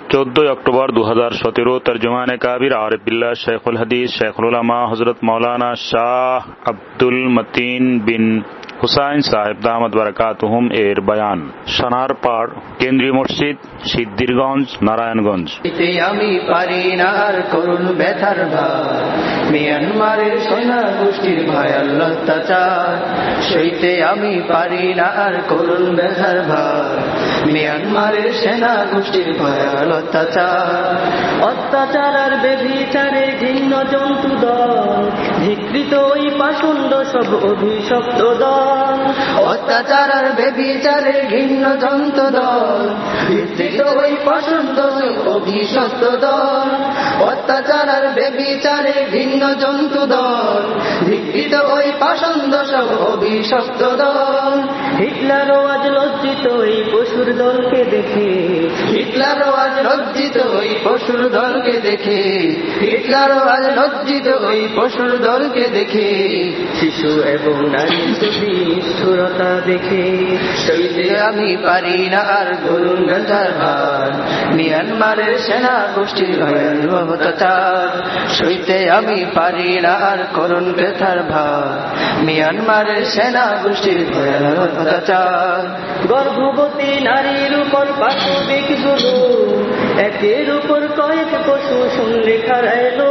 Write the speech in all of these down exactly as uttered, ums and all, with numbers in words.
চোদ্দই অক্টোবর দু হাজার সতেরো তর্জমানে কাবির আরিফ বিল্লাহ শেখুল হাদিস শেখুল উলামা হযরত মাওলানা শাহ আব্দুল মতিন বিন হুসাইন সাহেব দামাত বারাকাতুহুম এর বয়ান। সোনার পাড়, কেন্দ্রীয় মসজিদ, সিদ্ধিরগঞ্জ, নারায়ণগঞ্জ। আমি পারি না আর করুণ ব্যথার ভার, মিয়ানমারের সেনা গোষ্ঠীর ভয়াল অত্যাচার সইতে আমি পারি না আর করুণ ব্যথার ভার, মিয়ানমারের সেনা গোষ্ঠীর ভয়াল অত্যাচার। অত্যাচার আর বেভিচারে ঘৃণ্য জন্তু দল, ধিকৃত ওই পাষণ্ড সব অভিশপ্ত দল। অত্যাচার আর বেভিচারে ঘৃণ্য জন্তু দল, ধিকৃত ওই পাষণ্ড সব অভিশপ্ত দল। অত্যাচার আর বেভিচারে ঘৃণ্য জন্তু দল, ধিকৃত ওই পাষণ্ড সব অভিশপ্ত দল। হিটলারও আজ লজ্জিত এই পশুর দলকে দেখে, হিটলারও আজ লজ্জিত ওই পশুর দলকে দেখে, হিটলারও আজ লজ্জিত ওই পশুর দলকে দেখে। শিশু এবং নারী যদি স্থূলতা দেখে, সইতে আমি পারি না আর করুণ ব্যথার ভার, মিয়ানমারের সেনা গোষ্ঠীর ভয়াল অত্যাচার সইতে আমি পারি না আর করুণ ব্যথার ভার, মিয়ানমারের সেনা গোষ্ঠীর ভয়াল অত্যাচার। গর্ভবতী নারীর উপর পাশবিক জুলুম, একের উপর কয়েক পশু শুনলে খারাইলো।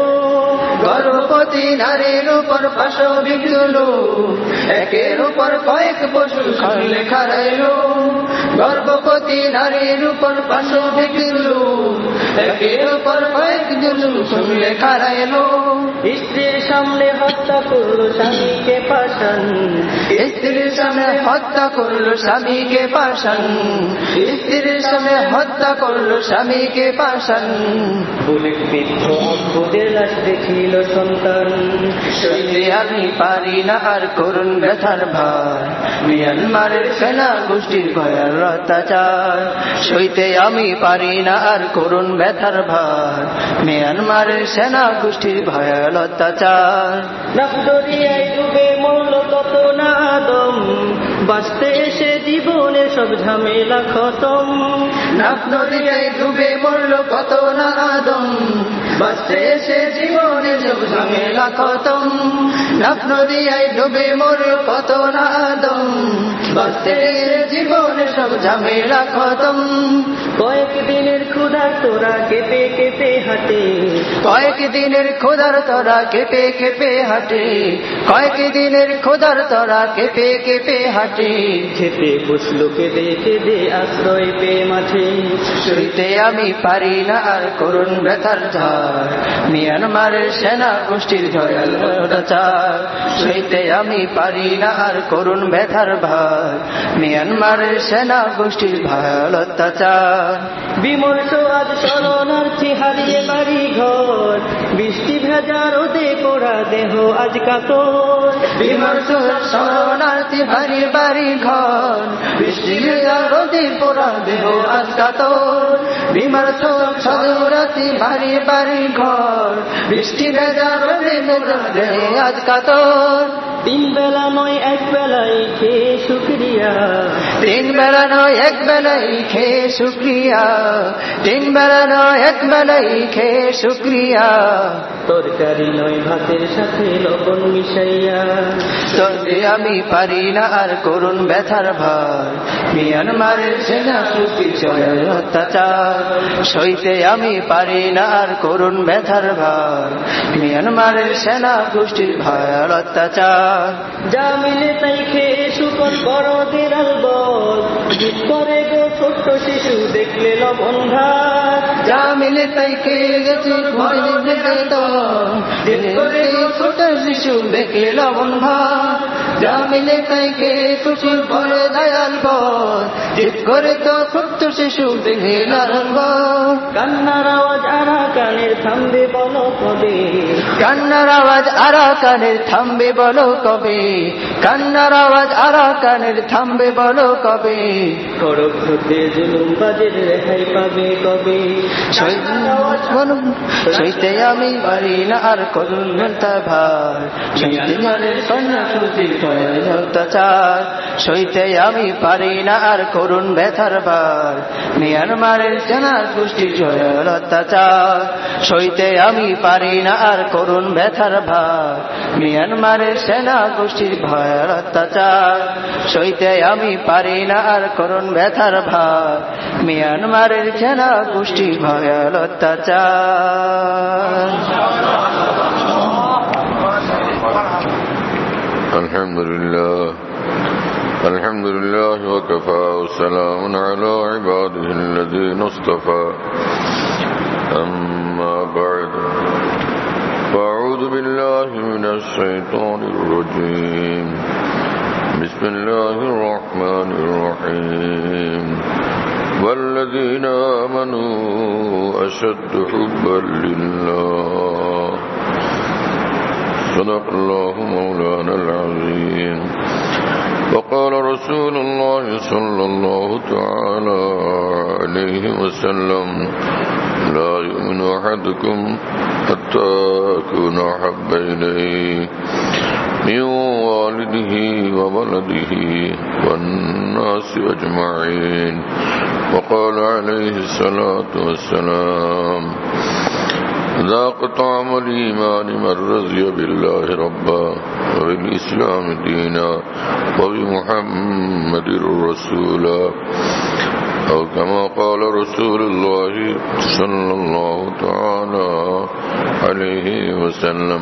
গর্ভবতী নারীর উপর পাশবিক জুলুম, একের উপর কয়েক পশু শুনলে খারাইলো। গর্ভবতী নারীর উপর পাশবিক জুলুম, একের উপর কয়েক জুলুম শুনলে খারাইলো। স্ত্রীর সামনে হত্যা করলো স্বামীকে পাশান, স্ত্রীর সামনে হত্যা করলো স্বামীকে পাশান, স্ত্রীর সামনে হত্যা করলো স্বামীকে পাশান। বুলেট বিদ্ধ আব্বুদের লাশ দেখিল সন্তান, সইতে আমি পারি না আর করুণ ব্যথার ভার, মিয়ানমারের সেনা গোষ্ঠীর ভয়াল অত্যাচার সইতে আমি পারি না আর করুণ ব্যথার ভার, মিয়ানমারের সেনা গোষ্ঠীর ভয়াল অত্যাচার। নাফদরিয়ায় ডুবে মরল কত না আদম, বাঁচতে এসে জীবনে সব ঝামেলা খতম। নাফদরিয়ায় ডুবে মরল কত না আদম, বাঁচতে এসে জীবনে সব ঝামেলা খতম। নাফদরিয়ায় ডুবে মরল কত না আদম, বাঁচতে এসে জীবনে সব ঝামেলা খতম। কয়েক দিনের ক্ষুধার তোরা কেঁপে কেঁপে হাঁটে, কয়েক দিনের ক্ষুধার তোরা কেঁপে কেঁপে হাঁটে, কয়েক দিনের ক্ষুধার তোরা কেঁপে কেঁপে হাঁটে। খেতে বসলো কেঁদে কেঁদে আশ্রয় পেয়ে মাঠে, সইতে আমি পারি না আর করুণ ব্যথার ধার, মিয়ানমারের সেনা গোষ্ঠীর ভয়াল অত্যাচার সইতে আমি পারি না আর করুণ ব্যথার ভার, মিয়ানমারের সেনা গোষ্ঠীর ভয়াল অত্যাচার। বিমর্ষ আজ শরণার্থী হারিয়ে বাড়ি ঘর, বৃষ্টি ভেজা রোদে পোড়া দেহ আজ কাতর। বিমর্ষ শরণার্থী হারিয়ে বাড়ি ঘর, বৃষ্টি ভেজা রোদে পোড়া দেহ আজ কাতর। বিমর্ষ শরণার্থী হারিয়ে বাড়ি ঘর, বৃষ্টি ভেজা রোদে পোড়া দেহ আজ কাতর। তিন বেলা নয় এক বেলাই খেয়ে শুকরিয়া, তিন বেলা নয় এক বেলাই খেয়ে শুকরিয়া, তিন বেলা নয় এক বেলাই খেয়ে শুকরিয়া। তরকারি নয় ভাতের সাথে লবণ মিশাইয়া, চলতে আমি পারি না আর করুণ ব্যথার ভার, মিয়ানমারের সেনা গোষ্ঠীর ভয়াল অত্যাচার সইতে আমি পারি না আর করুণ ব্যথার ভার, মিয়ানমারের সেনা গোষ্ঠীর ভয়াল অত্যাচার। যা মিলে তাই খেয়ে শুকর বড়দের আলবত, জিদ করে গো ছোট্ট শিশু দেখলে লবণ ভাত। যা মিলে তাই খেয়ে গেছে বড়দের দল, জিদ করে গো ছোট্ট শিশু দেখলে লবণ ভাত। যা মিলে তাই খেয়ে শুকুর বড় দয়াল বল, জিদ করে তো ছোট্ট শিশু দেখলে লবণ ভাত। কান্নার আওয়াজ আরা কানের থামবে বলো কবে, কান্নার আওয়াজ আরাকানের থামবে বলো কবে, কান্নার আওয়াজ আরাকানের থামবে বলো কবে, করব হতে জুলুমবাজের রেহাই পাবে কবে, সইতে আমি পারি না আর করুন ঘন্টা ভার, মিয়ানমারের সন্ন্যাসীর অত্যাচার, সইতে আমি পারি না আর করুন ব্যথার ভার, মিয়ানমারের সেনা গোষ্ঠীর জয়ের অত্যাচার, সইতে আমি পারি না আর করুন ব্যথার ভার, মিয়ানমারের সেনা গোষ্ঠীর ভয়ের অত্যাচার, সইতে আমি পারি না আর করুন ব্যথার ভার, মিয়ানমারের সেনা গোষ্ঠীর ভয়ের অত্যাচার। আলহামদুলিল্লাহ আলহামদুলিল্লাহ ওয়া কাফা ওয়া সালামুন আলা ইবাদিহিল্লাযীনা ইসতাফা, আম্মা বা'দ, ফাআউযু বিল্লাহি মিনাশ শাইতানির রাজীম, বিসমিল্লাহির রাহমানির রাহিম, ওয়াল্লাযীনা আমানু আশাদ্দু হুব্বান লিল্লাহ, সাদাকাল্লাহু মাওলানাল আযীম। وقال رسول الله صلى الله تعالى عليه وسلم لا يؤمن أحدكم حتى أكون أحب إليه من والده وولده والناس أجمعين. وقال عليه الصلاة والسلام ذاق طعم الإيمان من رضي بالله ربا وبالإسلام دينا وبمحمد رسولا، أو كما قال رسول الله صلى الله تعالى عليه وسلم।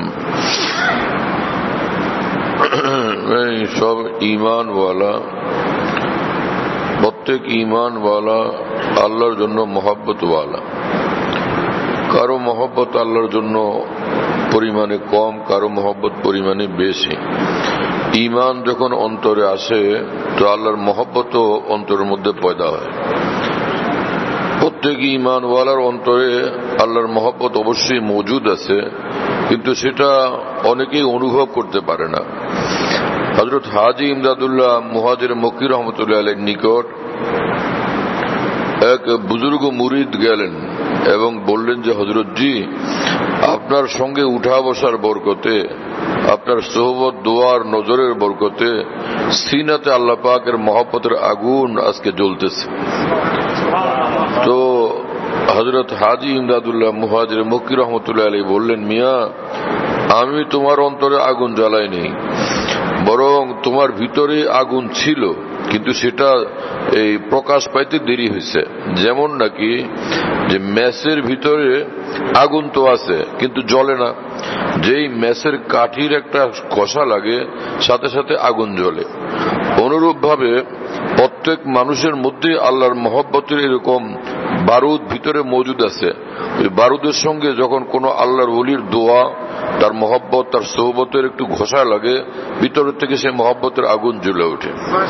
সব ঈমানওয়ালা, প্রত্যেক ঈমানওয়ালা আল্লাহর জন্য মহব্বতওয়ালা। কারো মহব্বত আল্লাহর জন্য পরিমাণে কম, কারো মহব্বত পরিমাণে বেশি। ঈমান যখন অন্তরে আসে তো আল্লাহর মহব্বতও অন্তরের মধ্যে পয়দা হয়। প্রত্যেক ঈমানওয়ালার অন্তরে আল্লাহর মহব্বত অবশ্যই মজুদ আছে, কিন্তু সেটা অনেকেই অনুভব করতে পারে না। হযরত হাজী ইমদাদুল্লাহ মুহাজির মক্কি রহমতুল্লাহ আলাইহির নিকট এক বুজুর্গ মুরিদ গেলেন এবং বললেন যে হযরত জি, আপনার সঙ্গে উঠা বসার বরকতে, আপনার সোহবত দোয়ার নজরের বরকতে সিনাতে আল্লাহ পাকের মহব্বতের আগুন আজকে জ্বলতেছে। তো হযরত হাজী ইমদাদুল্লাহ মুহাজির মক্কি রহমতুল্লাহ আলাইহি বললেন, মিয়া, আমি তোমার অন্তরে আগুন জ্বালাইনি, বরং তোমার ভিতরে আগুন ছিল, কিন্তু সেটা এই প্রকাশ পাইতে দেরি হয়েছে। যেমন নাকি যে ম্যাচের ভিতরে আগুন তো আছে কিন্তু জ্বলে না, যেই ম্যাচের কাঠির একটা কষা লাগে সাথে সাথে আগুন জ্বলে। অনুরূপ ভাবে প্রত্যেক মানুষের মধ্যে আল্লাহর মহব্বতের এরকম বারুদ ভিতরে মজুদ আছে। ওই বারুদের সঙ্গে যখন কোনো আল্লাহর ওলির দোয়া, তার মহব্বত, তার সোহবতের একটু ঘষা লাগে, ভিতরের থেকে সে মহব্বতের আগুন জ্বলে ওঠে,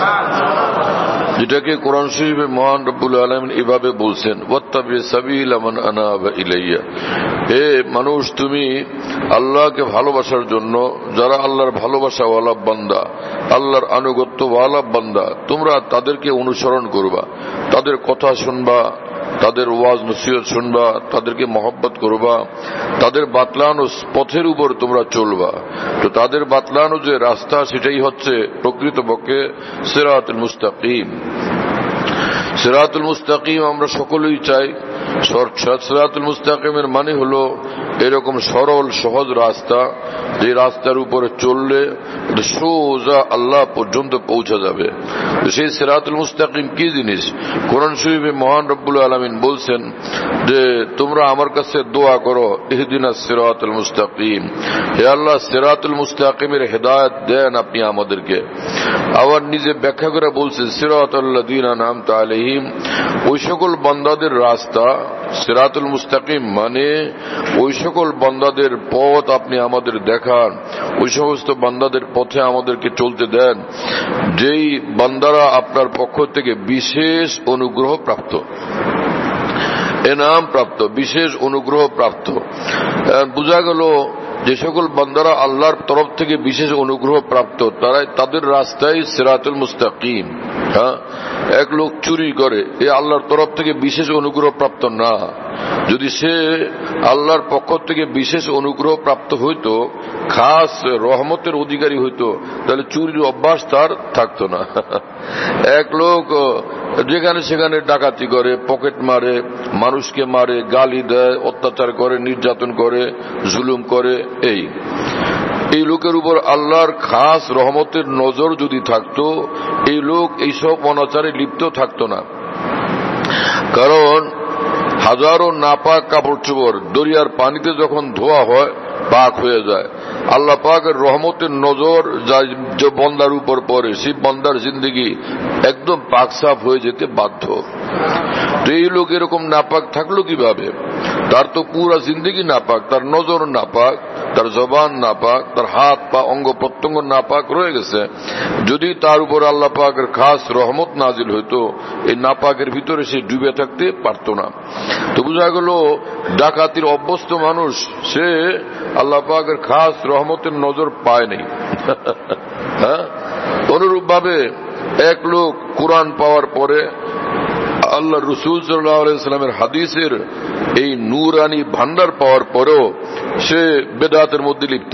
যেটাকে কোরআন শরীফে মহান রব্বুল আলামিন এভাবে বলছেন, ওয়াত্তাবি সাবিলা মান আনাবা ইলাইয়া। হে মানুষ, তুমি আল্লাহকে ভালোবাসার জন্য যারা আল্লাহর ভালোবাসাওয়ালা বান্দা, আল্লাহর আনুগত্যওয়ালা বান্দা, তোমরা তাদেরকে অনুসরণ করবা, তাদের কথা শুনবা, তাদের ওয়াজ নসিহত শুনবা, তাদেরকে মহব্বত করবা, তাদের বাতলানো পথের উপর তোমরা চলবা। তো তাদের বাতলানো যে রাস্তা, সেটাই হচ্ছে প্রকৃতপক্ষে সিরাতুল মুস্তাকিম। সিরাতুল মুস্তাকিম আমরা সকলেই চাই। সিরাতুল মুস্তাকিমের মানে হলো এরকম সরল সহজ রাস্তা, যে রাস্তার উপরে চললে সোজা আল্লাহ পর্যন্ত পৌঁছা যাবে। সেই সিরাতুল মুস্তাকিম কি জিনিস? কোরআন শরীফে মহান রব্বুল আলামিন বলছেন যে তোমরা আমার কাছে দোয়া করো, ইহদিনাস সিরাতুল মুস্তাকিম, হে আল্লাহ সিরাতুল মুস্তাকিমের হেদায়েত দেন আপনি আমাদেরকে। আবার নিজে ব্যাখ্যা করে বলছেন সিরাতাল্লাযীনা আন'আমতা আলাইহিম, ওই সকল বান্দাদের রাস্তা। সিরাতুল মুস্তাকিম মানে ওই সকল বান্দাদের পথ আপনি আমাদের দেখান, ওই সমস্ত বান্দাদের পথে আমাদেরকে চলতে দেন যেই বান্দারা আপনার পক্ষ থেকে বিশেষ অনুগ্রহ প্রাপ্ত, এনাম প্রাপ্ত, বিশেষ অনুগ্রহ প্রাপ্ত। বোঝা গেল যে সকল বান্দারা আল্লাহর তরফ থেকে বিশেষ অনুগ্রহ প্রাপ্ত তারাই তাদের রাস্তায় সিরাতুল মুস্তাকিম। হ্যাঁ, এক লোক চুরি করে, এ আল্লাহর তরফ থেকে বিশেষ অনুগ্রহ প্রাপ্ত না। যদি সে আল্লাহর পক্ষ থেকে বিশেষ অনুগ্রহ প্রাপ্ত হইতো, খাস রহমতের অধিকারী হইতো, তাহলে চুরির অভ্যাস তার থাকতো না। এক লোক যেখানে সেখানে ডাকাতি করে, পকেট মারে, মানুষকে মারে, গালি দেয়, অত্যাচার করে, নির্যাতন করে, জুলুম করে, এই এই লোকের উপর আল্লাহর খাস রহমতের নজর যদি থাকতো, এই লোক এইসব অনাচারে লিপ্ত থাকতো না। কারণ হাজারো নাপাক কাপড় চোপড় দরিয়ার পানিতে যখন ধোয়া হয় পাক হয়ে যায়। আল্লাহ পাকের রহমতের নজর যে বন্দার উপর পড়ে, সেই বন্দার জিন্দগি একদম পাক সাফ হয়ে যেতে বাধ্য। তো এই লোক এরকম নাপাক থাকলো কিভাবে? তার তো পুরা জিন্দগি নাপাক, তার নজর নাপাক, তার জবান নাপাক, তার হাত পা অঙ্গ প্রত্যঙ্গ নাপাক রয়ে গেছে। যদি তার উপর আল্লাহ পাকের খাস রহমত নাজিল হইতো, এই নাপাকের ভিতরে সে ডুবে থাকতে পারত না। তো বোঝা গেল ডাকাতির অভ্যস্ত মানুষ, সে আল্লাহ পাকের খাস রহমতের নজর পায় নাই। হ্যাঁ, অনুরূপ ভাবে এক লোক কোরআন পাওয়ার পরে আল্লাহ রসুল সাল্লাল্লাহু আলাইহি ওয়াসাল্লামের হাদিসের এই নূরানি ভান্ডার পাওয়ার পরেও সে বেদাতের মধ্যে লিপ্ত।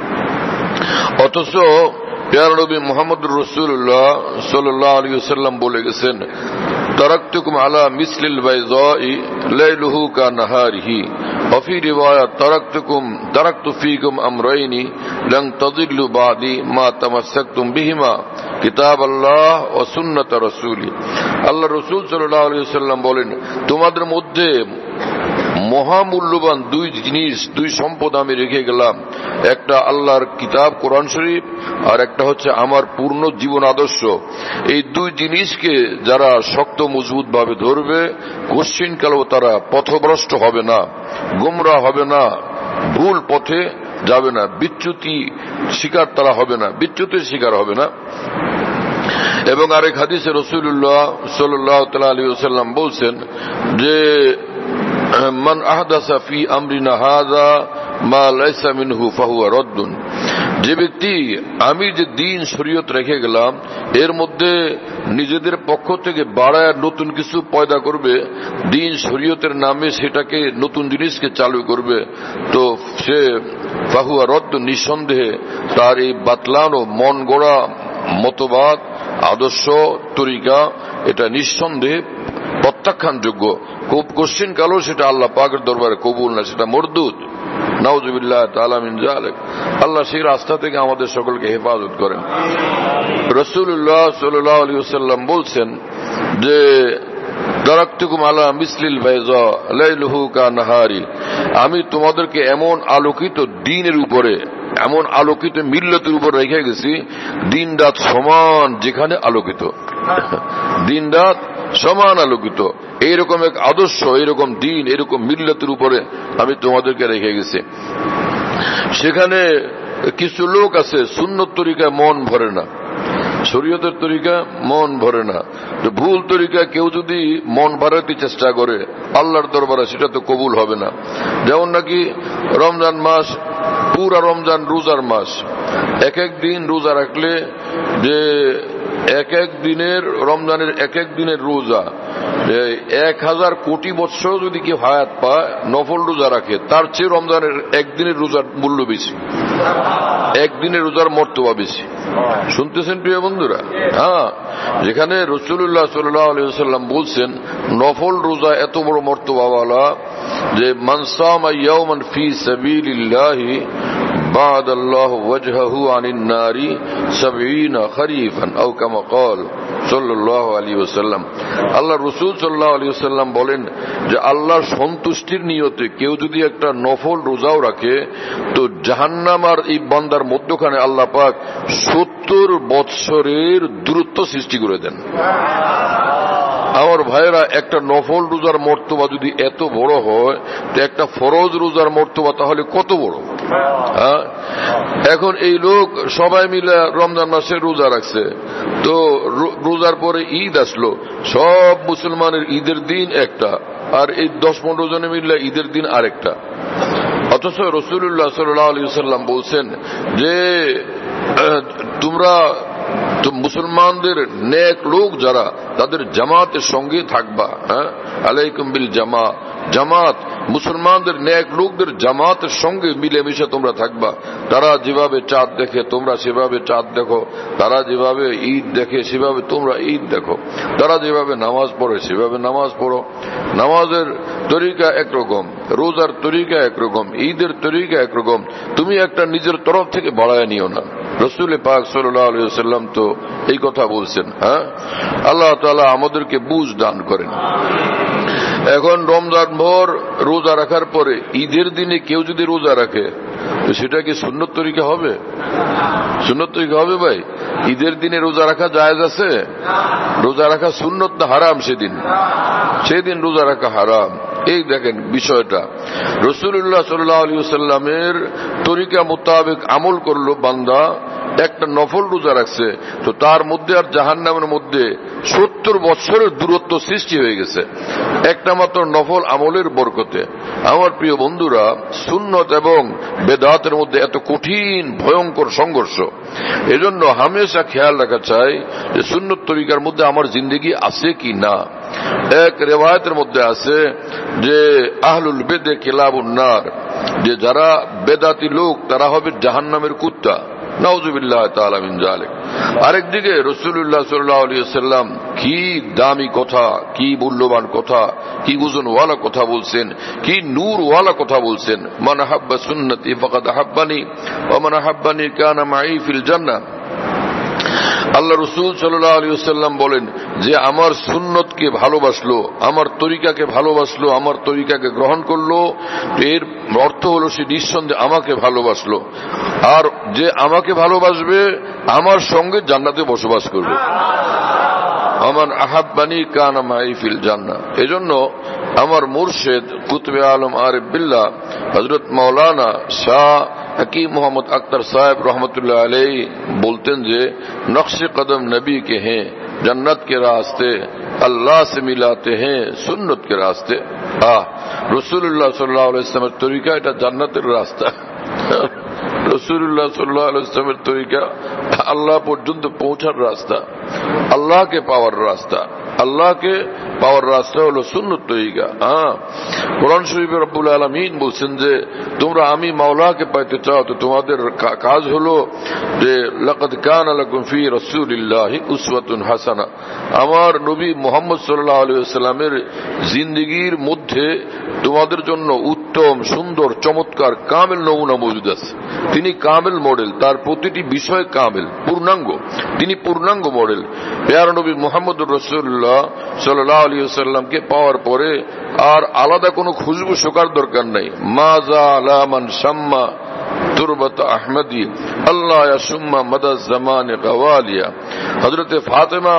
অথচ প্যারা নবী মুহাম্মদুর রাসূলুল্লাহ সাল্লাল্লাহু আলাইহি ওয়াসাল্লাম বলে গেছেন, তারাকতুকুম আলা মিসলিল বাইযাই লাইলুহু কানাহারিহি ওয়া ফি রিওয়ায়াত তারাকতুকুম তারাকতু ফীকুম আমরাইনি লান তাযিল্লু বাদি মা তামাসসাকতুম বিহিমা কিতাবাল্লাহ ওয়া সুন্নাত রাসূলি। আল্লাহ রাসূল সাল্লাল্লাহু আলাইহি ওয়াসাল্লাম বলেন, তোমাদের মধ্যে মহামূল্যবান দুই জিনিস, দুই সম্পদ আমি রেখে গেলাম। একটা আল্লাহর কিতাব কোরআন শরীফ, আর একটা হচ্ছে আমার পূর্ণ জীবন আদর্শ। এই দুই জিনিসকে যারা শক্ত মজবুত ভাবে ধরবে, কোশ্চিনকালেও তারা পথভ্রষ্ট হবে না, গোমরা হবে না, ভুল পথে যাবে না, বিচ্যুতি শিকার তারা হবে না, বিচ্যুতির শিকার হবে না। এবং আরেক হাদিসে রাসূলুল্লাহ সাল্লাল্লাহু আলাইহি ওয়াসাল্লাম বলছেন যে, মান আহদাসা ফি আমরিনা হাযা মা লাইসা মিনহু ফাহুয়া রাদ্দুন। যে ব্যক্তি আমি যে দিন শরীয়ত রেখে গেলাম এর মধ্যে নিজেদের পক্ষ থেকে বাড়ায় নতুন কিছু পয়দা করবে, দিন শরীয়তের নামে সেটাকে নতুন জিনিসকে চালু করবে, তো সে ফাহুয়া রাদ্দুন, নিঃসন্দেহে তার এই বাতলানো মন গড়া মতবাদ, আদর্শ, তরিকা, এটা নিঃসন্দেহে প্রত্যাখ্যানযোগ্য। খুব কোশ্চিন কালো সেটা আল্লাহ পাকের দরবারে কবুল না, সেটা মরদুদ। নাউযুবিল্লাহ তাআলা মিন যালিক। আল্লাহ সেই রাস্তা থেকে আমাদের সকলকে হেফাজত করেন। রাসূলুল্লাহ সাল্লাল্লাহু আলাইহি ওয়াসাল্লাম বলছেন যে, তারাকতুকুম আলা মিসলিল বাইযা লাইলুহু কানাহারি, আমি তোমাদেরকে এমন আলোকিত দ্বীনের উপরে, এমন আলোকিত মিল্লতের উপর রেখে গেছি, দিন রাত সমান যেখানে আলোকিত, দিন রাত সমান আলোকিত, এইরকম এক আদর্শ, এইরকম দিন, এরকম মিল্লতের উপরে আমি তোমাদেরকে রেখে গেছি। সেখানে কিছু লোক আছে সুন্নত তরিকায় মন ভরে না, শরীয়তের তরিকা মন ভরে না। ভুল তরিকা কেউ যদি মন ভরাতে চেষ্টা করে আল্লাহর দরবারে সেটা তো কবুল হবে না। যেমন নাকি রমজান মাস, পুরা রমজান রোজার মাস, এক এক দিন রোজা রাখলে যে এক এক দিনের রমজানের এক এক দিনের রোজা এক হাজার কোটি বৎসর যদি কেউ হায়াত পায়, নফল রোজা রাখে, তার চেয়ে রমজানের একদিনের রোজার মূল্য বেশি, একদিনের রোজার মর্তবা বেশি। শুনতেছেন প্রিয় বন্ধুরা? হ্যাঁ, যেখানে রাসূলুল্লাহ সাল্লাল্লাহু আলাইহি ওয়াসাল্লাম বলছেন নফল রোজা এত বড় মর্তবাওয়ালা যে মান সামা ইয়াওমান ফি সাবিলিল্লাহি বা'দাল্লাহু ওয়াজহাহু আনিন নারি সাবঈনা খরিফান আও কামা ক্বাল সাল্লাল্লাহু আলাইহি ওয়াসাল্লাম। আল্লাহ রাসূল সাল্লাল্লাহু আলাইহি ওয়াসাল্লাম বলেন যে আল্লাহর সন্তুষ্টির নিয়তে কেউ যদি একটা নফল রোজাও রাখে, তো জাহান্নাম আর এই বান্দার মধ্যখানে আল্লাহ পাক সত্তর বৎসরের দূরত্ব সৃষ্টি করে দেন। আমার ভাইয়েরা, একটা নফল রোজার মর্তবা যদি এত বড় হয়, তো একটা ফরজ রোজার মর্তবা তাহলে কত বড়? হ্যাঁ, এখন এই লোক সবাই মিলে রমজান মাসে রোজা রাখছে, তো রোজার পরে ঈদ আসলো, সব মুসলমানের ঈদের দিন একটা, আর এই দশ পনেরো জনে মিলে ঈদের দিন আরেকটা। অথচ রাসূলুল্লাহ সাল্লাল্লাহু আলাইহি ওয়াসাল্লাম বলছেন যে তোমরা তো মুসলমানদের নেক লোক যারা তাদের জামাতের সঙ্গে থাকবা। হ্যাঁ, আলাইকুম বিল জামা, জামাত মুসলমানদের নেক লোকদের জামাতের সঙ্গে মিলেমিশে তোমরা থাকবা। তারা যেভাবে চাঁদ দেখে তোমরা সেভাবে চাঁদ দেখো, তারা যেভাবে ঈদ দেখে সেভাবে তোমরা ঈদ দেখো, তারা যেভাবে নামাজ পড়ে সেভাবে নামাজ পড়ো। নামাজের তরিকা একরকম, রোজার তরিকা একরকম, ঈদের তরিকা একরকম। তুমি একটা নিজের তরফ থেকে বাড়ায় নিও না। রাসূল পাক সাল্লাল্লাহু আলাইহি ওয়াসাল্লাম তো এই কথা বলছেন। হ্যাঁ, আল্লাহ তাআলা আমাদেরকে বুঝ দান করেন। এখন রমজান ভর রোজা রাখার পরে ঈদের দিনে কেউ যদি রোজা রাখে তো সেটা কি সুন্নত তরিকা হবে? সুন্নত তরিকা হবে ভাই? ঈদের দিনে রোজা রাখা জায়েজ আছে? রোজা রাখা সুন্নত না হারাম? সেদিন সেদিন রোজা রাখা হারাম। এই দেখেন বিষয়টা, রাসূলুল্লাহ সাল্লাল্লাহু আলাইহি ওয়াসাল্লামের তরিকা মোতাবেক আমল করলো বান্দা, একটা নফল রোজা রাখছে, তো তার মধ্যে আর জাহান্নামের মধ্যে সত্তর বছরের দূরত্ব সৃষ্টি হয়ে গেছে একটা মাত্র নফল আমলের বরকতে। আমার প্রিয় বন্ধুরা, সুন্নত এবং বেদাতের মধ্যে এত কঠিন ভয়ঙ্কর সংঘর্ষ, এজন্য হামেশা খেয়াল রাখা চাই যে সুন্নত তরিকার মধ্যে আমার জিন্দেগি আছে কি না। এক রিওয়ায়াতের মধ্যে আছে যে আহলুল বেদে কিলাবুন নার, যে যারা বেদাতি লোক তারা হবে জাহান্নামের কুত্তা। নাউযুবিল্লাহ তাআলা মিন যালিক। আরেকদিকে রাসূলুল্লাহ সাল্লাল্লাহু আলাইহি ওয়াসাল্লাম কি দামি কথা, কি মূল্যবান কথা, কি ওজনওয়ালা কথা বলছেন, কি নূরওয়ালা কথা বলছেন। মান আহাব্বা সুন্নতি ফাকাদ আহাব্বানি ওয়া মান আহাব্বানি কানা মাই ফিল জান্নাহ। আল্লাহ রাসূল সাল্লাল্লাহু আলাইহি ওয়াসাল্লাম বলেন যে আমার সুন্নতকে ভালোবাসলো, আমার তরিকাকে ভালোবাসলো, আমার তরিকাকে গ্রহণ করলো, এর অর্থ হলো সে নিঃসন্দেহে আমাকে ভালোবাসলো। আর যে আমাকে ভালোবাসবে আমার সঙ্গে জান্নাতে বসবাস করবে। আমান আহাব্বানি কানা মাই ফিল জান্নাহ। এজন্য আমার মুর্শিদ কুতুবে আলম আরিফ বিল্লাহ হযরত মাওলানা শাহ হাকিম মোহাম্মদ আখতার সাহেব রহমতুল্লাহ আলাইহি বলতেন যে নকশে কদম নবী के हैं, जन्नत के रास्ते अल्लाह से मिलाते हैं सुन्नत के रास्ते। আহ, রাসূলুল্লাহ সাল্লাল্লাহু আলাইহি ওয়াসাল্লামের তরিকা এটা জান্নাতের রাস্তা। রাসূলুল্লাহ সাল্লাল্লাহু আলাইহি ওয়াসাল্লামের তরিকা আল্লাহ পর্যন্ত পৌঁছার রাস্তা, আল্লাহকে পাওয়ার রাস্তা। আল্লাহকে পাওয়ার রাস্তা হলো সুন্নত তরিকা। হ্যাঁ, কোরআন শরীফে রব্বুল আলামিন বলছেন যে তোমরা আমি মাওলাকে পাইতে চাও তো তোমাদের কাজ হলো যে লাকাদ কানা লাকুম ফি রাসূলিল্লাহি উসওয়াতুন হাসানা। আমার নবী মুহাম্মদ সাল্লাল্লাহু আলাইহি ওয়াসাল্লামের জিন্দেগীর মধ্যে তোমাদের জন্য উত্তম, সুন্দর, চমৎকার কামেল নমুনা মজুদ আছে। তিনি কামেল মডেল, তার প্রতিটি বিষয় কামেল, পূর্ণাঙ্গ। তিনি পূর্ণাঙ্গ মডেল। প্যারা নবী মুহাম্মদুর রাসূলুল্লাহ সাল্লাল্লাহু আলাইহি ওয়াসাল্লামকে পাওয়ার পরে আর আলাদা কোনো খুশবু শোকার দরকার নাই। মাজা আলামান শাম্মা তুরবাত আহমদি আল্লাহ ইয়াসুম্মা মাদা জামানে গাওয়ালিয়া। হযরতে ফাতেমা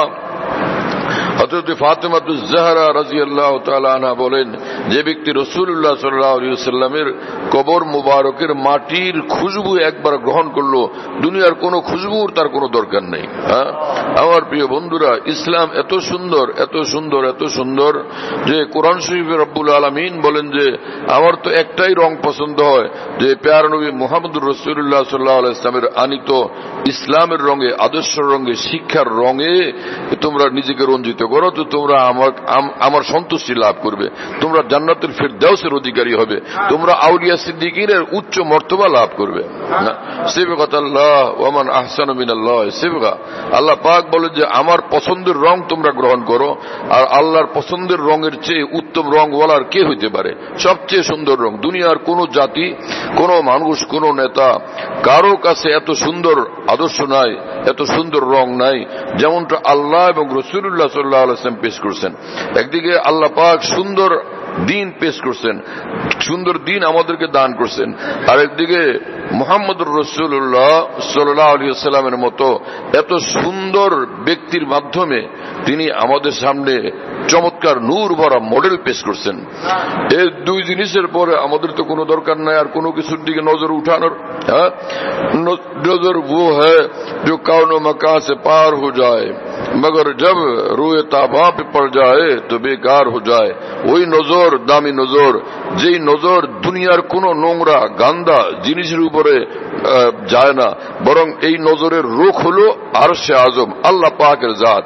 হযরত ফাতেমাতুজ জাহরা রাদিয়াল্লাহু তাআলা আনহা বলেন যে ব্যক্তি রাসূলুল্লাহ সাল্লাল্লাহু আলাইহি ওয়াসাল্লামের কবর মুবারকের মাটির খুশবু একবার গ্রহণ করলো, দুনিয়ার কোনো খুশবুর তার কোনো দরকার নেই। হ্যাঁ, আমার প্রিয় বন্ধুরা, ইসলাম এত সুন্দর, এত সুন্দর, এত সুন্দর যে কোরআন শরীফে রব্বুল আলামিন বলেন যে আমার তো একটাই রং পছন্দ হয় যে প্যারা নবী মুহাম্মদুর রাসূলুল্লাহ সাল্লাল্লাহু আলাইহি ওয়াসাল্লামের আনিত ইসলামের রঙে, আদর্শের রঙে, শিক্ষার রঙে তোমরা নিজেকে রঞ্জিত করো, তো তোমরা আমার আমার সন্তুষ্টি লাভ করবে, তোমরা জান্নাতুল ফিরদাউসের অধিকারী হবে, তোমরা আউলিয়া সিদ্দিকীনের উচ্চ মর্তবা লাভ করবে। সিবগাতাল্লাহ ওয়া মান আহসানু মিনাল্লাহ সিবগা। আল্লাহ পাক বলেন যে আমার পছন্দের রং তোমরা গ্রহণ করো, আর আল্লাহর পছন্দের রঙের চেয়ে উত্তম রং ওয়ালার কে হইতে পারে? সবচেয়ে সুন্দর রং। দুনিয়ার কোন জাতি, কোন মানুষ, কোন নেতা, কারো কাছে এত সুন্দর আদর্শ নাই, এত সুন্দর রং নাই যেমনটা আল্লাহ এবং রাসূলুল্লাহ সাল্লাল্লাহু আলাইহি ওয়াসাল্লাম পেশ করছেন। একদিকে আল্লাহ পাক সুন্দর দিন পেশ করছেন, সুন্দর দিন আমাদেরকে দান করছেন, আর একদিকে মুহাম্মদুর রাসূলুল্লাহ সাল্লাল্লাহু আলাইহি ওয়াসাল্লামের মতো এত সুন্দর ব্যক্তির মাধ্যমে তিনি আমাদের সামনে চমৎকার নূর ভরা মডেল পেশ করছেন। এই দুই জিনিসের পরে আমাদের তো কোনো দরকার নাই আর কোনো কিছুর দিকে নজর উঠানোর। হ্যাঁ, নজর वो है जो कौनो मकान से पार हो जाए, मगर जब रूए ताबा पे पड़ जाए तो बेकार हो जाए। ওই নজর দামি নজর, যেই নজর দুনিয়ার কোন নোংরা গান্দা জিনিসের উপরে যায় না, বরং এই নজরের রুখ হলো আরশে আজম, আল্লাহ পাকের জাত।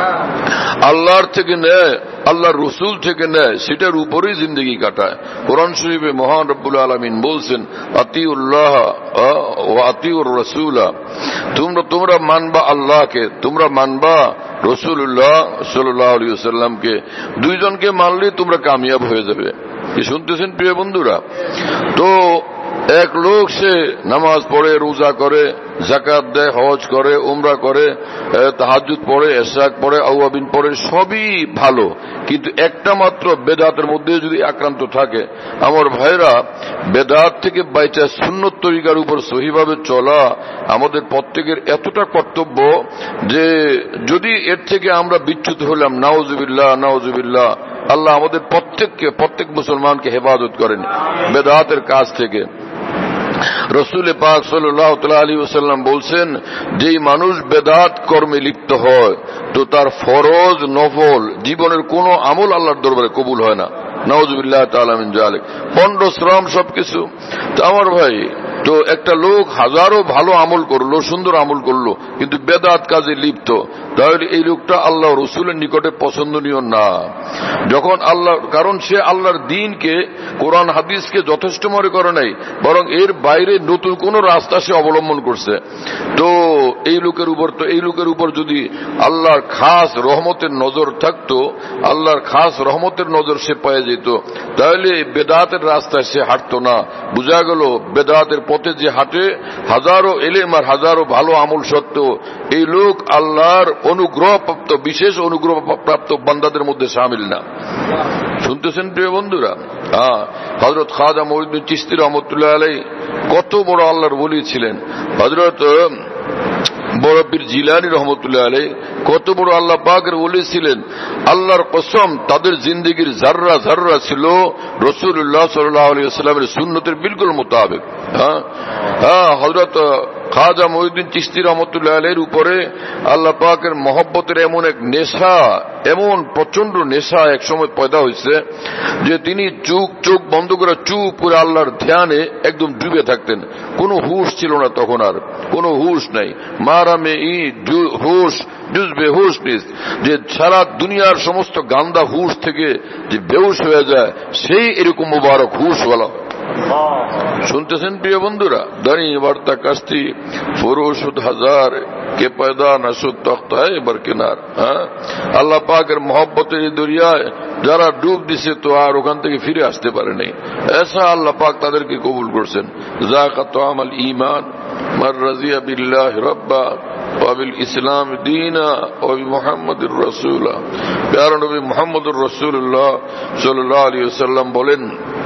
আল্লাহর থেকে নেয়, আল্লাহর রসুল থেকে নেয়, সেটার উপরেই জিন্দগি কাটায়। কোরআন শরীফে মহান রব্বুল আলামিন বলছেন, আতিউল্লাহ ওয়া আতিউর রাসূলা, তোমরা তোমরা মানবা আল্লাহকে, তোমরা মানবা রাসূলুল্লাহ সাল্লাল্লাহু আলাইহি ওয়াসাল্লামকে। দুইজনকে মানলে তোমরা কামিয়াব হয়ে যাবে। কি শুনতেছেন প্রিয় বন্ধুরা? তো এক লোক সে নামাজ পড়ে, রোজা করে, যাকাত দেয়, হজ করে, উমরা করে, তাহাজ্জুদ পড়ে, ইশরাক পড়ে, আওয়াবিন পড়ে, সবই ভালো, কিন্তু একটা মাত্র বেদাতের মধ্যে যদি আক্রান্ত থাকে, আমার ভাইরা, বেদাত থেকে বাইচা সুন্নত তরিকার উপর সহিভাবে চলা আমাদের প্রত্যেকের এতটা কর্তব্য যে যদি এর থেকে আমরা বিচ্যুত হলাম, নাউজুবিল্লাহ নাউজুবিল্লাহ, আল্লাহ আমাদের প্রত্যেককে, প্রত্যেক মুসলমানকে হেফাজত করেন বেদাতের কাজ থেকে। রসুল পাক সাল্লাল্লাহু আলাইহি ওয়াসাল্লাম বলছেন, যেই মানুষ বেদাত কর্মে লিপ্ত হয় তো তার ফরজ নফল জীবনের কোন আমল আল্লাহর দরবারে কবুল হয় না। নাউজুবিল্লাহ তাআলা মিন যালিক, পণ্ড শ্রম সবকিছু। তো আমার ভাই, তো একটা লোক হাজারো ভালো আমল করলো, সুন্দর আমল করলো, কিন্তু বেদাত কাজে লিপ্ত, তাহলে এই লোকটা আল্লাহ রসুলের নিকটে পছন্দনীয় না। যখন আল্লাহ, কারণ সে আল্লাহর দ্বীনকে, কোরআন হাদিসকে যথেষ্ট মনে করে নাই, বরং এর বাইরে নতুন কোন রাস্তা সে অবলম্বন করছে। তো এই লোকের উপর তো এই লোকের উপর যদি আল্লাহর খাস রহমতের নজর থাকতো, আল্লাহর খাস রহমতের নজর সে পেয়ে যেত, তাহলে বেদাতের রাস্তায় সে হাঁটতো না। বুঝা গেল, বেদাতের পথে যে হাঁটে, হাজারো এলেম আর হাজারো ভালো আমল সত্ত্বেও এই লোক আল্লাহর অনুগ্রহপ্রাপ্ত, বিশেষ অনুগ্রহপ্রাপ্ত বান্দাদের মধ্যে শামিল না। শুনতেছেন প্রিয় বন্ধুরা? হ্যাঁ, হযরত খাজা মঈনুদ্দিন চিশতি রহমতুল্লাহ আলাইহি কত বড় আল্লাহর ওলি ছিলেন। হযরত বড় পীর জিলানী রহমতুল্লাহ আলাইহি কত বড় আল্লাহ পাকের ওলি ছিলেন। আল্লাহর কসম, তাদের জিন্দেগির জাররা জাররা ছিল রাসূলুল্লাহ সাল্লাল্লাহু আলাইহি ওয়াসাল্লামের সুন্নতের বিলকুল মোতাবেক। হ্যাঁ হ্যাঁ হযরত খাজা মঈনুদ্দিন চিশতি রহমতুল্লাহ আলাইহির উপরে আল্লাহ পাকের মহব্বতের এমন এক নেশা, এমন প্রচন্ড নেশা এক সময় পয়দা হয়েছে যে তিনি চোখ চোখ বন্ধ করে চুপ করে আল্লাহর ধ্যানে একদম ডুবে থাকতেন। কোনো হুশ ছিল না তখন, আর কোনো হুশ নাই। মারামে ই হুশ জুজ বেহুশ নিস, যে সারা দুনিয়ার সমস্ত গান্দা হুশ থেকে যে বেহুশ হয়ে যায়, সেই এরকম মুবারক হুশ বলা। শুনতেছেন প্রিয় বন্ধুরা? দানি বার্তা কাস্তি ফরুশুদ হাজার কে পয়দা নাসুদ তখতায় বরকিনার। হ্যাঁ, আল্লাহ পাকের মহব্বতের দরিয়ায় যারা ডুব দিছে তো আর ওখান থেকে ফিরে আসতে পারে নাই, এসা আল্লাহ পাক তাদেরকে কবুল করছেন। যাকাত আমাল ঈমান মার রাজিয়া বিল্লাহ রাব্বা ওয়া বিল ইসলাম দীনা ওয়া বি মুহাম্মাদুর রাসূলা। প্যারা নবী মুহাম্মদুর রাসূলুল্লাহ সাল্লাল্লাহু আলাইহি ওয়াসাল্লাম বলেন,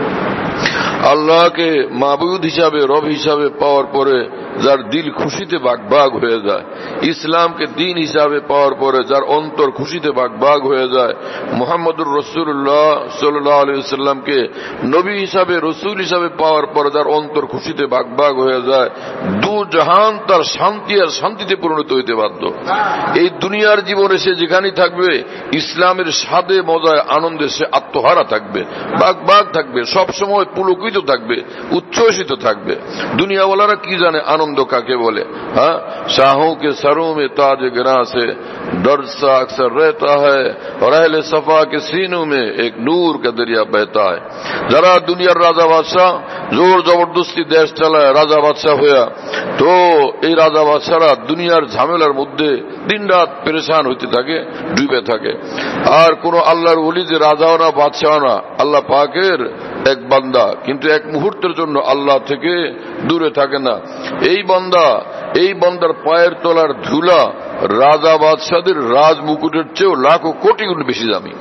আল্লাহকে মাবুদ হিসাবে, রব হিসাবে পাওয়ার পরে যার দিল খুশিতে বাগবাগ হয়ে যায়, ইসলামকে দিন হিসাবে পাওয়ার পরে যার অন্তর খুশিতে বাগবাগ হয়ে যায়, মুহাম্মদুর রাসূলুল্লাহ সাল্লাল্লাহু আলাইহি ওয়াসাল্লামকে নবী হিসাবে, রসুল হিসাবে পাওয়ার পরে যার অন্তর খুশিতে বাগবাগ হয়ে যায়, দু জাহান তার শান্তি আর শান্তিতে পরিণত হইতে বাধ্য। এই দুনিয়ার জীবনে সে যেখানেই থাকবে, ইসলামের স্বাদে মজায় আনন্দে সে আত্মহারা থাকবে, বাগবাগ থাকবে, সবসময় পুলকিত থাকবে, উচ্ছ্বসিত থাকবে। দুনিয়াওয়ালারা কি জানে आनंद काके बोले। हाँ, शाहों के सरों में ताज गिरा से दर्द सा अक्सर रहता है और अहले सफा के सीनों में एक नूर का दरिया बहता है। जरा दुनिया राजा बादशाह जोर जबरदस्ती देश चला राजा बादशाह हुआ तो এই রাজা বাদশারা দুনিয়ার ঝামেলার মধ্যে দিন রাত পেরেশান হইতে থাকে, ডুবে থাকে। আর কোন আল্লাহর ওলি যে রাজাও না, বাদশাহ না, আল্লাহ পাকের এক বান্দা, কিন্তু এক মুহূর্তের জন্য আল্লাহ থেকে দূরে থাকে না। এই বান্দা, এই বান্দার পায়ের তলার ধুলা রাজা বাদশাদের রাজ মুকুটের চেয়েও লাখো কোটি গুণ বেশি দামি।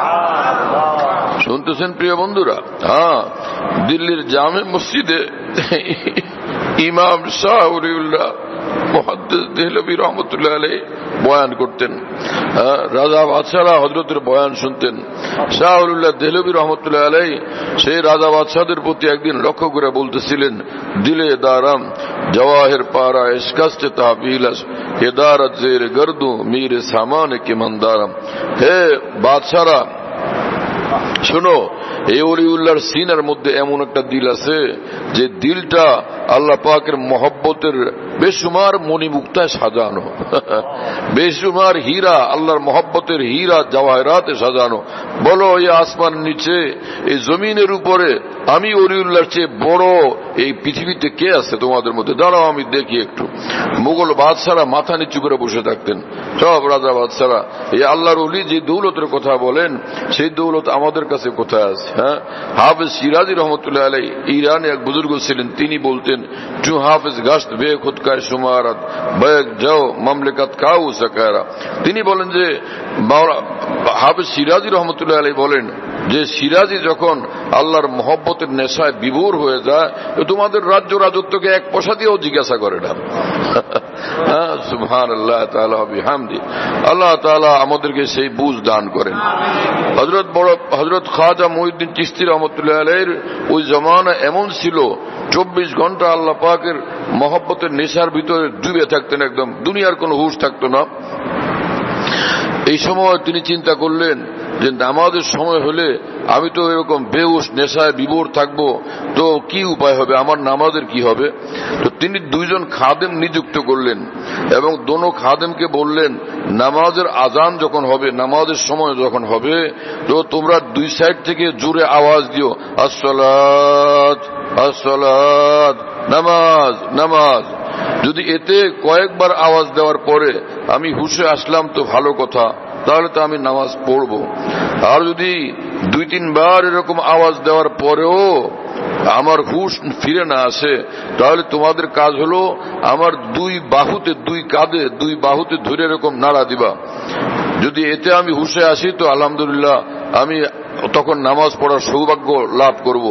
শুনতেছেন প্রিয় বন্ধুরা? হ্যাঁ, দিল্লির জামে মসজিদে ইমাম শাহ ওলিউল্লাহ মুহাদ্দিস দেহলভী রহমতুল্লাহ আলাইহি বয়ান করতেন, রাজা বাদশাহরা হযরতের বয়ান শুনতেন। শাহ ওলিউল্লাহ দেহলভী রহমতুল্লাহ আলাইহি সেই রাজা বাদশাহদের প্রতি একদিন লক্ষ্য করে বলতেছিলেন, দিলে দারাম জওয়াহির পারা ইশকাস্তে তাহবিলাস হেদারত জের গর্দু মীর সামান কে মন্দারাম। হে বাদশাহরা শোনো, এই ওলিউল্লাহর সিনার মধ্যে এমন একটা দিল আছে যে দিলটা আল্লাহ পাকের মহব্বতের বেশুমার মণিমুক্তায় সাজানো, বেশুমার হীরা, আল্লাহর মহব্বতের হীরা জওয়াহিরাতে সাজানো। বলো এই আসমান নিচে, এই জমিনের উপরে আমি ওলিউল্লাহর চেয়ে বড় এই পৃথিবীতে কে আছে তোমাদের মধ্যে? দাঁড়াও আমি দেখি একটু। মুঘল বাদশারা মাথা নিচু করে বসে থাকতেন, সব রাজা বাদশারা। এই আল্লাহর ওলি যে দৌলতের কথা বলেন সেই দৌলত আমাদের কাছে কোথায় আছে? হ্যাঁ, হাফেজ সিরাজি রহমতুল্লাহ আলাইহি ইরানে এক বুজুর্গ ছিলেন, তিনি বলতেন, চু হাফেজ গাস্ত বে খুদ কা শুমারাত বেগ যাও মামলিকাত কাউ সাকারা। তিনি বলেন যে হাফেজ সিরাজি রহমতুল্লাহ আলাইহি বলেন যে সিরাজি যখন আল্লাহর মহব্বতের নেশায় বিভোর হয়ে যায়, তোমাদের রাজ্য রাজত্বকে এক পয়সা দিয়েও জিজ্ঞাসা করে না। সুবহানাল্লাহ তাআলা বিহামদি। আল্লাহ তাআলা আমাদেরকে সেই বুঝ দান করেন। হযরত বড় হযরত খাজা মুঈনুদ্দিন চিশতি রহমতুল্লাহ আলাইহির ওই জমানা এমন ছিল, চব্বিশ ঘন্টা আল্লাহ পাকের মহব্বতের নেশার ভিতরে ডুবে থাকতেন, একদম দুনিয়ার কোনো হুঁশ থাকতো না। এই সময় তিনি চিন্তা করলেন যে নামাজের সময় হলে আমি তো এরকম বেহুশ নেশায় বিভোর থাকবো, তো কি উপায় হবে, আমার নামাজের কি হবে? তো তিনি দুইজন খাদেম নিযুক্ত করলেন এবং দোনো খাদেমকে বললেন, নামাজের আজান যখন হবে, নামাজের সময় যখন হবে, তো তোমরা দুই সাইড থেকে জোরে আওয়াজ দিও, আসসালাত আসসালাত, নামাজ নামাজ। যদি এতে কয়েকবার আওয়াজ দেওয়ার পরে আমি হুঁশে আসলাম তো ভালো কথা, তাহলে তো আমি নামাজ পড়ব। আর যদি দুই তিনবার এরকম আওয়াজ দেওয়ার পরেও আমার হুঁশ ফিরে না আসে, তাহলে তোমাদের কাজ হলো আমার দুই বাহুতে, দুই কাঁধে, দুই বাহুতে ধরে এরকম নাড়া দিবা। যদি এতে আমি হুঁশে আসি তো আলহামদুলিল্লাহ, আমি তখন নামাজ পড়ার সৌভাগ্য লাভ করব।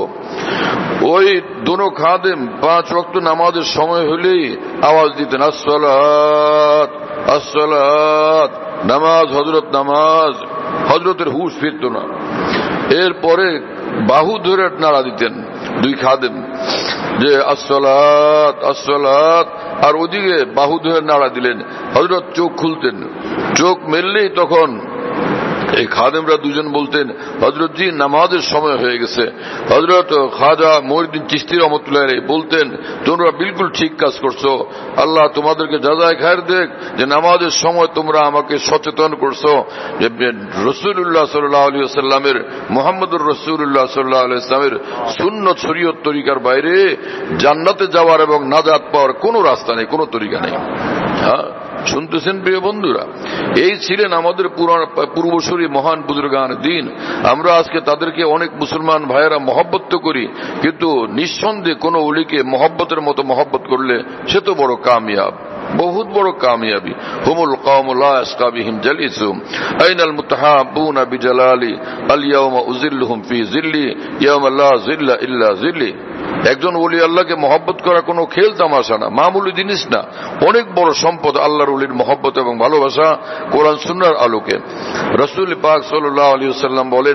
ওই দোনো খাদেম পাঁচ ওয়াক্ত নামাজের সময় হলেই আওয়াজ দিতেন, আসসালাত আসসালাত, নামাজ হযরত নামাজ। হযরতের হুঁশ ফিরত না। এরপরে বাহু ধরে নাড়া দিতেন দুই খাদেম, যে আসসালাত আসসালাত, আর ওদিকে বাহু ধরে নাড়া দিলেন। হযরত চোখ খুলতেন, চোখ মেললেই তখন এই খাদেমরা দুজন বলতেন, হযরত জি নামাজের সময় হয়ে গেছে। হযরত খাজা মুঈনুদ্দিন চিশতি রাহমাতুল্লাহ আলাইহি বলতেন, তোমরা বিলকুল ঠিক কাজ করছো, আল্লাহ তোমাদেরকে জাযায়ে খায়ের দেখ যে নামাজের সময় তোমরা আমাকে সচেতন করছো যে রাসূলুল্লাহ সাল্লাল্লাহু আলাইহি ওয়াসাল্লামের, মুহাম্মদুর রাসূলুল্লাহ সাল্লাল্লাহু আলাইহি ওয়াসাল্লামের সুন্নত শরীয়ত তরিকার বাইরে জান্নাতে যাওয়ার এবং নাজাত পাওয়ার কোনো রাস্তা নেই, কোনো তরিকা নেই। হ্যাঁ, শুনতেছেন প্রিয় বন্ধুরা, এই ছিলেন আমাদের পূর্বসূরি মহান বুজুর্গান দ্বীন। আমরা আজকে তাদেরকে অনেক মুসলমান ভাইয়েরা মহব্বত তো করি, কিন্তু নিঃসন্দেহে কোন ওলিকে মহব্বতের মতো মহব্বত করলে সে তো বড় কামিয়াব, বহুত বড় কামিয়াবি। হুমুল কওমু লা ইয়াসকা বিহিম জালিসুম আইনাল মুতাহাব্বুনা বিজালালি আল ইয়াওমা উযিল্লুহুম ফি যিল্লি ইয়াওমা লা যিল্লা ইল্লা যিল্লি। একজন ওলি আল্লাহকে মহব্বত করা কোনো খেল তামাশা না, মামুলি জিনিস না, অনেক বড় সম্পদ আল্লাহর ওলির মহব্বত এবং ভালোবাসা কোরআন সুন্নাহর আলোকে। রাসূল পাক সাল্লাল্লাহু আলাইহি ওয়াসাল্লাম বলেন,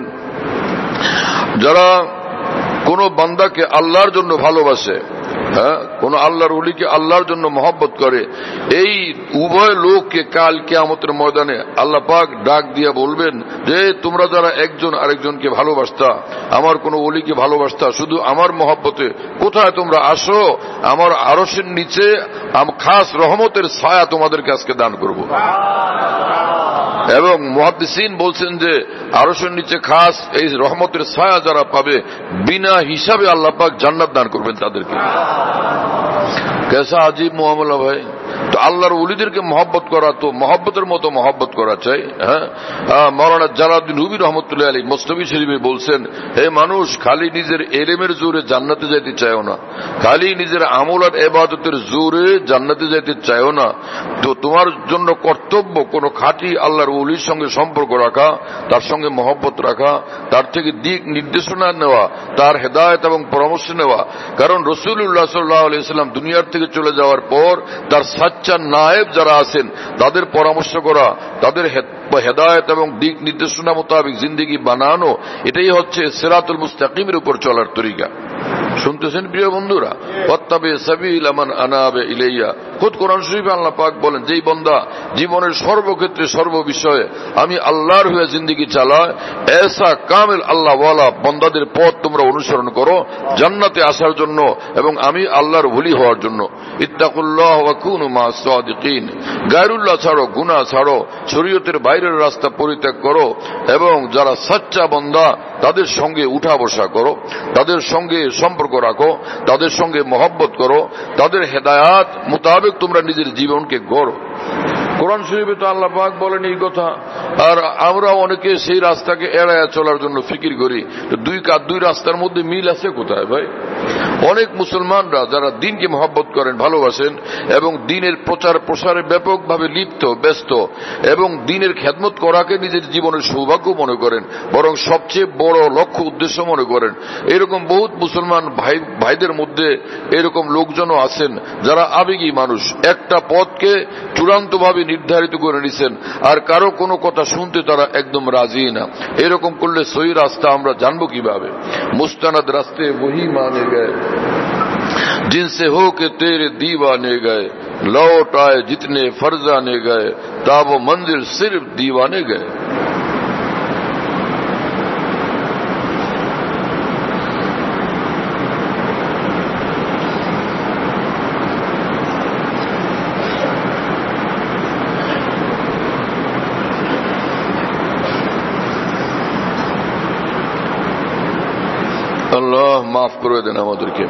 যারা কোন বান্দাকে আল্লাহর জন্য ভালোবাসে, হ্যাঁ, কোন আল্লাহর ওলিকে আল্লাহর জন্য মহব্বত করে, এই উভয় লোককে কাল কিয়ামতের ময়দানে আল্লাহ পাক ডাক দিয়া বলবেন যে তোমরা যারা একজন আরেকজনকে ভালোবাসতা, আমার কোন ওলিকে ভালোবাসতা শুধু আমার মহব্বতে, কোথায় তোমরা আসো, আমার আরশের নিচে খাস রহমতের ছায়া তোমাদেরকে আজকে দান করব। এবং মুহাদ্দিসিন বলছেন যে আরশের নিচে খাস এই রহমতের ছায়া যারা পাবে, বিনা হিসাবে আল্লাহ পাক জান্নাত দান করবেন তাদেরকে। কেসা আজীব মুআমালা ভাই। তো আল্লাহর ওলিদেরকে মহব্বত করা তো মহব্বতের মতো মহব্বত করা চাই। হ্যাঁ, মাওলানা জালালউদ্দিন রুমি রহমতুল্লাহ আলাইহি মসনবী শরীফে বলছেন, হে মানুষ, খালি নিজের এলেমের জোরে জান্নাতে যাইতে চাইও না, খালি নিজের আমল আর ইবাদতের জোরে জান্নাতে যাইতে চাইও না, তো তোমার জন্য কর্তব্য কোন খাঁটি আল্লাহর ওলির সঙ্গে সম্পর্ক রাখা, তার সঙ্গে মহব্বত রাখা, তার থেকে দিক নির্দেশনা নেওয়া, তার হেদায়েত এবং পরামর্শ নেওয়া। কারণ রাসূলুল্লাহ সাল্লাল্লাহু আলাইহি ওয়াসাল্লাম দুনিয়ার থেকে চলে যাওয়ার পর তার সাচ্চা নায়েব যারা আছেন তাদের পরামর্শ করা, তাদের হেদায়েত এবং দিক নির্দেশনা মোতাবেক জিন্দেগি বানানো, এটাই হচ্ছে সিরাতুল মুস্তাকিমের উপর চলার তরিকা। শুনতেছেন প্রিয় বন্ধুরা? ওয়াত্তাবি সাবিলা মান আনাবা ইলাইয়া। খুদ কোরআন শরীফে আল্লাহ পাক বলেন, যেই বান্দা জীবনের সর্বক্ষেত্রে সর্ববিষয়ে আমি আল্লাহর হয়ে জিন্দেগি চালায়, এসা কামিল আল্লাহ ওয়ালা বান্দাদের পথ তোমরা অনুসরণ করো জান্নাতে আসার জন্য এবং আমি আল্লাহর ওলি হওয়ার জন্য। ইত্তাকুল্লাহ ওয়া কুনু মা'আস সাদিকিন। গায়রুল্লাহ ছাড়ো, গুনাহ ছাড়ো, শরীয়তের বাইরের রাস্তা পরিত্যাগ করো এবং যারা সাচ্চা বান্দা তাদের সঙ্গে উঠা বসা করো, তাদের সঙ্গে সম্পর্ক রাখো, তাদের সঙ্গে মহব্বত করো, তাদের হেদায়াত মোতাবেক তোমরা নিজের জীবনকে গড়ো। কোরআন শরীফে তো আল্লাহ পাক বলেন এই কথা, আর আমরা অনেকে সেই রাস্তাকে এড়াইয়া চলার জন্য ফিকির করি। দুই কাজ দুই রাস্তার মধ্যে মিল আছে কোথায় ভাই? অনেক মুসলমানরা যারা দিনকে মহব্বত করেন, ভালোবাসেন এবং দিনের প্রচার প্রসারে ব্যাপকভাবে লিপ্ত, ব্যস্ত এবং দিনের খেদমত করাকে নিজের জীবনের সৌভাগ্য মনে করেন, বরং সবচেয়ে বড় লক্ষ্য উদ্দেশ্য মনে করেন। এরকম বহুত মুসলমান ভাই ভাইদের মধ্যে এরকম লোকজনও আছেন যারা আবেগী মানুষ, একটা পথকে চূড়ান্তভাবে নির্ধারিত করে নিছেন আর কারো কোনো কথা শুনতে তারা একদম রাজি না। এরকম করলে সহি রাস্তা আমরা জানবো কিভাবে? মুস্তানাদ রাস্তে वही माने गए जिनसे हो के तेरे दीवाने गए, लौट आए जितने फर्जाने गए, ताबो मंजिल सिर्फ दीवाने गए। আল্লাহ মাফ করে দেন আমাদেরকে।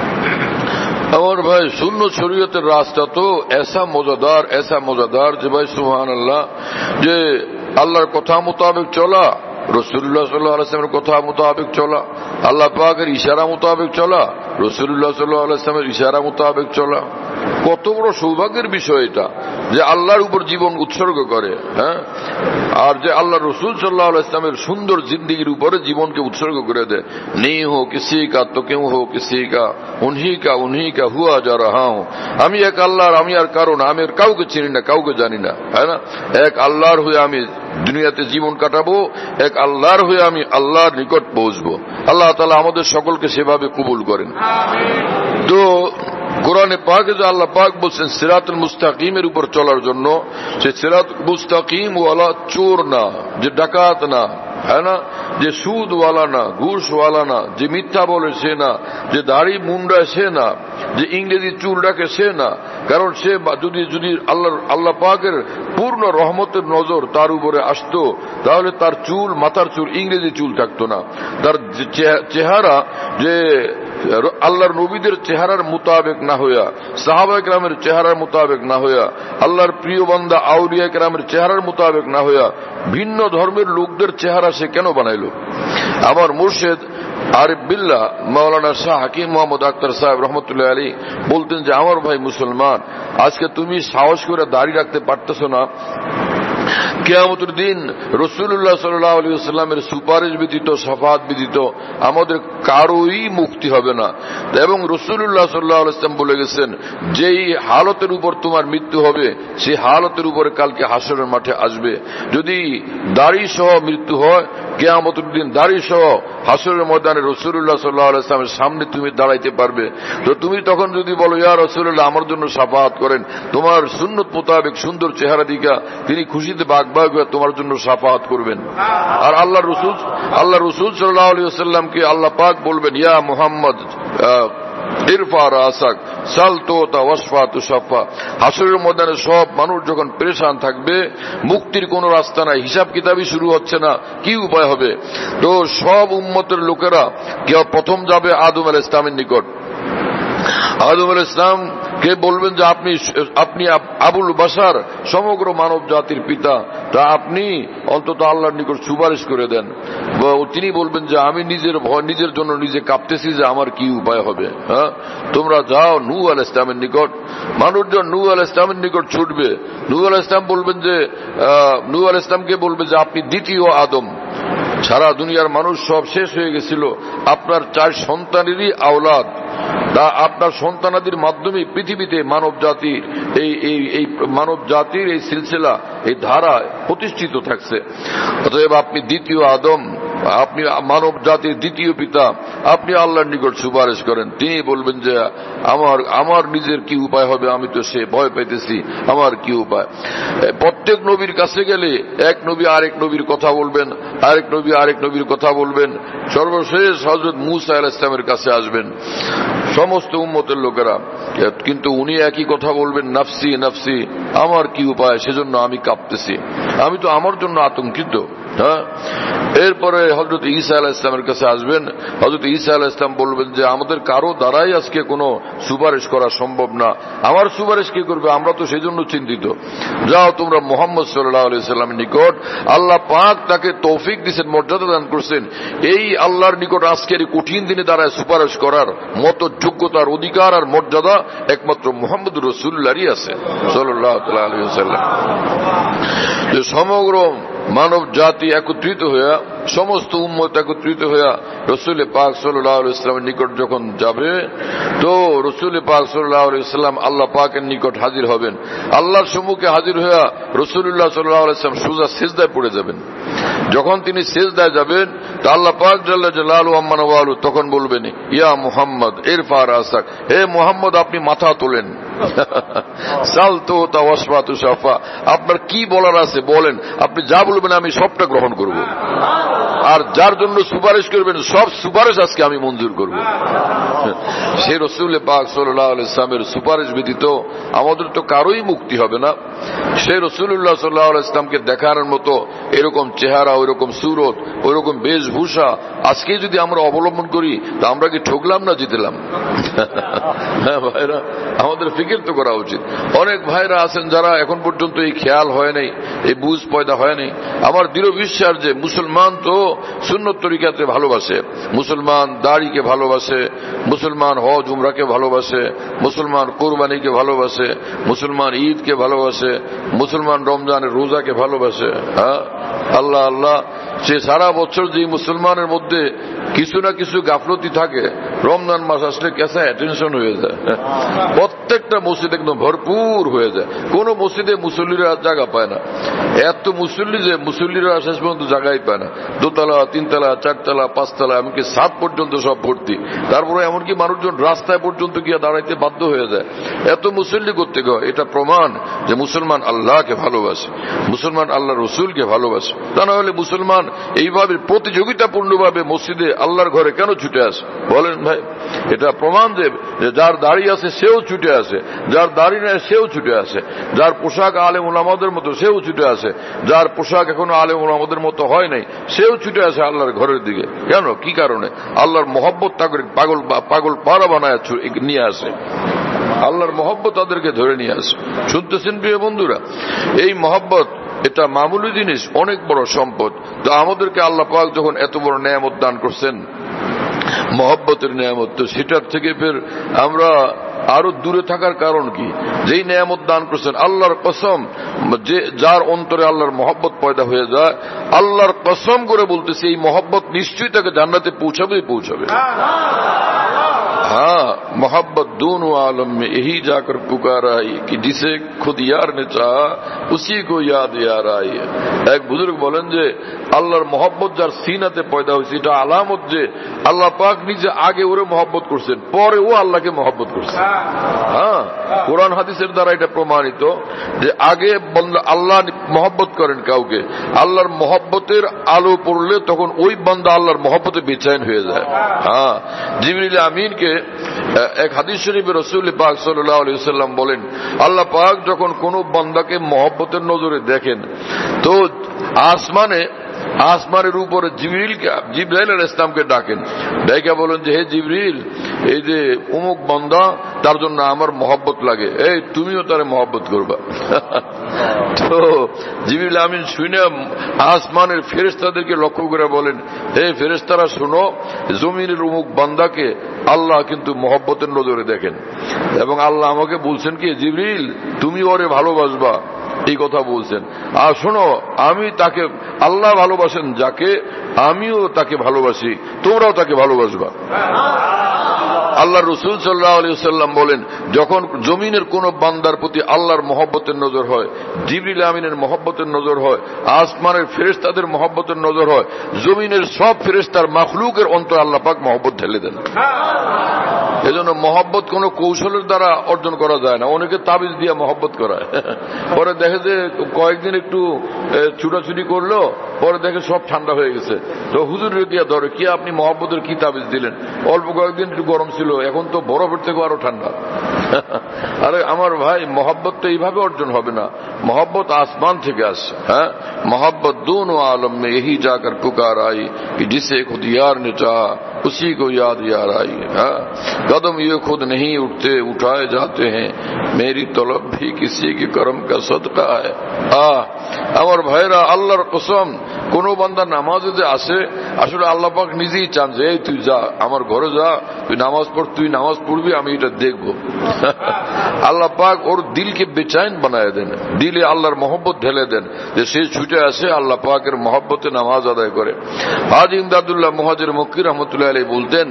আমার ভাই, শূন্য শরীয়তের রাস্তা তো এসা মজাদার, এসা মজাদার যে ভাই সুবহানাল্লাহ, যে আল্লাহর কথা মোতাবেক চলা, রাসূলুল্লাহ সাল্লাল্লাহু আলাইহি ওয়াসাল্লামের কথা মোতাবেক চলা, আল্লাহ পাকের ইশারা মোতাবেক চলা, রাসূলুল্লাহ সাল্লাল্লাহু আলাইহি ওয়াসাল্লামের ইশারা মোতাবেক চলা। কত বড় সৌভাগ্যের বিষয় এটা, যে আল্লাহর উপর জীবন উৎসর্গ করে, হ্যাঁ, আর যে আল্লাহ রসুল সাল্লাল্লাহু আলাইহি ওয়াসাল্লামের সুন্দর জিন্দেগির উপরে জীবনকে উৎসর্গ করে দেয়। নেই হো কিসি কা তো কেউ হো কিসি কা, উনহি কা উনহি কা হুয়া যা রাহা হুঁ। আমি এক আল্লাহর, আমি আর কারো না, আমি আর কাউকে চিনি না, কাউকে জানি না, হ্যাঁ না। এক আল্লাহর হয়ে আমি দুনিয়াতে জীবন কাটাবো, এক আল্লাহর হয়ে আমি আল্লাহর নিকট পৌঁছবো। আল্লাহ তাআলা আমাদের সকলকে সেভাবে কবুল করেন। তো কোরআনে পাকে যে আল্লাহ পাক বলছেন সিরাতুল মুস্তাকিমের উপর চলার জন্য, সে সিরাত মুস্তাকিম ওয়ালা চোর না, যে ডাকাত না, হ্যাঁ না, যে সুদ ওয়ালা না, ঘুষ ওয়ালা না, যে মিথ্যা বলে সে না, যে দাড়ি মুন্ডায় সে না, যে ইংরেজি চুল রাখে সে না। কারণ সে যদি যদি আল্লাহ আল্লাহ পাকের পূর্ণ রহমতের নজর তার উপরে আসতো, তাহলে তার চুল, মাথার চুল ইংরেজি চুল থাকতো না। তার চেহারা যে আল্লাহর নবীদের চেহারার মোতাবেক না হইয়া, সাহাবা কেরামের চেহারার মোতাবেক না হইয়া, আল্লাহর প্রিয় বান্দা আউলিয়া কেরামের চেহারার মোতাবেক না হইয়া ভিন্ন ধর্মের লোকদের চেহারা সে কেন বানাইল? আমার মুর্শিদ আরিফ বিল্লাহ মাওলানা শাহ হাকিম মোহাম্মদ আখতার সাহেব রহমতুল্লাহ আলী বলতেন যে, আমার ভাই মুসলমান, আজকে তুমি সাহস করে দাঁড়িয়ে রাখতে পারতেছ না, কিয়ামতের দিন রাসূলুল্লাহ সাল্লাল্লাহু আলাইহি ওয়াসাল্লামের সুপারিশ ব্যতীত, শাফাআত ব্যতীত আমাদের কারোই মুক্তি হবে না। এবং রাসূলুল্লাহ সাল্লাল্লাহু আলাইহি ওয়াসাল্লাম বলে গেছেন, যেই হালতের উপর তোমার মৃত্যু হবে সেই হালতের উপরে কালকে হাসরের মাঠে আসবে। যদি দাড়ি সহ মৃত্যু হয়, কিয়ামতের দিন দাড়ি সহ হাসরের ময়দানে রাসূলুল্লাহ সাল্লাল্লাহু আলাইহি ওয়াসাল্লামের সামনে তুমি দাঁড়াইতে পারবে। তো তুমি তখন যদি বলো, ইয়া রাসূলুল্লাহ আমার জন্য শাফাআত করেন, তোমার সুন্নত মোতাবেক সুন্দর চেহারা দিকা তিনি খুশিতে বাগবাগ হয়ে তোমার জন্য শাফাআত করবেন। আর আল্লাহ রসুল আল্লাহ রসুল সাল্লাল্লাহু আলাইহি ওয়াসাল্লামকে আল্লাহ পাক বলবেন, ইয়া মুহাম্মদ ইরফা রাসাক সাল তোতা ওয়াসফা তুশাফা। হাসরের ময়দানে সব মানুষ যখন পেরেশান থাকবে, মুক্তির কোন রাস্তা নাই, হিসাব কিতাবই শুরু হচ্ছে না, কি উপায় হবে? তো সব উম্মতের লোকেরা কেউ প্রথম যাবে আদম আলাইহিস সালামের নিকট। আদম আলাইহিস সালাম কে বলবেন যে, আপনি আপনি আবুল বাশার, সমগ্র মানব জাতির পিতা, তা আপনি অন্তত আল্লাহর নিকট সুপারিশ করে দেন। তিনি বলবেন যে, আমি নিজের ভয়, নিজের জন্য নিজে কাঁপতেছি যে আমার কি উপায় হবে। হ্যাঁ, তোমরা যাও নূহ আলাইহিস সালামের নিকট। মানুষজন নূহ আলাইহিস সালামের নিকট ছুটবে। নূহ আলাইহিস সালাম বলবেন যে, নূহ আলাইহিস সালামকে বলবে যে, আপনি দ্বিতীয় আদম, সারা দুনিয়ার মানুষ সব শেষ হয়ে গেছিল, আপনার চার সন্তানেরই আওলাদ, তা আপনার সন্তানাদির মাধ্যমে পৃথিবীতে মানব জাতির এই এই মানব জাতির এই সিলসিলা এই ধারা প্রতিষ্ঠিত থাকছে। অতএব আপনি দ্বিতীয় আদম, আপনি মানব জাতির দ্বিতীয় পিতা, আপনি আল্লাহর নিকট সুপারিশ করেন। তিনি বলবেন যে আমার আমার নিজের কি উপায় হবে, আমি তো সে ভয় পাইতেছি, আমার কি উপায়। প্রত্যেক নবীর কাছে গেলে এক নবী আরেক নবীর কথা বলবেন, আরেক নবী আরেক নবীর কথা বলবেন। সর্বশেষ হযরত মূসা আলাইহিস সালামের কাছে আসবেন সমস্ত উম্মতের লোকেরা, কিন্তু উনি একই কথা বলবেন, নাফসি নাফসি, আমার কি উপায়, সেজন্য আমি কাঁপতেছি, আমি তো আমার জন্য আতঙ্কিত। হ্যাঁ, এরপরে হযরত ঈসা আলাইহিস সালামের কাছে আসবেন। হযরত ঈসা আলাইহিস সালাম বলবেন যে আমাদের কারো দ্বারাই আজকে কোনো সুপারিশ করা সম্ভব না, আমার সুপারিশ কি করবে, আমরা তো সেই জন্য চিন্তিত। যাও তোমরা মুহাম্মদ সাল্লাল্লাহু আলাইহি সাল্লামের নিকট, আল্লাহ পাক তাকে তৌফিক দিয়েছেন, মর্যাদা দান করছেন, এই আল্লাহর নিকট আজকের কঠিন দিনে দ্বারা সুপারিশ করার মতো যোগ্যতার অধিকার আর মর্যাদা একমাত্র মুহাম্মদুর রাসূলুল্লাহরই আছে সাল্লাল্লাহু আলাইহি ওয়াসাল্লাম। যে সমগ্র মানব জাতি একত্রিত হইয়া, সমস্ত উম্মত একত্রিত হইয়া রাসূল পাক সাল্লাল্লাহু আলাইহি ওয়াসাল্লামের নিকট যখন যাবে, তো রাসূল পাক সাল্লাল্লাহু আলাইহি ওয়াসাল্লাম আল্লাহ পাকের নিকট হাজির হবেন। আল্লাহর সম্মুখে হাজির হইয়া রাসূলুল্লাহ সাল্লাল্লাহু আলাইহি ওয়াসাল্লাম সোজা সিজদায় পড়ে যাবেন। যখন তিনি সিজদায় যাবেন, তা আল্লাহ পাক জাল্লা জালালুহু আম্মা ওয়ালু তখন বলবেন, ইয়া মুহাম্মদ ইরফা রাসাক, হে মুহাম্মদ আপনি মাথা তোলেন, সালতু তাওয়াসফাতু শাফা, আপনার কি বলার আছে বলেন, আপনি যা বলবেন আমি সবটা গ্রহণ করব, আর যার জন্য সুপারিশ করবেন সব সুপারিশ আজকে আমি মঞ্জুর করব। সে রাসূল পাক সাল্লাল্লাহু আলাইহি ওয়াসাল্লামের সুপারিশ ব্যতীত আমাদের তো কারোই মুক্তি হবে না। সে রাসূলুল্লাহ সাল্লাল্লাহু আলাইহি ওয়াসাল্লামকে দেখানোর মতো এরকম চেহারা, ওইরকম সুরত, ওইরকম বেশভূষা আজকে যদি আমরা অবলম্বন করি, তা আমরা কি ঠকলাম না জিতলাম? হ্যাঁ ভাইরা, আমাদের ফিকির তো করা উচিত। অনেক ভাইরা আছেন যারা এখন পর্যন্ত এই খেয়াল হয় নাই, এই বুঝ পয়দা হয় নাই। আমার দৃঢ় বিশ্বাস যে মুসলমান তো সুন্নত তরিকাতে ভালোবাসে, মুসলমান দাড়িকে ভালোবাসে, মুসলমান হজ উমরাকে ভালোবাসে, মুসলমান কোরবানিকে ভালোবাসে, মুসলমান ঈদকে ভালোবাসে, মুসলমান রমজানের রোজাকে ভালোবাসে। হ্যাঁ, আল্লাহ আল্লাহ, সে সারা বছর যে মুসলমানের মধ্যে কিছু না কিছু গাফলতি থাকে, রমজান মাস আসলে কেসা অ্যাটেনশন হয়ে যায়, প্রত্যেকটা মসজিদ একদম ভরপুর হয়ে যায়। কোন মসজিদে মুসল্লিরা জায়গা পায় না, এত মুসল্লি যে মুসল্লিরা শেষ পর্যন্ত জায়গাই পায় না। দোতলা, তিনতলা, চারতলা, পাঁচতলা, এমনকি সাত পর্যন্ত সব ভর্তি। তারপরে এমনকি মানুষজন রাস্তায় পর্যন্ত গিয়ে দাঁড়াইতে বাধ্য হয়ে যায়, এত মুসল্লি করতে গিয়ে। এটা প্রমাণ যে মুসলমান আল্লাহকে ভালোবাসে, মুসলমান আল্লাহ রসুলকে ভালোবাসে। তা না হলে মুসলমান এইভাবে প্রতিযোগিতাপূর্ণভাবে মসজিদে আল্লাহর ঘরে কেন ছুটে আসে বলেন ভাই? এটা প্রমাণ যে যার দাড়ি আছে সেও ছুটে আসে, যার দাড়ি নেই সেও ছুটে আসে, যার পোশাক আলেম ওলামাদের মতো সেও ছুটে আসে, যার পোশাক এখনো আলেম ওলামাদের মতো হয় নাই সেও ছুটে আসে আল্লাহর ঘরের দিকে। কেন? কি কারণে? আল্লাহর মহব্বত তাকে পাগল পাগল পাড়া বানায় নিয়ে আসে, আল্লাহর মহব্বত তাদেরকে ধরে নিয়ে আসে। শুনতেছেন প্রিয় বন্ধুরা? এই মহব্বত এটা মামুলি জিনিস, অনেক বড় সম্পদ। তো আমাদেরকে আল্লাহ পাক যখন এত বড় নেয়ামত দান করছেন, মহব্বতের নেয়ামত, তো সেটার থেকে ফের আমরা আরো দূরে থাকার কারণ কি? যেই নেয়ামত দান করছেন, আল্লাহর কসম, যে যার অন্তরে আল্লাহর মহব্বত পয়দা হয়ে যায়, আল্লাহর কসম করে বলতেছে এই মহব্বত নিশ্চয়ই তাকে জান্নাতে পৌঁছাবেই পৌঁছাবে। हाँ, मोहब्बत दोनों आलम में यही जाकर पुकार आई कि जिसे खुद यार ने चाहा उसी को याद यार आई। एक बुजुर्ग बोलें जे আল্লাহর মহব্বত যার সিনাতে পয়দা হয়েছে, এটা আলামত যে আল্লাহ পাক নিজে আগে ওরে মহব্বত করছেন, পরে ও আল্লাহকে মহব্বত করছে। হ্যাঁ, কোরআন হাদিসের দ্বারা এটা প্রমাণিত যে আগে আল্লাহ মহব্বত করেন কাউকে, আল্লাহর মহব্বতের আলো পড়লে তখন ওই বান্দা আল্লাহর মহব্বতে বেচैन হয়ে যায়। হ্যাঁ, জিবরিল আমিনকে এক হাদিস শরীফে রাসূল পাক সাল্লাল্লাহু আলাইহি ওয়াসাল্লাম বলেন, আল্লাহ পাক যখন কোন বান্দাকে মহব্বতের নজরে দেখেন, তো আসমানে আসমানের উপরে জিবরিলকে জিবরাইল আলাইহিস সালামকে ডাকেন, ডেকে বলেন যে হে জিবরিল, এই যে অমুক বান্দা, তার জন্য আমার মহব্বত লাগে, এই তুমিও তারে মহব্বত করবা। তো জিবরিল আমিন শুনে আসমানের ফেরেশতাদেরকে লক্ষ্য করে বলেন, হে ফেরেশতারা শুনো, জমিনের অমুক বান্দাকে আল্লাহ কিন্তু মহব্বতের নজরে দেখেন, এবং আল্লাহ আমাকে বলছেন কি জিবরিল তুমি ওরে ভালোবাসবা, এই কথা বলছেন। আর শোনো, আমি তাকে, আল্লাহ ভালোবাসেন যাকে, আমিও তাকে ভালোবাসি, তোমরাও তাকে ভালোবাসবা। আল্লাহ রাসূল সাল্লাল্লাহু আলাইহি ওয়াসাল্লাম বলেন, যখন জমিনের কোন বান্দার প্রতি আল্লাহর মহব্বতের নজর হয়, জিবরিল আমিনের মহব্বতের নজর হয়, আসমানের ফেরেশতাদের মহব্বতের নজর হয়, জমিনের সব ফেরেশতার মাখলুকের অন্তর আল্লাহ পাক মহব্বত ঢেলে দেন। এজন্য মহব্বত কোন কৌশলের দ্বারা অর্জন করা যায় না। অনেকে তাবিজ দিয়ে মহব্বত করায়, পরে দেখে যে কয়েকদিন একটু ছুটাছুটি করলো, পরে দেখে সব ঠান্ডা হয়ে গেছে। তো হুজুরের গিয়া ধরে, কি আপনি মহব্বতের কি তাবিজ দিলেন? অল্প কয়েকদিন একটু গরম ছিল, এখন তো বরফের থেকে আরো ঠান্ডা। আরে আমার ভাই, মহব্বত তো এইভাবে অর্জন হবে না, মহব্বত আসমান থেকে আসে। হ্যাঁ, मोहब्बत दोनों आलम में यही जाकर पुकार आई कि जिसे खुद यार ने चाहा उसी को याद यार आई। कदम ये खुद नहीं उठते उठाए जाते हैं, मेरी तलब भी किसी के कर्म का सदका है। আমার ভাইরা, আল্লাহর কসম, কোন বান্দা নামাজে যে আসে, আসলে আল্লাহ পাক নিজেই চান যে এই তুই যা, আমার ঘরে যা, তুই নামাজ পড়, তুই নামাজ পড়বি, আমি এটা দেখবো। আল্লাহ পাক ওর দিলকে বেচাইন বানায় দেন, দিলে আল্লাহর মহব্বত ঢেলে দেন, যে সে ছুটে আসে আল্লাহ পাকের মহব্বতে নামাজ আদায় করে। হাজী ইমদাদুল্লাহ মুহাজির মক্কি রহমতুল্লাহ আলাইহি বলতেন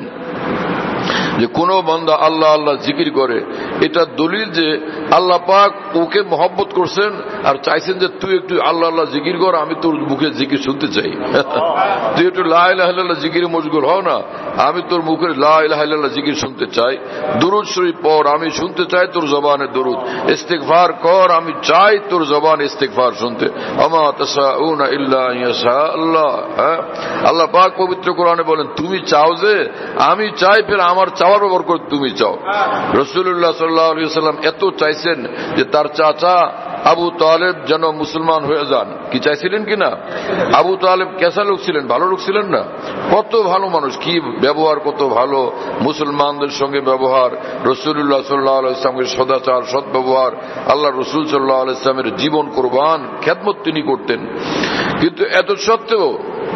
যে কোন বান্দা আল্লাহ আল্লাহ জিকির করে, এটা দলিল যে আল্লাহ পাক ওকে মহব্বত করছেন আর চাইছেন যে তুই একটু আল্লাহ আল্লাহ জিকির কর, আমি তোর মুখে জিকির শুনতে চাই। তুই একটু লা ইলাহা ইল্লাল্লাহ জিকিরে মশগুল হও না, আমি তোর মুখের লা ইলাহা ইল্লাল্লাহ জিকির শুনতে চাই। দুরূদ শরীফ পড়, আমি শুনতে চাই তোর জবানে দরুদ। ইস্তিগফার কর, আমি চাই তোর জবানে ইস্তিগফার শুনতে। আমা তাশাউনা ইল্লা ইয়াশা আল্লাহ। আল্লাহ পাক পবিত্র কোরআনে বলেন, তুমি চাও যে আমি চাই, ফের আমার চাওয়ার ব্যাপার করে তুমি চাও। রাসূলুল্লাহ সাল্লাল্লাহু আলাইহি ওয়াসাল্লাম এত চাইছেন যে তার চাচা আবু তালেব যেন মুসলমান হয়ে যান। কি চাইছিলেন কিনা? আবু তালেব কেসা লোক ছিলেন? ভালো লোক ছিলেন না? কত ভালো মানুষ, কি ব্যবহার, কত ভালো, মুসলমানদের সঙ্গে ব্যবহার, রাসূলুল্লাহ সাল্লাল্লাহু আলাইহি ওয়াসাল্লামের সদাচার, সৎ ব্যবহার, আল্লাহ রাসূল সাল্লাল্লাহু আলাইহি ওয়াসাল্লামের জীবন কোরবান, খেদমত তিনি করতেন। কিন্তু এত সত্ত্বেও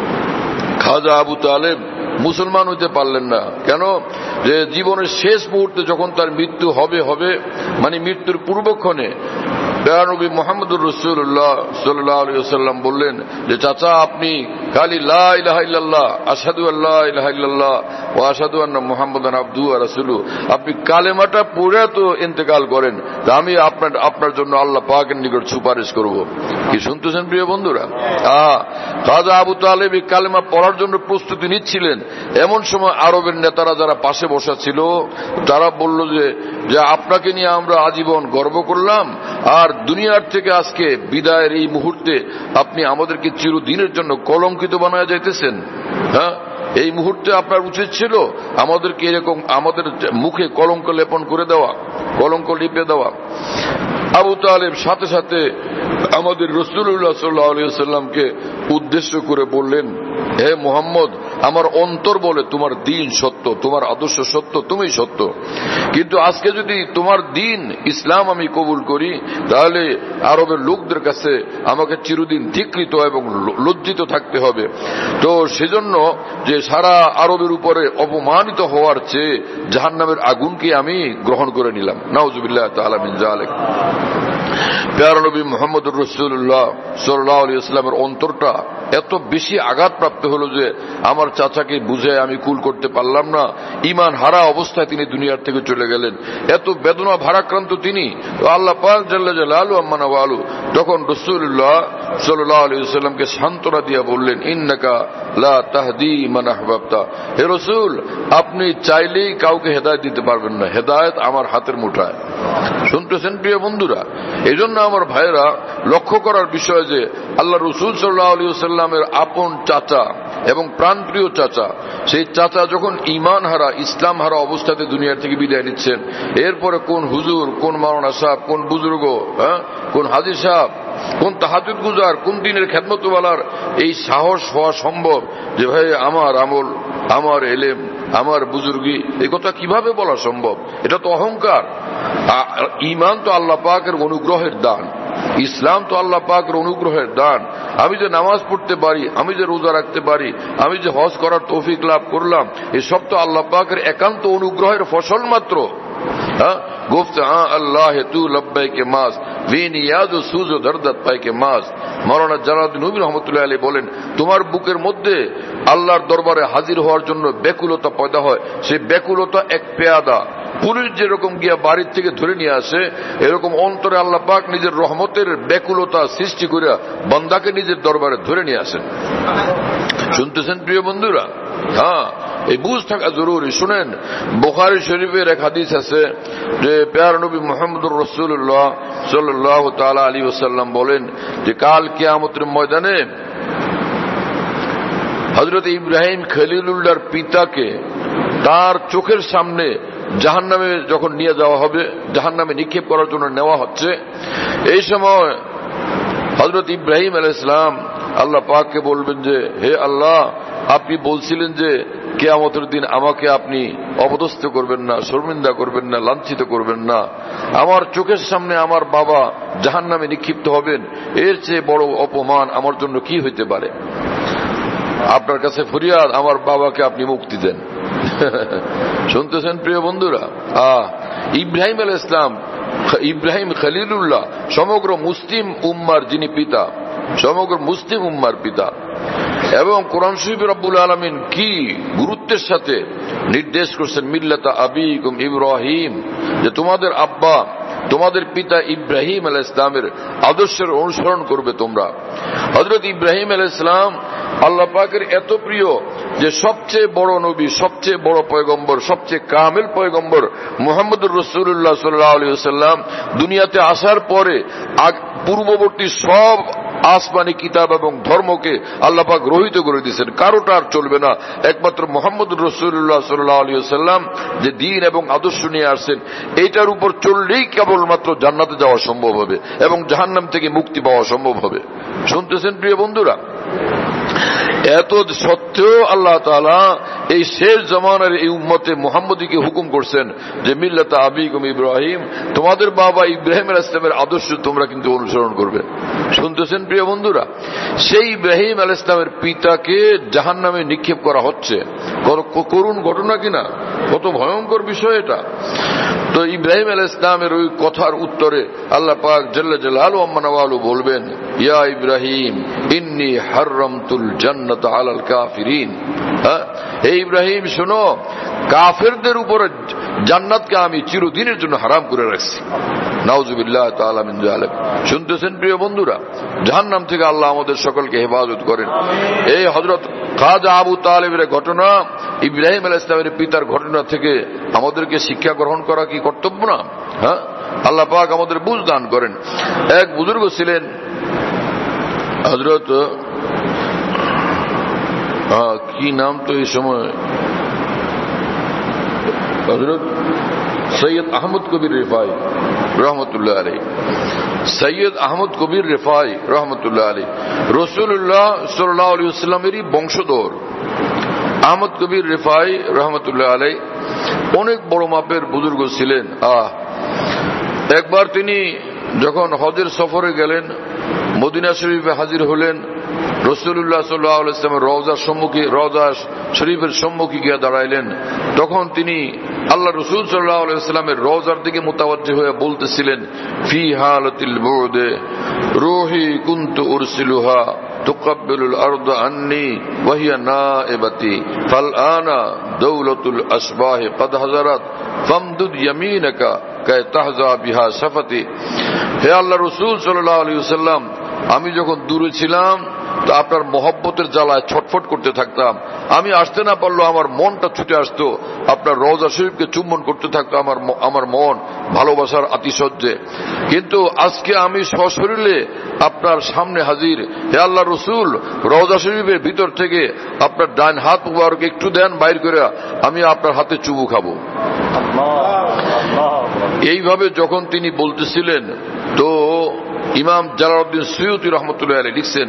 খাজা আবু তালেব মুসলমান হইতে পারলেন না। কেন? যে জীবনের শেষ মুহূর্তে যখন তার মৃত্যু হবে হবে মানে মৃত্যুর পূর্বক্ষণে নবী মুহাম্মদুর রাসূলুল্লাহ সাল্লাল্লাহু আলাইহি ওয়াসাল্লাম বললেন যে চাচা, আপনি খালি লা ইলাহা ইল্লাল্লাহ আশহাদু আল্লা ইলাহা ইল্লাল্লাহ ওয়া আশহাদু আন্না মুহাম্মাদান আবদুহু ওয়া রাসূলুহু, আপনি কালেমাটা পড়ে তো ইন্তেকাল করেন, তা আমি আপনার আপনার জন্য আল্লাহ পাকের নিকট সুপারিশ করব। কি শুনতেছেন প্রিয় বন্ধুরা? আহ খাজা আবু তালেব এই কালেমা পড়ার জন্য প্রস্তুতি নিচ্ছিলেন। এমন সময় আরবের নেতারা যারা পাশে বসা ছিল, তারা বলল যে যে আপনাকে নিয়ে আমরা আজীবন গর্ব করলাম, আর দুনিয়ার থেকে আজকে বিদায়ের এই মুহূর্তে আপনি আমাদেরকে চিরদিনের জন্য কলঙ্কিত বানায় যাইতেছেন। হ্যাঁ, এই মুহূর্তে আপনার উচিত ছিল আমাদেরকে এরকম আমাদের মুখে কলঙ্ক লেপন করে দেওয়া, কলঙ্ক লিপে দেওয়া। আবু তালেব সাথে সাথে আমাদের রাসূলুল্লাহ সাল্লাল্লাহু আলাইহি ওয়াসাল্লামকে উদ্দেশ্য করে বললেন, হে মুহাম্মদ, আমার অন্তর বলে তোমার দ্বীন সত্য, তোমার আদর্শ সত্য, তুমি সত্য, কিন্তু আজকে যদি তোমার দ্বীন ইসলাম আমি কবুল করি, তাহলে আরবের লোকদের কাছে আমাকে চিরদিন ধিক্কৃত এবং লজ্জিত থাকতে হবে। তো সেজন্য যে সারা আরবের উপরে অপমানিত হওয়ার চেয়ে জাহান্নামের আগুনকে আমি গ্রহণ করে নিলাম। নাউজুবিল্লাহ তাআলা মিন যালিক। প্যারা নবী মুহাম্মদুর রাসূলুল্লাহ সাল্লাল্লাহু আলাইহি ওয়াসাল্লামের অন্তরটা এত বেশি আঘাতপ্রাপ্ত হলো যে আমার চাচাকে বুঝে আমি কুল করতে পারলাম না। ঈমান হারা অবস্থায় তিনি দুনিয়ার থেকে চলে গেলেন। এত বেদনা ভারাক্রান্ত তিনি। আল্লাহ পাক জাল্লা জালালু আম্মানা ওয়ালু তখন রাসূলুল্লাহ সাল্লাল্লাহু আলাইহি ওয়াসাল্লামকে সান্ত্বনা দিয়ে বললেন, ইন্নাকা লা তাহদি মান আহবাবতা। হে রাসূল, আপনি চাইলেই কাউকে হেদায়েত দিতে পারবেন না, হেদায়েত আমার হাতের মুঠায়। শুনতেছেন প্রিয় বন্ধুরা? এই জন্য আমার ভাইরা লক্ষ্য করার বিষয় যে আল্লাহ রাসূল সাল্লাল্লাহু আলাইহি ওয়াসাল্লামের আপন চাচা এবং প্রাণপ্রিয় চাচা, সেই চাচা যখন ঈমান হারা, ইসলাম হারা অবস্থাতে দুনিয়ার থেকে বিদায় নিচ্ছেন, এরপরে কোন হুজুর, কোন মাওলানা সাহেব, কোন বুজুর্গ, হ্যাঁ, কোন হাজী সাহেব, কোন তাহাজ্জুদ গুজার, কোন দিনের খেদমতওয়ালার এই সাহস হওয়া সম্ভব যে ভাই আমার আমল, আমার এলেম, আমার বুজুর্গি, এই কথা কিভাবে বলা সম্ভব? এটা তো অহংকার। ঈমান তো আল্লাহ পাকের অনুগ্রহের দান, ইসলাম তো আল্লাহ পাকের অনুগ্রহের দান। আমি যে নামাজ পড়তে পারি, আমি যে রোজা রাখতে পারি, আমি যে হজ করার তৌফিক লাভ করলাম, এসব তো আল্লাহ পাকের একান্ত অনুগ্রহের ফসল মাত্র। হ্যাঁ, গুফতে হ্যাঁ আল্লাহ তু লব্বাইকে মাস, ভিনিয়াজ ও সুজ ও দরদাত পাইকে মাস। মাওলানা জালালউদ্দিন রুমি রহমতুল্লাহ আলাইহি বলেন, তোমার বুকের মধ্যে আল্লাহর দরবারে হাজির হওয়ার জন্য ব্যাকুলতা পয়দা হয়। সেই ব্যাকুলতা এক পেয়াদা পুলিশ যেরকম গিয়া বাড়ির থেকে ধরে নিয়ে আসে, এরকম অন্তরে আল্লাহ পাক নিজের রহমতের ব্যাকুলতা সৃষ্টি করিয়া বান্দাকে নিজের দরবারে ধরে নিয়ে আসেন। শুনতেছেন প্রিয় বন্ধুরা? হ্যাঁ, এই বুঝ থাকা জরুরি। শুনেন, বুখারী শরীফের এক হাদিস আছে যে প্যার নবী মুহাম্মদুর রাসূলুল্লাহ সাল্লাল্লাহু তাআলা আলাইহি ওয়াসাল্লাম বলেন যে কাল কিয়ামতের ময়দানে হযরত ইব্রাহিম খলিলুল্লাহর পিতাকে তার চোখের সামনে জাহান্নামে যখন নিয়ে যাওয়া হবে, জাহান্নামে নিক্ষেপ করার জন্য নেওয়া হচ্ছে, এই সময় হযরত ইব্রাহিম আলাইহিস সালাম আল্লাহ পাককে বলবেন যে হে আল্লাহ, আপনি বলছিলেন যে কিয়ামতের দিন আমাকে আপনি অপদস্থ করবেন না, শর্মিন্দা করবেন না, লাঞ্ছিত করবেন না। আমার চোখের সামনে আমার বাবা জাহান্নামে নিক্ষিপ্ত হবেন, এর চেয়ে বড় অপমান আমার জন্য কি হইতে পারে? আপনার কাছে ফরিয়াদ, আমার বাবাকে আপনি মুক্তি দেন। শুনতেছেন প্রিয় বন্ধুরা? আহ ইব্রাহিম আলাইহিস সালাম, ইব্রাহিম খলিলুল্লাহ সমগ্র মুসলিম উম্মার যিনি পিতা, সমগ্র মুসলিম উম্মার পিতা, এবং কোরআন শরীফে রব্বুল আলামিন কি গুরুত্বের সাথে নির্দেশ করছেন, মিল্লাতা আবিকুম ইব্রাহিম, যে তোমাদের আব্বা তোমাদের পিতা ইব্রাহিম আলাইহিস সালামের আদর্শের অনুসরণ করবে তোমরা। হযরত ইব্রাহিম আলাইহিস সালাম আল্লাহ পাকের এত প্রিয় যে সবচেয়ে বড় নবী, সবচেয়ে বড় পয়গম্বর, সবচেয়ে কামিল পয়গম্বর মুহাম্মদুর রাসূলুল্লাহ সাল্লাল্লাহু আলাইহি ওয়াসাল্লাম দুনিয়াতে আসার পরে পূর্ববর্তী সব আসমানি কিতাব এবং ধর্মকে আল্লাহ পাক রহিত করে দিয়েছেন, কারোটা আর চলবে না। একমাত্র মুহাম্মদুর রাসূলুল্লাহ সাল্লাল্লাহু আলাইহি ওয়াসাল্লাম যে দ্বীন এবং আদর্শ নিয়ে আসছেন, এইটার উপর চললেই কেবলমাত্র জান্নাতে যাওয়া সম্ভব হবে এবং জাহান্নাম থেকে মুক্তি পাওয়া সম্ভব হবে। শুনতেছেন প্রিয় বন্ধুরা? এত সত্ত্বেও আল্লাহ তাআলা এই শেষ জমানার এই উম্মতে মুহাম্মদীকে হুকুম করছেন যে মিল্লাতা আবিকুম ইব্রাহিম, তোমাদের বাবা ইব্রাহিম আলাইহিস সালামের আদর্শ তোমরা কিন্তু অনুসরণ করবে। শুনতেছেন প্রিয় বন্ধুরা? সেই ইব্রাহিম আলাইহিস সালামের পিতাকে জাহান্নামে নিক্ষেপ করা হচ্ছে, কত করুণ ঘটনা কিনা, কত ভয়ঙ্কর বিষয় এটা। তো ইব্রাহিম আলাইহিস সালামের ওই কথার উত্তরে আল্লাহ পাক জাল্লা জালালুহু ওয়া মানাওয়ালু বলবেন, ইয়া ইব্রাহিম ইন্নী হারামতুল জান্নাত আলাল কাফিরিন। হ্যাঁ, হে ইব্রাহিম শোনো, কাফেরদের উপরে জান্নাতকে আমি চিরদিনের জন্য হারাম করে রাখছি। নাউযুবিল্লাহ তাআলা মিন যালিক। শুনতেছেন প্রিয় বন্ধুরা? জাহান্নাম থেকে আল্লাহ আমাদের সকলকে হেফাজত করেন। এই হযরত খাজা আবু তালেবের ঘটনা, ইব্রাহিম আলাইহিস সালামের পিতার ঘটনা থেকে আমাদেরকে শিক্ষা গ্রহণ করা কি কর্তব্য না? হ্যাঁ, আল্লাহ পাক আমাদের বুঝ দান করেন। এক বুজুর্গ ছিলেন হযরত, কি নাম তো এই সময়, হযরত সৈয়দ আহমদ কবির রিফাই রহমতুল্লাহ আলাইহি। সৈয়দ আহমদ কবির রিফাই রহমতুল্লাহ আলাইহি রাসূলুল্লাহ সাল্লাল্লাহু আলাইহি ওয়াসাল্লামেরই বংশধর। আহমদ কবির রিফাই রহমতুল্লাহ আলাইহি অনেক বড় মাপের বুজুর্গ ছিলেন। আহ একবার তিনি যখন হজের সফরে গেলেন, মদিনা শরীফে হাজির হলেন, রাসূলুল্লাহ সাল্লাল্লাহু আলাইহি ওয়াসাল্লামের রওজার সম্মুখে, রওজা শরীফের সম্মুখে গিয়ে দাঁড়াইলেন। তখন তিনি আল্লাহ রাসূল সাল্লাল্লাহু আলাইহি ওয়াসাল্লামের রওজার দিকে মুতাওয়াজ্জিহ হয়ে বলতেছিলেন, ফি হালাতিল বুদে রূহি কুনতু উরসিলুহা তুকাব্বিলুল আরদা আন্নি ওয়া হিয়া নাইবাতি ফাল আনা দাওলাতুল আসবাহ কদ হাজারাত ফামদুদ ইয়ামিনাকা কায় তাহজা বিহা শাফাতি। হে আল্লাহ রাসূল সাল্লাল্লাহু আলাইহি ওয়াসাল্লাম, আমি যখন দূরে ছিলাম তো আপনার মহব্বতের জ্বালায় ছটফট করতে থাকতাম। আমি আসতে না পারলো আমার মনটা ছুটে আসতো, আপনার রওজা শরীফকে চুম্বন করতে থাকতো আমার আমার মন ভালোবাসার আতিশয্যে। কিন্তু আজকে আমি সশরীরে আপনার সামনে হাজির। হে আল্লাহ রাসূল, রওজা শরীফের ভিতর থেকে আপনার ডান হাত মুবারক একটু দেন বাইর করে, আমি আপনার হাতে চুমু খাবো। এইভাবে যখন তিনি বলতেছিলেন, তো ইমাম জালালউদ্দিন সুয়ুতী রহমতুল্লাহ আলাইহি লিখছেন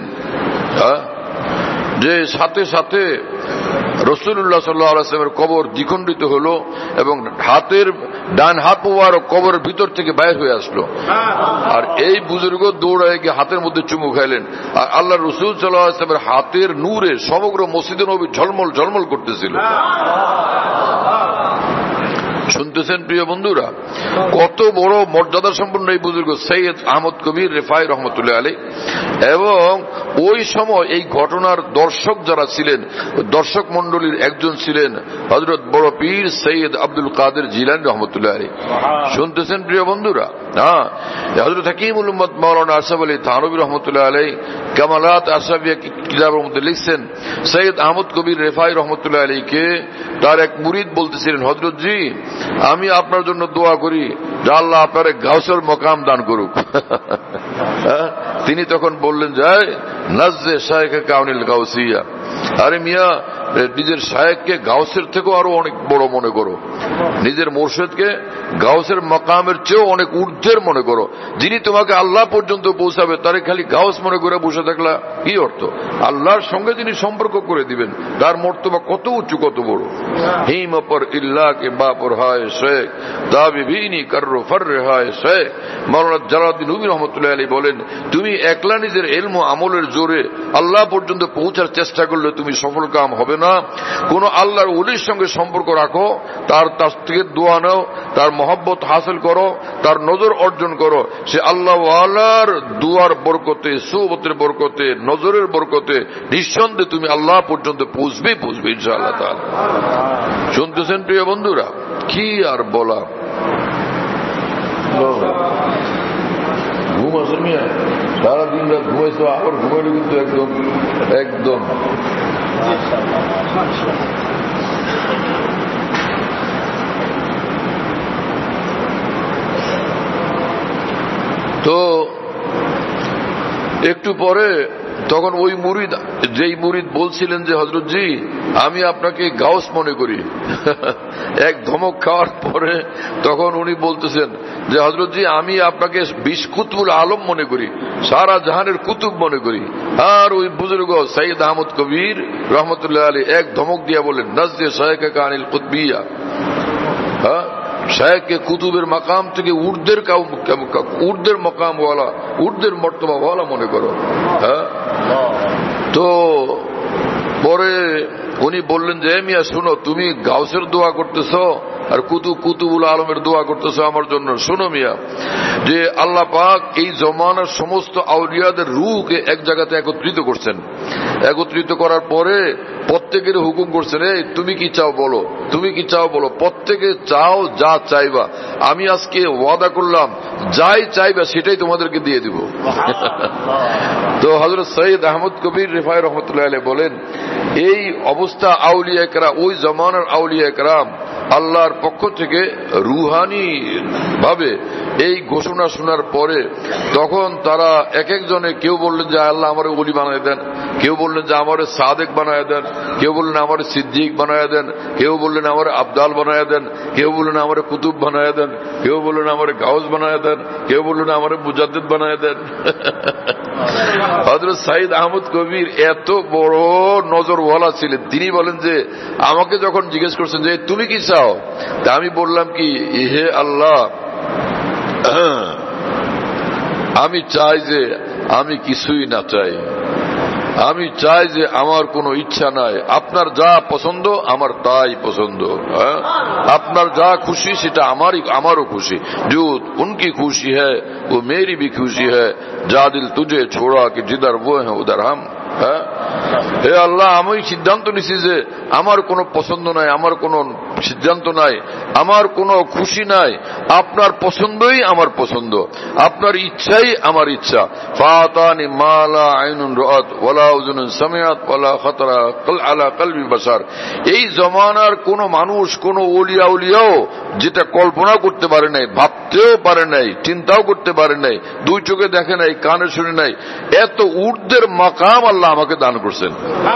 যে সাথে সাথে রাসূলুল্লাহ সাল্লাল্লাহু আলাইহি ওয়াসাল্লামের কবর দ্বিখণ্ডিত হলো এবং হাতের ডান হাত মুবারক কবরের ভিতর থেকে বাইর হয়ে আসলো। আর এই বুজুর্গ দৌড়ায় গিয়ে হাতের মধ্যে চুমু খাইলেন। আর আল্লাহ রাসূল সাল্লাল্লাহু আলাইহি ওয়াসাল্লামের হাতের নূরে সমগ্র মসজিদে নববী ঝলমল ঝলমল করতেছিল। শুনতেছেন প্রিয় বন্ধুরা, কত বড় মর্যাদা সম্পন্ন এই বুজুর্গ সৈয়দ আহমদ কবির রেফাই রহমতুল্লাহ আলাইহি। এবং ওই সময় এই ঘটনার দর্শক যারা ছিলেন, দর্শক মন্ডলীর একজন ছিলেন হযরত বড় পীর সৈয়দ আব্দুল কাদের জিলানী রহমতুল্লাহ আলাইহি। শুনতেছেন প্রিয় বন্ধুরা? হ্যাঁ, হযরত হাকিমুল উম্মত মাওলানা আশরাফ আলী থানভী রহমতুল্লাহ আলাইহি কামালাত আশরাফিয়া কিতাবের মধ্যে লিখছেন, সৈয়দ আহমদ কবির রেফাই রহমতুল্লাহ আলাইহিকে তার এক মুরিদ বলতেছিলেন, হযরত জি আমি আপনার জন্য দোয়া করি যে আল্লাহ আপনার গাউসের মকাম দান করুক। তিনি তখন বললেন, যায় নাজে শায়েখ কাউনিল গাউসিয়া। আরে মিয়া, নিজের শায়েখকে গাউসের থেকেও আরো অনেক বড় মনে করো, নিজের মোর্শেদকে গাউসের মকামের চেয়েও অনেক ঊর্ধ্বের মনে করো। যিনি তোমাকে আল্লাহ পর্যন্ত পৌঁছাবে তারে খালি গাউস মনে করে বসে থাকলা কি অর্থ? আল্লাহর সঙ্গে যিনি সম্পর্ক করে দিবেন তার মর্তবা কত উঁচু, কত বড়। হিম পর ইল্লাহ কে বাপর হায় শেখ দাবি ভিনি কার্র ফর রেহায় শেখ। মাওলানা জালালউদ্দিন রুমি রহমতুল্লাহ আলাইহি বলেন, তুমি একলা নিজের ইলম ও আমলের জোরে আল্লাহ পর্যন্ত পৌঁছার চেষ্টা করলে তুমি সফল কাম হবে না। কোন আল্লাহর ওলির সঙ্গে সম্পর্ক রাখো, তার তার থেকে দোয়া নাও, তার মহব্বত হাসিল করো, তার নজর অর্জন করো। সে আল্লাহ ওয়ালার দুয়ার বরকতে, সুবতের বরকতে, নজরের বরকতে নিঃসন্দেহে তুমি আল্লাহ পর্যন্ত পৌঁছবে পৌঁছবে ইনশাআল্লাহ তাআলা। শুনতেছেন প্রিয় বন্ধুরা? কি আর বলা। ঘুম আসে মিয়া, সারাদিন রাত ঘুমাইছো, আবার ঘুমাইলে কিন্তু একদম একদম তো একটু পরে তখন ওই মুরিদ, যেই মুরিদ বলছিলেন যে হযরত জি আমি আপনাকে গাউস মনে করি, এক ধমক খাওয়ার পরে তখন উনি বলতেছেন যে হযরত জি আমি আপনাকে বিশ কুতুবুল আলম মনে করি, সারা জাহানের কুতুব মনে করি। আর ওই বুজুর্গ সৈয়দ আহমদ কবির রহমতুল্লাহ আলাইহি এক ধমক দিয়ে বলেন, নাজদে শায়েখ কানিল কুতবিয়া। হ্যাঁ, শায়েখকে কুতুবের মাকাম থেকে ঊর্ধ্বের ঊর্ধ্বের মকামওয়ালা, ঊর্ধ্বের মর্তবাওয়ালা মনে করো। হ্যাঁ, তো পরে উনি বললেন যে মিয়া শুনো, তুমি গাউসের দোয়া করতেছ আর কুতুব কুতুবুল আলমের দোয়া করতেছ আমার জন্য। শুনো মিয়া, যে আল্লাহ পাক এই জমানার সমস্ত আউলিয়াদের রূহকে এক জায়গাতে একত্রিত করছেন। একত্রিত করার পরে প্রত্যেকের হুকুম করছেন, এই তুমি কি চাও বলো, তুমি কি চাও বলো, প্রত্যেকে চাও যা চাইবা। আমি আজকে ওয়াদা করলাম যাই চাইবা সেটাই তোমাদেরকে দিয়ে দিব। তো হযরত সৈয়দ আহমদ কবির রেফাই রহমতুল্লাহ আলাইহি বলেন, এই অবস্থা আউলিয়া কেরাম, ওই জমানার আউলিয়া কেরাম আল্লাহর পক্ষ থেকে রুহানি ভাবে এই ঘোষণা শোনার পরে তখন তারা এক একজনে, কেউ বললেন যে আল্লাহ আমার ওলি বানায় দেন, কেউ বললেন যে আমার সাদেক বানায় দেন, কেউ বললেন আমার সিদ্দিক বানায় দেন, কেউ বললেন আমার আবদাল বানায় দেন, কেউ বললেন আমার কুতুব বানায় দেন, কেউ বললেন আমার গাউস বানায় দেন, কেউ বললেন আমার মুজাদ্দিদ বানায় দেন। হযরত সৈয়দ আহমদ কবির এত বড় নজরওয়ালা ছিলেন, তিনি বলেন যে আমাকে যখন জিজ্ঞেস করছেন যে তুমি কি চাও, তা আমি বললাম কি, হে আল্লাহ আমি চাই যে আমি কিছুই না চাই, আমি চাই যে আমার কোনো ইচ্ছা নাই, আপনার যা পছন্দ আমার তাই পছন্দ। আপনার যা খুশি সেটা আমারই, আমারও খুশি। जो उनकी खुशी है वो मेरी भी खुशी है, जा दिल तुझे छोड़ा कि जिधर वो है उधर हम। হে আল্লাহ, আমি সিদ্ধান্ত নিছি যে আমার কোনো পছন্দ নাই, আমার কোনো সিদ্ধান্ত নাই, আমার কোনো খুশি নাই, আপনার পছন্দই আমার পছন্দ, আপনার ইচ্ছাই আমার ইচ্ছা। ফাতানি মালা আইনুন রাআত ওয়ালা উযুনুন সামিআত ওয়ালা খাতারা আলা কলবি বাশার। এই জমানার কোন মানুষ, কোন ওলিয়া উলিয়াও যেটা কল্পনা করতে পারে নাই, ভাবতেও পারে নাই, চিন্তাও করতে পারে নাই, দুই চোখে দেখে নাই, কানে শুনে নাই, এত ঊর্ধ্বের মাকাম আল্লাহ আমাকে দান করছেন।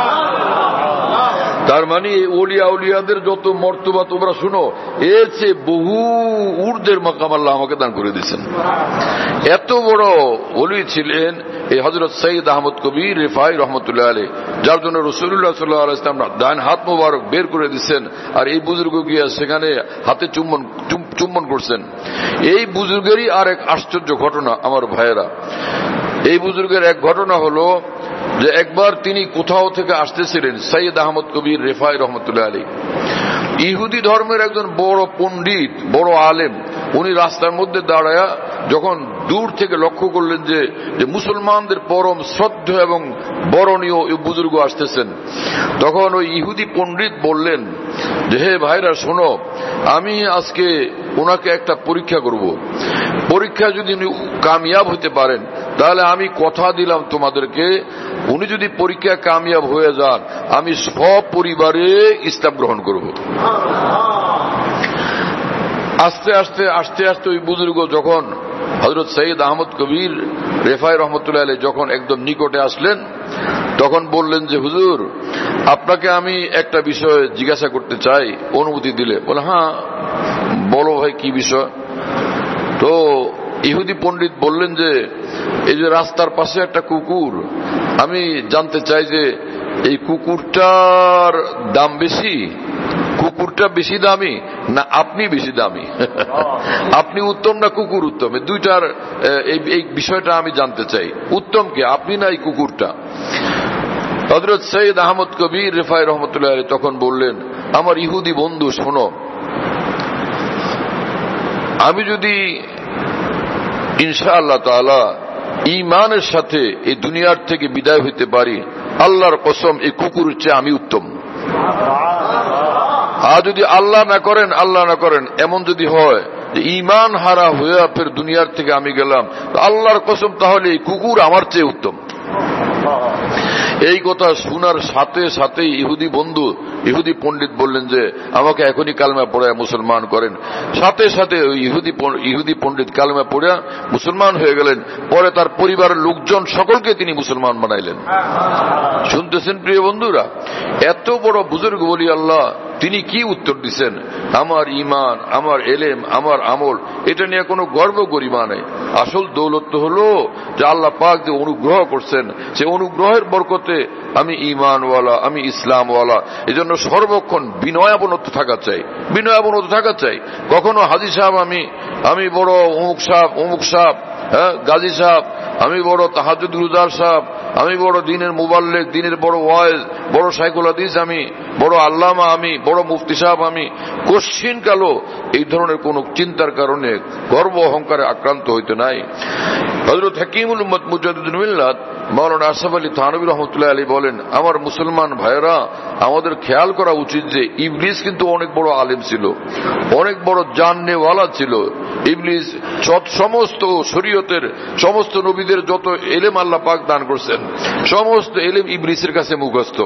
তার মানে ওলিয়া উলিয়াদের যত মর্তবা তোমরা শুনো, এর চেয়ে বহু ঊর্ধ্বের মাকাম আল্লাহ আমাকে দান করে দিয়েছেন। এত বড় ওলি ছিলেন এই হযরত সৈয়দ আহমদ কবির রেফাই রহমতুল্লাহ আলাইহি, যার জন্য রাসূলুল্লাহ সাল্লাল্লাহু আলাইহি ওয়াসাল্লাম ডান হাত মোবারক বের করে দিচ্ছেন, আর এই বুজুর্গ গিয়া সেখানে হাতে চুম্বন চুম্বন করছেন। এই বুজুর্গেরই আর এক আশ্চর্য ঘটনা আমার ভাইয়েরা। এই বুজুর্গের এক ঘটনা হলো যে একবার তিনি কোথাও থেকে আসতেছিলেন, সৈয়দ আহমদ কবির রেফাই রহমতুল্লাহ আলাইহি। ইহুদি ধর্মের একজন বড় পণ্ডিত, বড় আলেম, উনি রাস্তার মধ্যে দাঁড়ায়া যখন দূর থেকে লক্ষ্য করলেন যে মুসলমানদের পরম শ্রদ্ধেয় এবং বরণীয় বুজুর্গ আসতেছেন, তখন ওই ইহুদি পণ্ডিত বললেন যে হে ভাইরা শোনো, আমি আজকে ওনাকে একটা পরীক্ষা করব, পরীক্ষা যদি উনি কামিয়াব হতে পারেন তাহলে আমি কথা দিলাম তোমাদেরকে, উনি যদি পরীক্ষা কামিয়াব হয়ে যান আমি সপরিবারে ইসলাম গ্রহণ করব। আস্তে আস্তে আস্তে আস্তে ওই বুজুর্গ যখন হযরত সৈয়দ আহমদ কবির রেফাই রহমতুল্লাহ আলাইহি যখন একদম নিকটে আসলেন, তখন বললেন যে হুজুর, আপনাকে আমি একটা বিষয় জিজ্ঞাসা করতে চাই, অনুমতি দিলে? বলে হ্যাঁ বলো ভাই, কি বিষয়? তো ইহুদি পণ্ডিত বললেন যে এই যে রাস্তার পাশে একটা কুকুর, আমি জানতে চাই যে এই কুকুরটার দাম বেশি, কুকুরটা বেশি দামি না আপনি বেশি দামি? আপনি উত্তম না কুকুর উত্তম? দুইটার এই বিষয়টা আমি জানতে চাই, উত্তম কে, আপনি না এই কুকুরটা? হযরত সৈয়দ আহমদ কবির রেফাই রহমতুল্লাহ আলাইহি তখন বললেন, আমার ইহুদি বন্ধু শোনো, আমি যদি ইনশাআল্লাহ তাআলা ঈমানের সাথে এই দুনিয়ার থেকে বিদায় হইতে পারি, আল্লাহর কসম এই কুকুরের চেয়ে আমি উত্তম। আর যদি আল্লাহ না করেন আল্লাহ না করেন এমন যদি হয় যে ঈমান হারা হয়ে ফের দুনিয়ার থেকে আমি গেলাম, আল্লাহর কসম তাহলে এই কুকুর আমার চেয়ে উত্তম। এই কথা শোনার সাথে সাথে ইহুদি বন্ধু, ইহুদি পণ্ডিত বললেন যে আমাকে এখনই কালেমা পড়ায় মুসলমান করেন। সাথে সাথে ওই ইহুদি ইহুদি পণ্ডিত কালেমা পড়া মুসলমান হয়ে গেলেন। পরে তার পরিবারের লোকজন সকলকে তিনি মুসলমান বানাইলেন। শুনতেছেন প্রিয় বন্ধুরা, এত বড় বুজুর্গ বলি আল্লাহ, তিনি কি উত্তর দিচ্ছেন? আমার ঈমান, আমার এলেম, আমার আমল, এটা নিয়ে কোনো গর্ব গরিমা নেই। আসল দৌলত হলো যে আল্লাহ পাক যে অনুগ্রহ করছেন, সে অনুগ্রহের বরকতে আমি ঈমানওয়ালা, আমি ইসলামওয়ালা। এই জন্য সর্বক্ষণ বিনয়াবনত থাকা চাই, বিনয়াবনত থাকা চাই। কখনো হাজী সাহেব, আমি আমি বড় অমুক সাহেব, অমুক সাহেব, হ্যাঁ গাজী সাহেব, আমি বড় তাহাজ্জুদ রোজার সাহেব, আমি বড় দিনের মুবাল্লিগ, দিনের বড় ওয়াইজ, বড় শাইখুল হাদিস, আমি বড় আল্লামা, আমি বড় মুফতি সাহেব, আমি কোশ্চিন কালো এই ধরনের কোন চিন্তার কারণে গর্ব অহংকারে আক্রান্ত হইতে নাই। হযরত হাকিমুল উম্মত মুজাদ্দিদুল মিল্লাত মাওলানা আশরাফ আলী থানভী রাহমাতুল্লাহ আলাইহি বলেন, আমার মুসলমান ভাইয়েরা, আমাদের খেয়াল করা উচিত যে ইবলিস কিন্তু অনেক বড় আলেম ছিল, অনেক বড় জাননেওয়ালা ছিল। ইবলিস সমস্ত শরীয়তের, সমস্ত নবীদের যত এলেম আল্লাহ পাক দান করছেন, সমস্ত এলেম ইবলিসের কাছে মুখস্থ।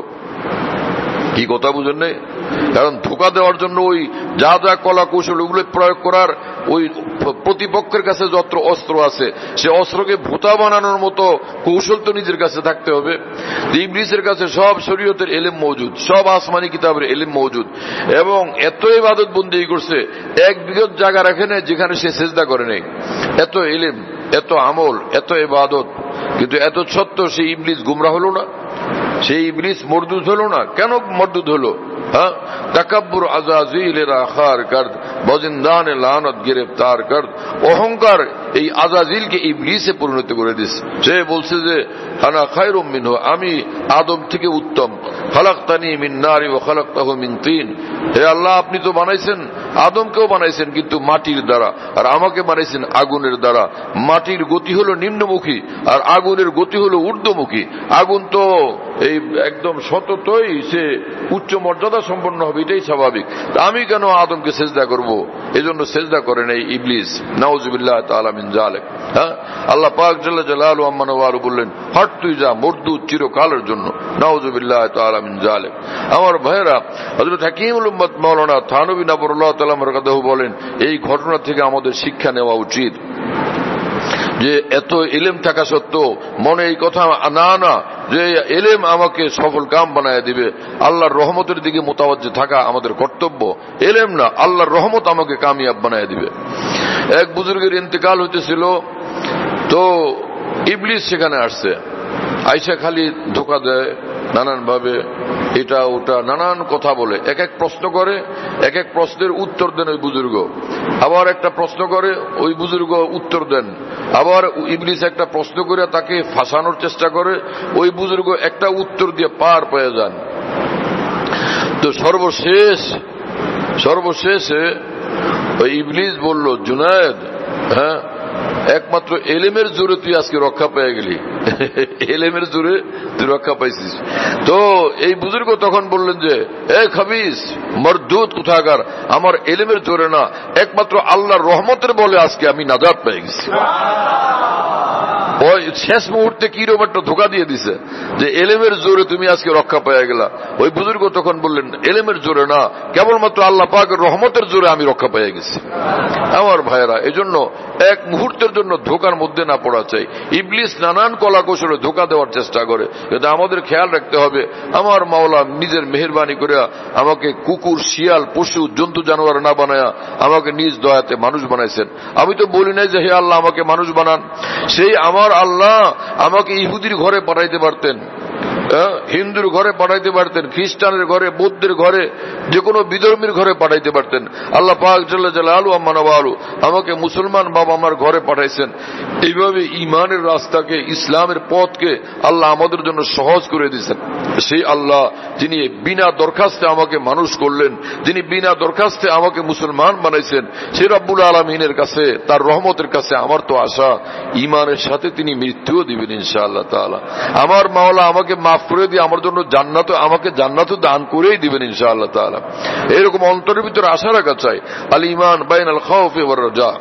কি কথা বুঝেন নাই? কারণ ধোঁকা দেওয়ার জন্য ওই যা যা কলা কৌশল ওগুলো প্রয়োগ করার, ওই প্রতিপক্ষের কাছে যত অস্ত্র আছে সে অস্ত্রকে ভোঁতা বানানোর মতো কৌশল তো নিজের কাছে থাকতে হবে। ইবলিসের কাছে সব শরীয়তের এলেম মওজুদ, সব আসমানি কিতাবের এলেম মওজুদ, এবং এত ইবাদত বন্দেগী করছে, এক বিগত জায়গা রাখে না যেখানে সে সেজদা করে নেই। এত এলেম, এত আমল, এত ইবাদত, কিন্তু এত সত্ত্বেও সেই ইবলিস গুমরা হলো না, সেই ইবলিস মরদুদ হলো না। কেন মরদুদ হলো? হ্যাঁ, তাকাব্বুর আজাজিলের আখার করদ, বজিন্দানে লানত গ্রেফতার করদ। অহংকার এই আজাজিলকে ইবলিসে পরিণত করে দিচ্ছে। সে বলছে যে আনা খায়রুম মিনহু, আমি আদম থেকে উত্তম। খালাকতানি মিন নারি ওয়া খালাকতাহু মিন তিন। হে আল্লাহ, আপনি তো বানাইছেন, আদমকেও বানাইছেন কিন্তু মাটির দ্বারা, আর আমাকে বানাইছেন আগুনের দ্বারা। মাটির গতি হলো নিম্নমুখী আর আগুনের গতি হলো ঊর্ধ্বমুখী। আগুন তো এই একদম সততই সে উচ্চ মর্যাদা সম্পন্ন হবে, এটাই স্বাভাবিক। আমি কেন আদমকে সেজদা করব? এজন্য সেজদা করেন এই ইবলিস। নাউজুবিল্লাহ তাআলা মিন যালিক। হ্যাঁ, আল্লাহ পাক জাল্লা জালালুহু আম্মা নওয়ালু বললেন, হট তুই যা, মরদুদ চিরকালের জন্য। নাউজুবিল্লাহ তাআলা মিন যালিক। আমার ভাইয়েরা, হযরত হাকিমুল উম্মত মাওলানা থানভী নবরুল্লাহ তাআলা মারকাদাহু বলেন, এই ঘটনা থেকে আমাদের শিক্ষা নেওয়া উচিত যে এত ইলম থাকা সত্ত্বেও মনে এই কথা না না যে এলেম আমাকে সফল কাম বানায় দিবে। আল্লাহর রহমতের দিকে মোতাবজ্জে থাকা আমাদের কর্তব্য। এলেম না, আল্লাহর রহমত আমাকে কামিয়াব বানায় দিবে। এক বুজুর্গের ইন্তেকাল হইতেছিল, তো ইবলিস সেখানে আসছে। আইসা খালি ধোকা দেয় নানান ভাবে, এটা ওটা নানান কথা বলে, এক এক প্রশ্ন করে, এক এক প্রশ্নের উত্তর দেন ওই বুজুর্গ। আবার একটা প্রশ্ন করে, ওই বুজুর্গ উত্তর দেন। আবার ইবলিস একটা প্রশ্ন করে তাকে ফাঁসানোর চেষ্টা করে, ওই বুজুর্গ একটা উত্তর দিয়ে পার পেয়ে যান। তো সর্বশেষ সর্বশেষে ওই ইবলিস বলল, জুনায়েদ, হ্যাঁ একমাত্র এলেমের জোরে তুই আজকে রক্ষা পেয়ে গেলি, এলেমের জোরে তুই রক্ষা পাইছিস। তো এই বুজুর্গ তখন বললেন যে, এ খাবিস মরদুদ কোথাকার, আমার এলেমের জোরে না, একমাত্র আল্লাহর রহমতের বলে আজকে আমি নাজাত পেয়ে গেছি। ওই শেষ মুহূর্তে কিরকম একটা ধোকা দিয়ে দিছে যে এলেমের জোরে তুমি আজকে রক্ষা পেয়ে গেলা। ওই বুজুর্গ তখন বললেন, এলেমের জোরে না, কেবলমাত্র আল্লাহ পাকের রহমতের জোরে আমি রক্ষা পেয়ে গেছি। আমার ভাইয়েরা, এজন্য এক মুহূর্তের জন্য ধোকার মধ্যে না পড়া চাই। ইবলিস নানান কলা কৌশলে ধোকা দেওয়ার চেষ্টা করে, কিন্তু আমাদের খেয়াল রাখতে হবে, আমার মাওলা নিজের মেহেরবানি করে আমাকে কুকুর, শিয়াল, পশু, জন্তু জানোয়ার না বানায়া আমাকে নিজ দয়াতে মানুষ বানাইছেন। আমি তো বলি নাই যে হে আল্লাহ আমাকে মানুষ বানান। সেই আমার আল্লাহ আমাকে ইহুদির ঘরে পাঠাইতে পারতেন, হিন্দুর ঘরে পাঠাইতে পারতেন, খ্রিস্টানের ঘরে, বৌদ্ধের ঘরে, যে কোনো বিধর্মীর ঘরে পাঠাইতে পারতেন। আল্লাহ পাক জাল্লা জালালু আম্মা নওয়ালু আমাকে মুসলমান বাবা আমার ঘরে পাঠাইছেন। এইভাবে ইমানের রাস্তাকে, ইসলামের পথকে আল্লাহ আমাদের জন্য সহজ করে দিয়েছেন। সেই আল্লাহ যিনি বিনা দরখাস্তে আমাকে মানুষ করলেন, যিনি বিনা দরখাস্তে আমাকে মুসলমান বানাইছেন, সেই রব্বুল আলামিনের কাছে, তার রহমতের কাছে আমার তো আশা ইমানের সাথে তিনি মৃত্যুও দিবেন ইনশাআল্লাহ তাআলা। আমার মাওলা আমাকে মাফ করে দিয়ে আমার জন্য জান্নাত, আমাকে জান্নাত দান করেই দিবেন ইনশাআল্লাহ তাআলা। এরকম অন্তরের ভিতরে আশা রাখা চাই। আল ঈমান বাইনাল খাউফি ওয়ার রাজা।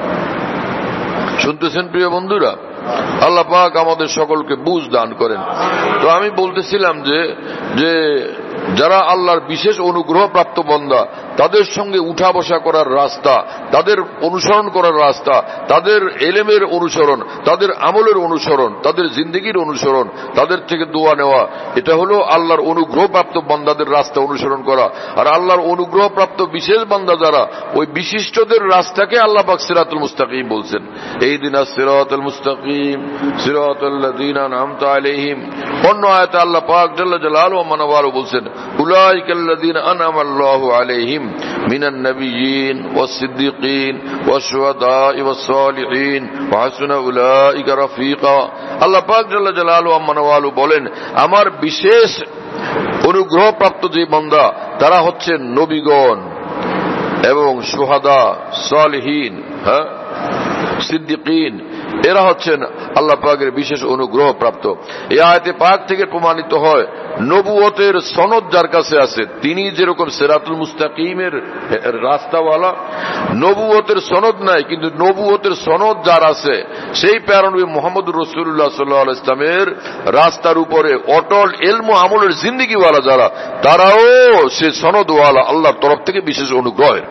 শুনতেছেন প্রিয় বন্ধুরা? আল্লাহ পাক আমাদের সকলকে বুঝ দান করেন। তো আমি বলতেছিলাম যে যে যারা আল্লাহর বিশেষ অনুগ্রহ প্রাপ্ত বান্দা, তাদের সঙ্গে উঠা বসা করার রাস্তা, তাদের অনুসরণ করার রাস্তা, তাদের এলেমের অনুসরণ, তাদের আমলের অনুসরণ, তাদের জিন্দেগির অনুসরণ, তাদের থেকে দোয়া নেওয়া, এটা হলো আল্লাহর অনুগ্রহ প্রাপ্ত বান্দাদের রাস্তা অনুসরণ করা। আর আল্লাহর অনুগ্রহ প্রাপ্ত বিশেষ বান্দা যারা, ওই বিশিষ্টদের রাস্তাকে আল্লাহ পাক সিরাতুল মুস্তাকিম বলছেন। এই দিন সিরাতুল মুস্তাকিম সিরাতুল্লাযীনা আনআমতা আলাইহিম। অন্য আয়াতে আল্লাহ পাক জাল্লা জালালুহু ওয়া মানওয়ালু বলছেন, উলাইকাল্লাযীনা আনআমাল্লাহু আলাইহিম মিনান নাবিয়্যিন ওয়াস-সিদ্দীকিন ওয়াশ-শুহাদা'i ওয়াস-সালিহিন ওয়া হাসুনা উলাইকা রাফীকা। আল্লাহ পাক জাল্লা জালালুহু ওয়া মানওয়ালু বলেন, আমার বিশেষ অনুগ্রহ প্রাপ্ত যে বান্দা, তারা হচ্ছে নবীগণ এবং শুহাদা, সালিহিন, হ্যাঁ সিদ্দিকিন, এরা হচ্ছেন আল্লাহ পাকের বিশেষ অনুগ্রহ প্রাপ্ত। এই আয়াতে পাক থেকে প্রমাণিত হয়, নবুয়তের সনদ যার কাছে আছে, তিনি যেরকম সিরাতুল মুস্তাকিমের রাস্তাওয়ালা, নবুয়তের সনদ নাই, কিন্তু নবুয়তের সনদ যার আছে, সেই প্যারানবী মুহাম্মদুর রাসূলুল্লাহ সাল্লাল্লাহু আলাইহি ওয়াসাল্লামের রাস্তার উপরে অটল ইলম ও আমলের জিন্দেগিওয়ালা যারা, তারাও সে সনদওয়ালা, আল্লাহর তরফ থেকে বিশেষ অনুগ্রহের,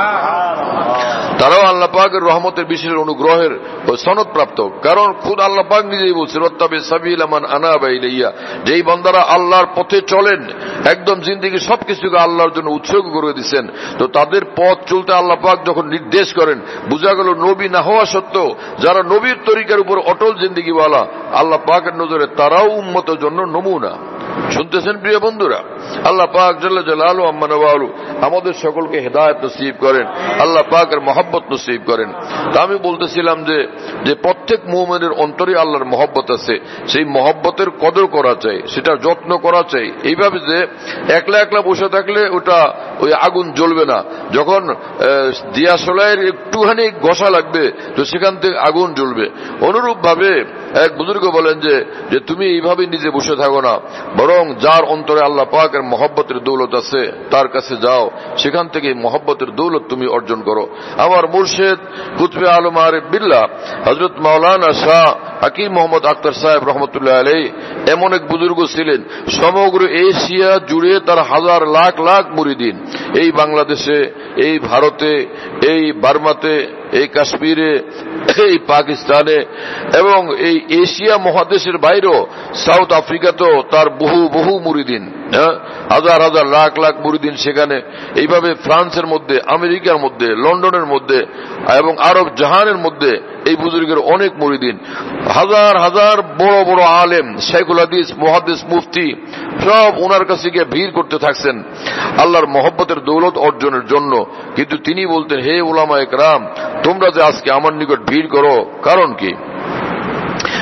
তারাও আল্লাহ পাকের রহমতের বিশেষ অনুগ্রহের সনদ প্রাপ্ত। কারণ খুদ আল্লাহ পাক নিজেই বলছেন, ওয়াত্তাবি সাবিলা মান আনাবা ইলাইয়া, যেই বান্দারা আল্লাহর পথে চলেন, একদম জিন্দেগি সবকিছুকে আল্লাহর জন্য উৎসর্গ করে দিচ্ছেন, তো তাদের পথ চলতে আল্লাহ পাক যখন নির্দেশ করেন, বোঝা গেল নবী না হওয়া সত্ত্বেও যারা নবীর তরিকার উপর অটল জিন্দেগিওয়ালা, আল্লাহ পাকের নজরে তারাও উম্মতের জন্য নমুনা। শুনতেছেন প্রিয় বন্ধুরা? আল্লাহ পাক জাল্লা জালালুহু আম্মা নওয়ালু আমাদের সকলকে হেদায়েত নসিব করেন, আল্লাহ পাকের মহব্বত নসিব করেন। তা আমি বলতেছিলাম যে যে প্রত্যেক মুমিনের অন্তরে আল্লাহর মহব্বত আছে, সেই মহব্বতের কদর করা চাই, সেটা যত্ন করা চাই। এইভাবে যে একলা একলা বসে থাকলে ওটা ওই আগুন জ্বলবে না, যখন দিয়াশলাইয়ের একটুখানি ঘষা লাগবে তো সেখান থেকে আগুন জ্বলবে। অনুরূপ ভাবে এক বুজুর্গ বলেন যে যে তুমি এইভাবে নিজে বসে থাকো না, বরং যার অন্তরে আল্লাহ পাকের মহব্বতের দৌলত আছে তার কাছে যাও, সেখান থেকে মহব্বতের দৌলত তুমি অর্জন করো। আমার মুর্শিদ কুতবে আলম আরিফ বিল্লাহ হযরত মাওলানা শাহ হাকিম মোহাম্মদ আখতার সাহেব রহমতুল্লাহ আলাইহি এমন এক বুজুর্গ ছিলেন, সমগ্র এশিয়া জুড়ে তার হাজার লাখ লাখ মুরিদিন, এই বাংলাদেশে, এই ভারতে, এই বার্মাতে, এই কাশ্মীরে, এই পাকিস্তানে এবং এই এশিয়া মহাদেশের বাইরেও সাউথ আফ্রিকাতেও তার বহু বহু মুরিদিন, হাজার হাজার লাখ লাখ মুরিদিন সেখানে। এইভাবে ফ্রান্সের মধ্যে, আমেরিকার মধ্যে, লন্ডনের মধ্যে এবং আরব জাহানের মধ্যে এই বুজুর্গের অনেক মুরিদিন, হাজার হাজার বড় বড় আলেম, শাইখুল হাদিস, মুহাদ্দিস, মুফতি সব ওনার কাছে গিয়ে ভিড় করতে থাকছেন আল্লাহর মহব্বতের দৌলত অর্জনের জন্য। কিন্তু তিনি বলতেন, হে উলামা একরাম, তোমরা যে আজকে আমার নিকট ভিড় করো, কারণ কি?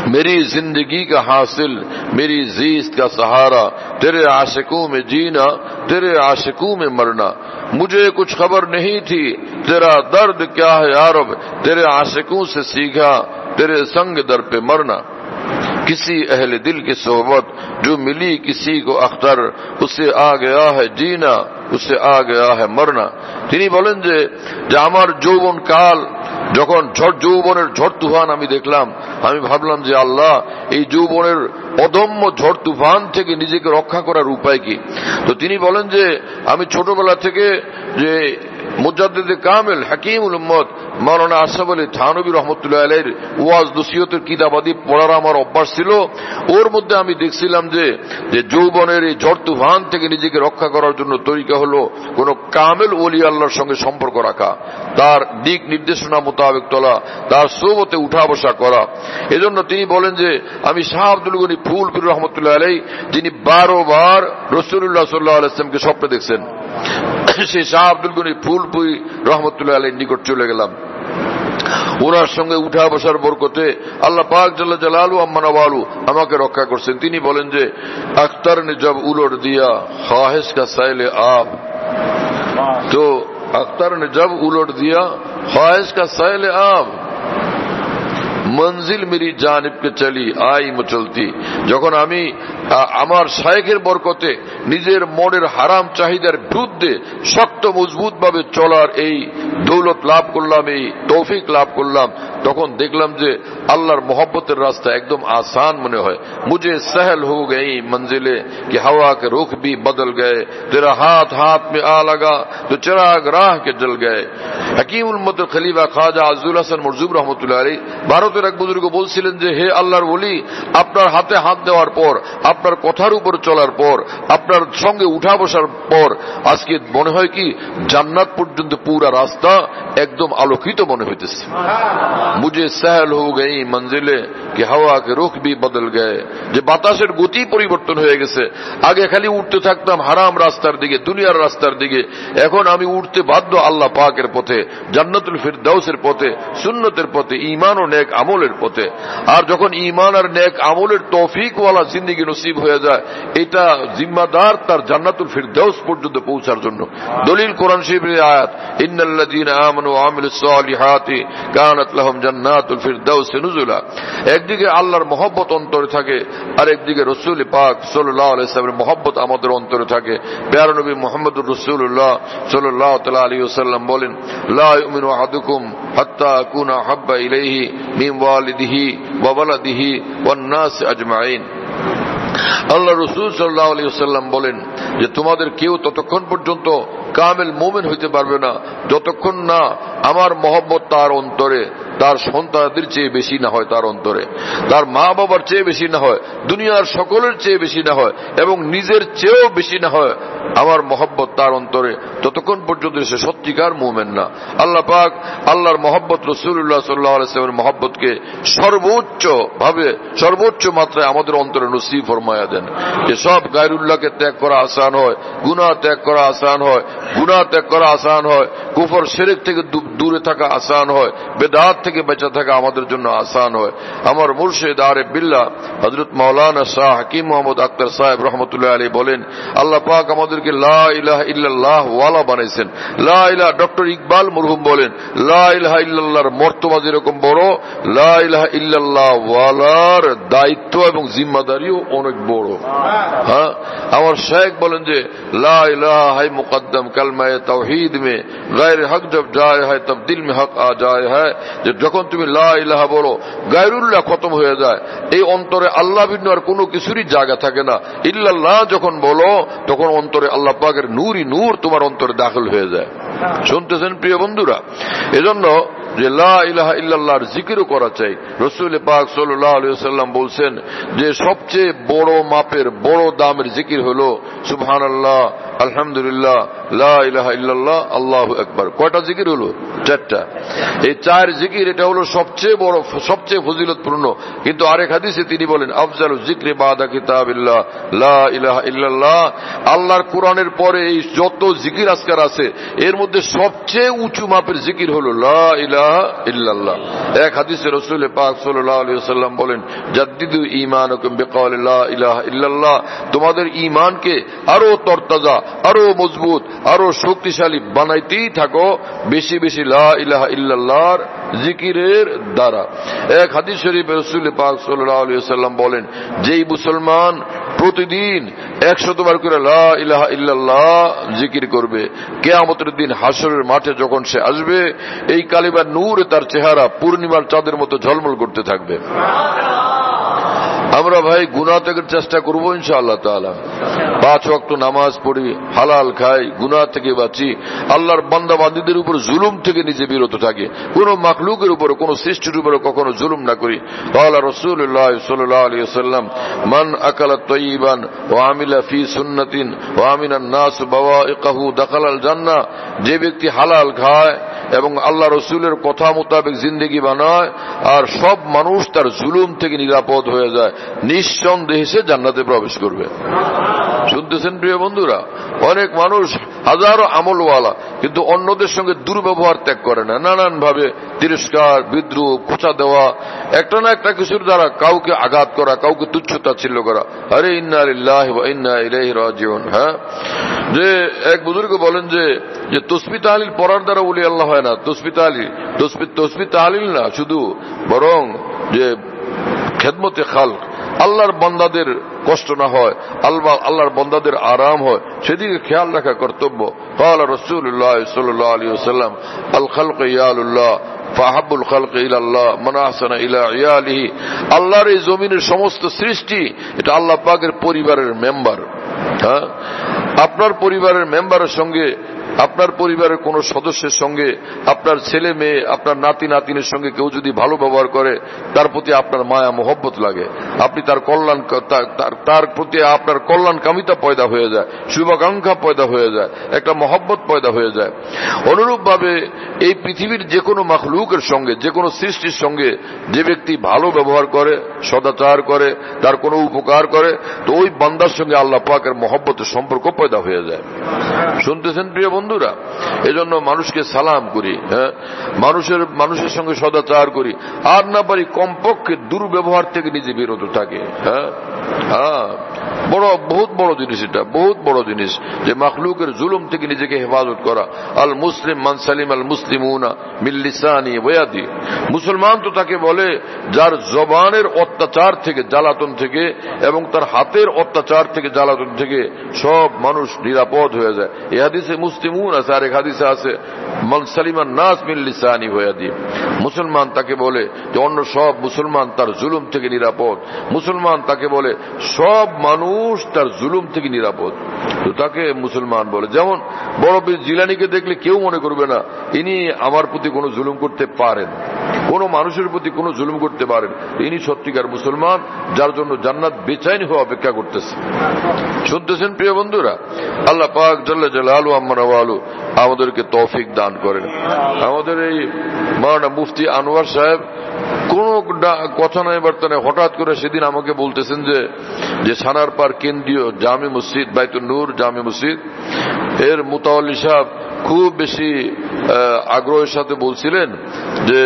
मेरी जिंदगी का हासिल, मेरी जीस्त का सहारा, तेरे आशिकों में जीना, तेरे आशिकों में मरना। मुझे कुछ खबर नहीं थी तेरा दर्द क्या है यारब, तेरे आशिकों से सीखा तेरे संग दर पे मरना। किसी अहले दिल की सोहबत जो मिली किसी को अख्तर, उसे आ गया है जीना, उसे आ गया है मरना। তিনি বলেন যে যে আমার যৌবন কাল যখন ঝড় যৌবনের ঝড় তুফান আমি দেখলাম, আমি ভাবলাম যে আল্লাহ এই যৌবনের অদম্য ঝড় তুফান থেকে নিজেকে রক্ষা করার উপায় কি। তো তিনি বলেন যে আমি ছোটবেলা থেকে যে মুজাদ্দিদ কামিল হাকিমুল উম্মত মাওলানা আশরাফ আলী থানভী রহমতুল্লাহ আলাইহির ওয়াজ নসিহতের কিতাবাদি পড়ার আমার অভ্যাস ছিল। ওর মধ্যে আমি দেখছিলাম যে যে যৌবনের এই ঝড় তুফান থেকে নিজেকে রক্ষা করার জন্য তরিকা হলো কোন কামিল ওলি আল্লাহর সঙ্গে সম্পর্ক রাখা, তার দিক নির্দেশনা মোতাবেক চলা, তার সোহবতে উঠা বসা করা। এজন্য তিনি বলেন যে আমি শাহ আব্দুল গনি ফুলপুর রহমতুল্লাহ আলাইহি, যিনি বারো বার রাসূলুল্লাহ সাল্লাল্লাহু আলাইহি ওয়াসাল্লামকে স্বপ্নে দেখছেন, সেই শাহ আব্দুল গনি ফুলপুরি রহমতুল্লাহ আলাইহির নিকট চলে গেলাম। ওনার সঙ্গে উঠা বসার বরকতে আল্লাহ পাক জাল্লা জালালু আম্মা নওয়ালু আমাকে রক্ষা করছেন। তিনি বলেন যে আখতার নে জব উলট দিয়া খাহিশ কা সাইলে আব, তো আখতার নে জব উলট দিয়া খাহিশ কা সাইলে আব, মঞ্জিল মেরি জানিবকে চলি আই মচলতি। যখন আমি আমার শায়েখের বরকতে নিজের মনের হারাম চাহিদার বিরুদ্ধে শক্ত মজবুত ভাবে চলার এই দৌলত লাভ করলাম, এই তৌফিক লাভ করলাম, তখন দেখলাম যে আল্লাহর মোহব্বতের রাস্তা একদম আসান মনে হয়। মুঝে सहल हो गई मंजिले कि हवा के रुख भी बदल गए, तेरा हाथ हाथ में आ लगा तो चिराग राह के जल गए। হাকিমুল উম্মত খলিফা খাজা আজুল হাসান মরজুব রহমতুল্লাহ আলাইহি ভারতের এক বুজুর্গ বলছিলেন যে হে আল্লাহর ওলি, আপনার হাতে হাত দেওয়ার পর, আপনার কথার উপর চলার পর, আপনার সঙ্গে উঠা বসার পর আজকে মনে হয় কি জান্নাত পর্যন্ত পুরা রাস্তা একদম আলোকিত মনে হইতেছে। মুঝে सहल हो गई मंजिले कि हवा के रुख भी बदल गए, যে বাতাসের গতি পরিবর্তন হয়ে গেছে। আগে খালি উঠতে থাকতাম হারাম রাস্তার দিকে, দুনিয়ার রাস্তার দিকে, এখন আমি উঠতে বাধ্য আল্লাহ পাকের পথে, জান্নাতুল ফিরদাউসের পথে, সুন্নতের পথে, ঈমান ও নেক আমলের পথে। আর যখন ঈমান আর নেক আমলের তৌফিক ওয়ালা জিন্দেগি নসিব হয়ে যায়, এটা জিম্মাদার তার জান্নাতুল ফিরদাউস পর্যন্ত পৌঁছার জন্য। দলিল কোরআন শরীফের আয়াত, ইন্নাল্লাযীনা আমানু ওয়া আমিলুস সালিহাতি কানাত লাহুম জান্নাতুল ফিরদাউস নুজুলা। একদিকে আল্লাহর মহব্বত অন্তরে থাকে, আর একদিকে রাসূল পাক সাল্লাল্লাহু আলাইহি ওয়াসাল্লামের মহব্বত আমাদের অন্তরে থাকে। প্যারা নবী মুহাম্মদুর রাসূলুল্লাহ সাল্লাল্লাহু তাআলা আলাইহি ওয়াসাল্লাম বলেন, লা ইউমিনু আহাদুকুম হাত্তা আকুনা হাব্বা ইলাইহি মিন ওয়ালিদিহি ওয়া ওয়ালাদিহি ওয়ান নাস আজমাইন। আল্লাহ রাসূল সাল্লাল্লাহু আলাইহি ওয়াসাল্লাম বলেন যে তোমাদের কেউ ততক্ষণ পর্যন্ত কামেল মুমিন হইতে পারবে না যতক্ষণ না আমার মহব্বত তার অন্তরে, তার সন্তানদের চেয়ে বেশি না হয়, তার অন্তরে তার মা বাবার চেয়ে বেশি না হয়, দুনিয়ার সকলের চেয়ে বেশি না হয়, এবং নিজের চেয়েও বেশি না হয় আমার মহব্বত তার অন্তরে, ততক্ষণ পর্যন্ত সে সত্যিকার মুমিন না। আল্লাহ পাক আল্লাহর মহব্বত, রাসূলুল্লাহ সাল্লাল্লাহু আলাইহি ওয়াসাল্লামের মহব্বতকে সর্বোচ্চ ভাবে, সর্বোচ্চ মাত্রায় আমাদের অন্তরে নসিব ফরমায়া দেন। যে সব গায়রুল্লাহকে ত্যাগ করা আসান হয়, গুনাহ ত্যাগ করা আসান হয়, গুনাহ ত্যাগ করা আসান হয়, কুফর শিরক থেকে দূরে থাকা আসান হয়, বেদাত থেকে বেঁচে থাকা আমাদের জন্য আসান হয়। আমার মুর্শিদ আরিফ বিল্লাহ হযরত মাওলানা শাহ হাকিম মোহাম্মদ আখতার সাহেব রহমতুল্লাহ আলাইহি বলেন, আল্লাহ পাক আমাদেরকে লা ইলাহা ইল্লাল্লাহ ওয়ালা বানাইছেন। লা ইলাহা, ডক্টর ইকবাল মরহুম বলেন, লা ইলাহা ইল্লাল্লাহর মর্তবা যেরকম বড়, লা ইলাহা ইল্লাল্লাহ ওয়ালার দায়িত্ব এবং জিম্মাদারিও অনেক বড়। হ্যাঁ, আমার শেখ বলেন যে লা ইলাহা হাই মুকদ্দম কালমায়ে তাওহীদ মে গায়র হক জব যায় হয় তব দিল মে হক আ যায় হয়। যে যখন তুমি লা ইলাহা বলো, গায়রুল্লাহ খতম হয়ে যায়, এই অন্তরে আল্লাহ ভিন্ন আর কোনো কিছুরই জায়গা থাকে না। ইল্লাল্লাহ যখন বলো তখন অন্তরে আল্লাহ পাকের নূরই নূর তোমার অন্তরে দাখিল হয়ে যায়। শুনতেছেন প্রিয় বন্ধুরা? এজন্য যে লা ইলাহা ইল্লাল্লাহর জিকিরও করা চাই। রাসূল পাক সাল্লাল্লাহু আলাইহি ওয়াসাল্লাম বলছেন যে সবচেয়ে বড় মাপের, বড় দামের জিকির হলো সুবহানাল্লাহ আলহামদুলিল্লাহ, লা ইলাহা ইল্লাল্লাহ, আল্লাহু আকবার। কয়টা জিকির হলো? চারটা। এই চার জিকির এটা হলো সবচেয়ে বড়, সবচেয়ে ফজিলতপূর্ণ। কিন্তু আরেক হাদিসে তিনি বলেন আফজালুজ যিকরি বাদা কিতাবিল্লাহ লা ইলাহা ইল্লাল্লাহ। আল্লাহর কোরআনের পরে এই যত জিকির আজকার আছে এর মধ্যে সবচেয়ে উঁচু মাপের জিকির হলো লা ইলাহা ইল্লাল্লাহ। এক হাদিসে রাসূল পাক সাল্লাল্লাহু আলাইহি ওয়াসাল্লাম বলেন জাদ্দিদু ঈমানাকুম বিকাউলি লা ইলাহা ইল্লাল্লাহ। তোমাদের ঈমানকে আরো তরতাজা, আরো মজবুত, আরো শক্তিশালী বানাইতেই থাকো বেশি বেশি লা ইলাহা ইল্লাল্লাহর জিকিরের দ্বারা। এক হাদিস শরীফে রাসূল পাক সাল্লাল্লাহু আলাইহি ওয়াসাল্লাম বলেন যেই মুসলমান প্রতিদিন একশত বার করে লা ইলাহা ইল্লাল্লাহ জিকির করবে, কিয়ামতের দিন হাসরের মাঠে যখন সে আসবে এই কালিমার নূরে তার চেহারা পূর্ণিমার চাঁদের মতো ঝলমল করতে থাকবে। আমরা ভাই গুনাহ থেকে চেষ্টা করবো ইনশাআল্লাহ তাআলা। পাঁচ ওয়াক্ত নামাজ পড়ি, হালাল খাই, গুনাহ থেকে বাঁচি, আল্লাহর বান্দা বান্দীদের উপর জুলুম থেকে নিজে বিরত থাকি, কোন মাখলুকের উপরে, কোন সৃষ্টির উপরে কখনো জুলুম না করি। ক্বালা রাসূলুল্লাহ সাল্লাল্লাহু আলাইহি ওয়াসাল্লাম মান আকালা তাইয়িবান ওয়া আমিলা ফি সুন্নাতিন ওয়া আমিনান নাস বাওয়াইকাহু দাখালাল জান্নাহ। যে ব্যক্তি হালাল খায় এবং আল্লাহ রসুলের কথা মোতাবেক জিন্দেগি বানায় আর সব মানুষ তার জুলুম থেকে নিরাপদ হয়ে যায়, নিঃসন্দেহে সে জান্নাতে প্রবেশ করবে। শুনতেছেন প্রিয় বন্ধুরা? অনেক মানুষ হাজারো আমলওয়ালা কিন্তু অন্যদের সঙ্গে দুর্ব্যবহার ত্যাগ করে না, নানান ভাবে তিরস্কার, বিদ্রুপ, খোঁচা দেওয়া, একটা না একটা কিছুর দ্বারা কাউকে আঘাত করা, কাউকে তুচ্ছতাচ্ছিল্য করা। আরে ইন্না লিল্লাহি ওয়া ইন্না ইলাইহি রাজিউন। হ্যাঁ, যে এক বুজুর্গ বলেন যে যে তসবিহ তাহলিল পড়ার দ্বারা ওলি আল্লাহ হয় না। তসবিহ তাহলিল তসবিহ তসবিহ তাহলিল না শুধু, বরং যে খেদমতে খালক, আল্লাহর বান্দাদের কষ্ট না হয়, আল্লাহ আল্লাহর বান্দাদের আরাম হয়, সেদিকে খেয়াল রাখা কর্তব্য। ক্বালা রাসূলুল্লাহ সাল্লাল্লাহু আলাইহি ওয়াসাল্লাম আল খালকু ইয়ালুল্লাহ ফাহাব্বুল খালকি ইলাল্লাহ মান আহসানা ইলা ইয়ালিহি। আল্লাহর এই জমিনের সমস্ত সৃষ্টি এটা আল্লাহ পাকের পরিবারের মেম্বার। হ্যাঁ, আপনার পরিবারের মেম্বারের সঙ্গে, আপনার পরিবারের কোন সদস্যের সঙ্গে, আপনার ছেলে মেয়ে, আপনার নাতি নাতিনের সঙ্গে কেউ যদি ভালো ব্যবহার করে তার প্রতি আপনার মায়া মোহব্বত লাগে, আপনি তার কল্যাণ, তার প্রতি আপনার কল্যাণ কামিতা পয়দা হয়ে যায়, শুভাকাঙ্ক্ষা পয়দা হয়ে যায়, একটা মহব্বত পয়দা হয়ে যায়। অনুরূপ ভাবে এই পৃথিবীর যে কোনো মাখলুকের সঙ্গে, যে কোনো সৃষ্টির সঙ্গে যে ব্যক্তি ভালো ব্যবহার করে, সদাচার করে, তার কোনো উপকার করে, তো ওই বান্দার সঙ্গে আল্লাহ পাকের মহব্বতের সম্পর্ক পয়দা হয়ে যায়। শুনতেছেন প্রিয় বন্ধুরা? এজন্য মানুষকে সালাম করি, হ্যাঁ, মানুষের মানুষের সঙ্গে সদাচার করি, আর না পারি কমপক্ষে দুর্ব্যবহার থেকে নিজে বিরত থাকে। হ্যাঁ হ্যাঁ বড়, বহুত বড় জিনিস এটা, বহুত বড় জিনিস যে মাখলুকের জুলুম থেকে নিজেকে হেফাজত করা। আল মুসলিম মান সালিম আল মুসলিমুনা মিন লিসানি ওয়া ইয়াদি। মুসলমান তো তাকে বলে যার জবানের অত্যাচার থেকে, জ্বালাতন থেকে, এবং তার হাতের অত্যাচার থেকে, জ্বালাতন থেকে সব মানুষ নিরাপদ হয়ে যায়। এই হাদিসে মুসলিমুন আছে, আর এক হাদিসে আছে মান সালিমান নাস মিন লিসানি ওয়া ইয়াদি। মুসলমান তাকে বলে যে অন্য সব মুসলমান তার জুলুম থেকে নিরাপদ। মুসলমান তাকে বলে সব মানুষ তার জুলুম থেকে নিরাপদ, তো তাকে মুসলমান বলে। যেমন বড় পীর জিলানীকে দেখলে কেউ মনে করবে না ইনি আমার প্রতি কোনো জুলুম করতে পারেন, কোন মানুষের প্রতি কোনো জুলুম করতে পারেন। ইনি সত্যিকার মুসলমান, যার জন্য জান্নাত বেচাইন হওয়া অপেক্ষা করতেছে। শুনতেছেন প্রিয় বন্ধুরা? আল্লাহ পাক জাল্লা জালালু আম্মা নওয়ালু আমাদেরকে তৌফিক দান করেন। আমাদের এই মাওলানা মুফতি আনোয়ার সাহেব কোন কথা নাই বার্তা নাই, হঠাৎ করে সেদিন আমাকে বলতেছেন যে যে সানারপাড় কেন্দ্রীয় জামে মসজিদ বাইতুন নূর জামে মসজিদ এর মুতাওয়াল্লি সাহেব খুব বেশি আগ্রহের সাথে বলছিলেন যে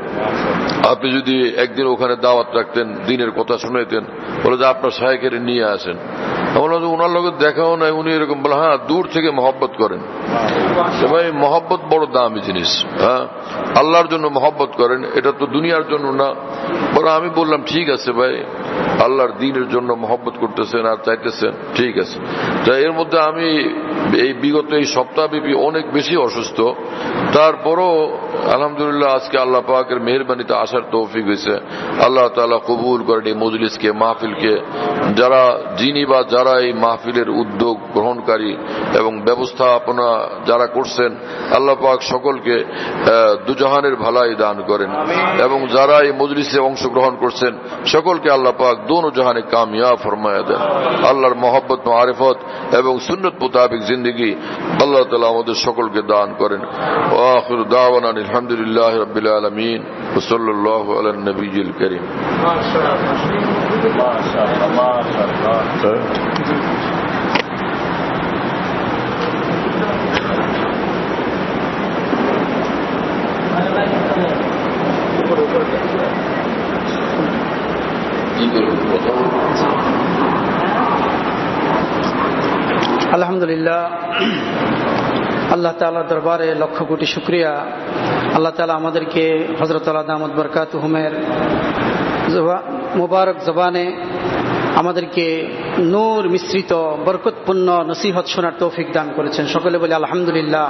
আপনি যদি একদিন ওখানে দাওয়াত রাখতেন, দিনের কথা শুনাইতেন, বলে যে আপনার শায়েখের নিয়ে আসেন। আমরা ওনার লোকের দেখাও নাই, উনি এরকম বলে হ্যাঁ দূর থেকে মহব্বত করেন। ভাই মহব্বত বড় দামি জিনিস। হ্যাঁ, আল্লাহর জন্য মহব্বত করেন, এটা তো দুনিয়ার জন্য না। বলে আমি বললাম ঠিক আছে ভাই, আল্লাহর দ্বীনের জন্য মহব্বত করতেছেন আর চাইতেছেন, ঠিক আছে। তাই এর মধ্যে আমি এই বিগত এই সপ্তাহব্যাপী অনেক বেশি অসুস্থ, তারপরও আলহামদুলিল্লাহ আজকে আল্লাহ পাকের মেহেরবানিতে আসার তৌফিক হয়েছে। আল্লাহ তাআলা কবুল করেন এই মজলিসকে, মাহফিলকে। যারা যিনি বা যারা এই মাহফিলের উদ্যোগ গ্রহণকারী এবং ব্যবস্থাপনা যারা করছেন, আল্লাহ পাক সকলকে দুজাহানের ভালাই দান করেন, এবং যারা এই মজলিসে অংশগ্রহণ করছেন সকলকে আল্লাহ পাক दोनों जहाने कामयाब फरमाया दें। আল্লাহর মহব্বত মারিফত এবং সুন্নত মোতাবেক জিন্দেগি আল্লাহ তাআলা আমাদের সকলকে দান করেন। ওয়া আখিরু দাওয়ানা আলহামদুলিল্লাহি রাব্বিল আলামিন ওয়া সাল্লাল্লাহু আলা নবিয়্যিল কারীম। মাশাআল্লাহ মাশাআল্লাহ মাশাআল্লাহ। আলহামদুলিল্লাহ, আল্লাহ তাআলার দরবারে লক্ষ কোটি শুকরিয়া। আল্লাহ তাআলা আমাদেরকে হযরত আলা দামাত বরকাতুহুমের মুবারক জবানে আমাদেরকে নূর মিশ্রিত বরকতপূর্ণ নসিহত শোনার তৌফিক দান করেছেন। সকলে বলি আলহামদুলিল্লাহ।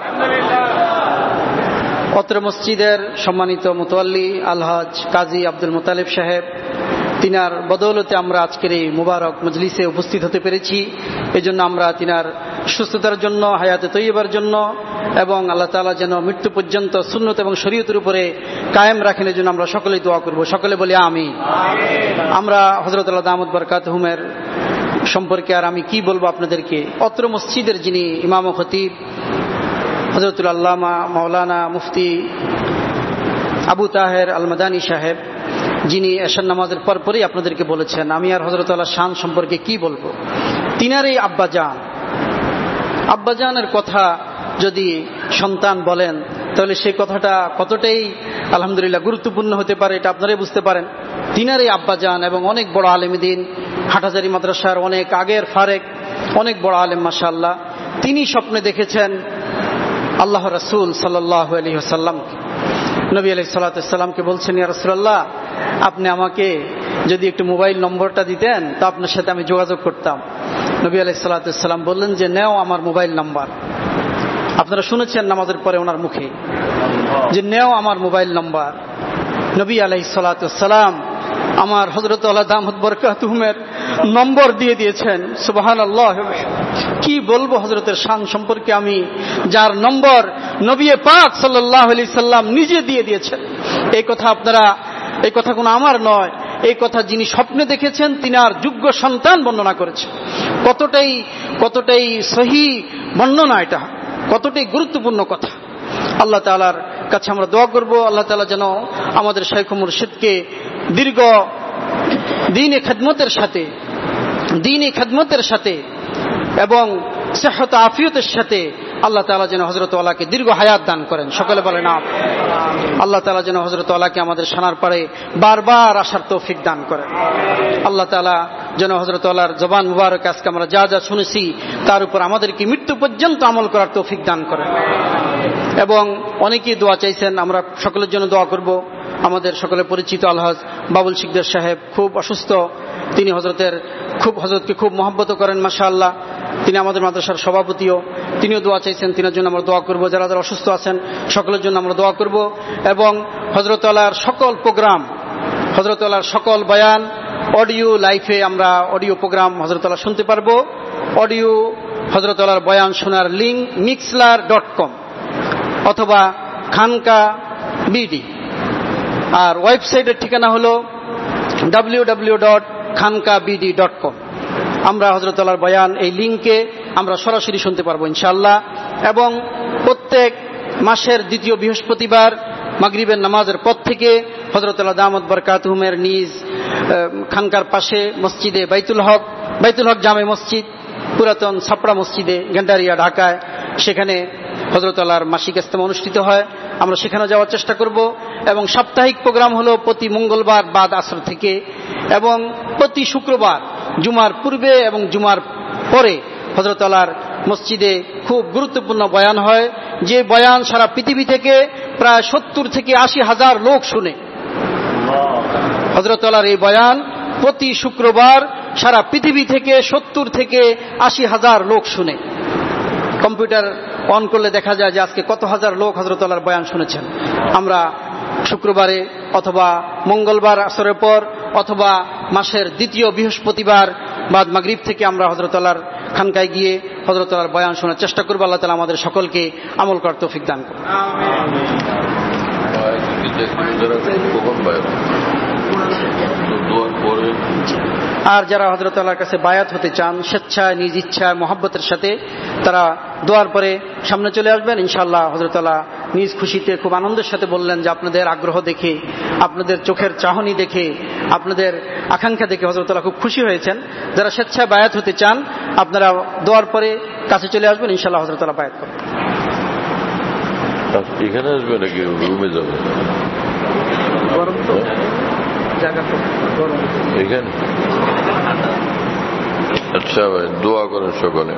অত্র মসজিদের সম্মানিত মুতাওয়াল্লি আলহাজ কাজী আব্দুল মুতালিব সাহেব, তিনার বদৌলতে আমরা আজকের এই মুবারক মজলিসে উপস্থিত হতে পেরেছি। এই জন্য আমরা তিনার সুস্থতার জন্য, হায়াতে তৈয়বার জন্য এবং আল্লাহ তাআলা যেন মৃত্যু পর্যন্ত সুন্নত এবং শরীয়তের উপরে কায়েম রাখেন, এই জন্য আমরা সকলেই দোয়া করব। সকলে বলি আমিন। আমরা হযরত আল্লাহ দামাত বরকাতুহুমের সম্পর্কে আর আমি কি বলবো আপনাদেরকে। অত্র মসজিদের যিনি ইমাম ও খতিব হযরতুল আল্লামা মাওলানা মুফতি আবু তাহের আল মাদানী সাহেব, যিনি এশার নামাজের পরপরই আপনাদেরকে বলেছেন, আমি আর হযরত আল্লাহ শান সম্পর্কে কি বলবো। তিনার এই আব্বাজান আব্বাজানের কথা যদি সন্তান বলেন তাহলে সেই কথাটা কতটাই আলহামদুলিল্লাহ গুরুত্বপূর্ণ হতে পারে এটা আপনারাই বুঝতে পারেন। তিনার এই আব্বাজান এবং অনেক বড় আলেম দ্বীন, হাটহাজারী মাদ্রাসার অনেক আগের ফারেক, অনেক বড় আলেম মাশাআল্লাহ। তিনি স্বপ্নে দেখেছেন আল্লাহ রাসূল সাল্লাল্লাহু আলাইহি ওয়াসাল্লাম, নবী আলাইহিস সালাতু ওয়াস সালামকে বলছেন, ইয়া রাসূলুল্লাহ, আপনি আমাকে যদি একটু মোবাইল নম্বরটা দিতেন তো আপনার সাথে আমি যোগাযোগ করতাম। নবী আলাইহিস সালাতু ওয়াস সালাম বললেন যে নেও আমার মোবাইল নাম্বার। আপনারা শুনেছেন নামাজের পরে ওনার মুখে যে নেও আমার মোবাইল নাম্বার। নবী আলাইহিস সালাতু ওয়াস সালাম আমার হযরত আলা দামাত বরকাতুহুমের নম্বর দিয়ে দিয়েছেন। সুবহানাল্লাহ, কি বলবো হযরতের শান সম্পর্কে আমি, যার নম্বর নবী পাক সাল্লাল্লাহু আলাইহি সাল্লাম নিজে দিয়ে দিয়েছেন। এই কথা আপনারা, এই কথা কোনো আমার নয়, এই কথা যিনি স্বপ্নে দেখেছেন তিনার যোগ্য সন্তান বর্ণনা করেছেন। কতটাই কতটাই সহি বর্ণনা, এটা কতটাই গুরুত্বপূর্ণ কথা। আল্লাহ তাআলার কাছে আমরা দোয়া করব, আল্লাহ তাআলা যেন আমাদের শাইখ মুর্শিদকে দীর্ঘ দ্বীনে খিদমতের সাথে দ্বীনে খিদমতের সাথে এবং সেহত আফিয়তের সাথে আল্লাহ তাআলা যেন হযরত ওয়ালাকে দীর্ঘ হায়াত দান করেন। সকলে বলেন আমিন। আল্লাহ তাআলা যেন হযরত ওয়ালাকে আমাদের শানার পারে বারবার আসার তৌফিক দান করেন। আল্লাহ তাআলা যেন হযরত ওয়ালার জবান মুবারক আজকে আমরা যা যা শুনেছি তার উপর আমাদেরকে মৃত্যু পর্যন্ত আমল করার তৌফিক দান করেন। এবং অনেকেই দোয়া চাইছেন, আমরা সকলের জন্য দোয়া করব। আমাদের সকলে পরিচিত আলহাজ বাবুল শিকদার সাহেব খুব অসুস্থ, তিনি হযরতের খুব হযরতকে খুব মহব্বত করেন মাশাআল্লাহ। তিনি আমাদের মাদ্রাসার সভাপতিও, তিনিও দোয়া চাইছেন, তিনার জন্য আমরা দোয়া করব। যারা যারা অসুস্থ আছেন সকলের জন্য আমরা দোয়া করব। এবং হযরত আল্লাহর সকল প্রোগ্রাম, হযরত আল্লাহর সকল বয়ান অডিও লাইফে আমরা অডিও প্রোগ্রাম হযরত আল্লাহ শুনতে পারবো। অডিও হযরত আল্লাহর বয়ান শোনার লিঙ্ক মিক্সলার ডট কম অথবা খানকা বিডি, আর ওয়েবসাইটের ঠিকানা হলো W W W dot Khanka BD dot com. আমরা হযরত আল্লাহর বয়ান এই লিঙ্কে আমরা সরাসরি শুনতে পারবো ইনশাআল্লাহ। এবং প্রত্যেক মাসের দ্বিতীয় বৃহস্পতিবার মাগরিবের নামাজের পর থেকে হযরত আল্লাহ দামাত বরকাতুহুমের নিজ খানকার পাশে মসজিদে বাইতুল হক বাইতুল হক জামে মসজিদ, পুরাতন ছাপড়া মসজিদে গেন্ডারিয়া ঢাকায়, সেখানে হযরত আল্লাহর মাসিক ইজতেমা অনুষ্ঠিত হয়। আমরা সেখানে যাওয়ার চেষ্টা করব। এবং সাপ্তাহিক প্রোগ্রাম হলো প্রতি মঙ্গলবার বাদ আসর থেকে, এবং প্রতি শুক্রবার জুমার পূর্বে এবং জুমার পরে হযরত আল্লাহর মসজিদে খুব গুরুত্বপূর্ণ বয়ান হয়, যে বয়ান সারা পৃথিবী থেকে প্রায় সত্তর থেকে আশি হাজার লোক শুনে। হযরত আল্লাহর এই বয়ান প্রতি শুক্রবার সারা পৃথিবী থেকে সত্তর থেকে আশি হাজার লোক শুনে। কম্পিউটার অন করলে দেখা যায় যে আজকে কত হাজার লোক হযরত আল্লাহর বয়ান শুনেছেন। আমরা শুক্রবারে অথবা মঙ্গলবার আসরের পর অথবা মাসের দ্বিতীয় বৃহস্পতিবার বাদ মাগরিব থেকে আমরা হযরত আল্লাহর খানকায় গিয়ে হযরত আল্লাহর বয়ান শোনার চেষ্টা করব। আল্লাহ তাআলা আমাদের সকলকে আমল করার তৌফিক দান করুন। আমিন। আর যারা হযরত আল্লাহর কাছে বায়াত হতে চান স্বেচ্ছায় নিজ ইচ্ছায় মহব্বতের সাথে, তারা দোয়ার পরে সামনে চলে আসবেন। ইনশাআল্লাহ হযরত আল্লাহ নিজ খুশিতে খুব আনন্দের সাথে বললেন যে আপনাদের আগ্রহ দেখে, আপনাদের চোখের চাহনি দেখে, আপনাদের আকাঙ্ক্ষা দেখে হযরত আল্লাহ খুব খুশি হয়েছেন। যারা স্বেচ্ছায় বায়াত হতে চান আপনারা দোয়ার পরে কাছে চলে আসবেন, ইনশাআল্লাহ হযরত আল্লাহ বায়াত করবেন। এখানে আসবে নাকি রুমে যাবে? গরম তো জায়গা তো গরম এখানে। আচ্ছা ভাই, দোয়া করেন সকলে।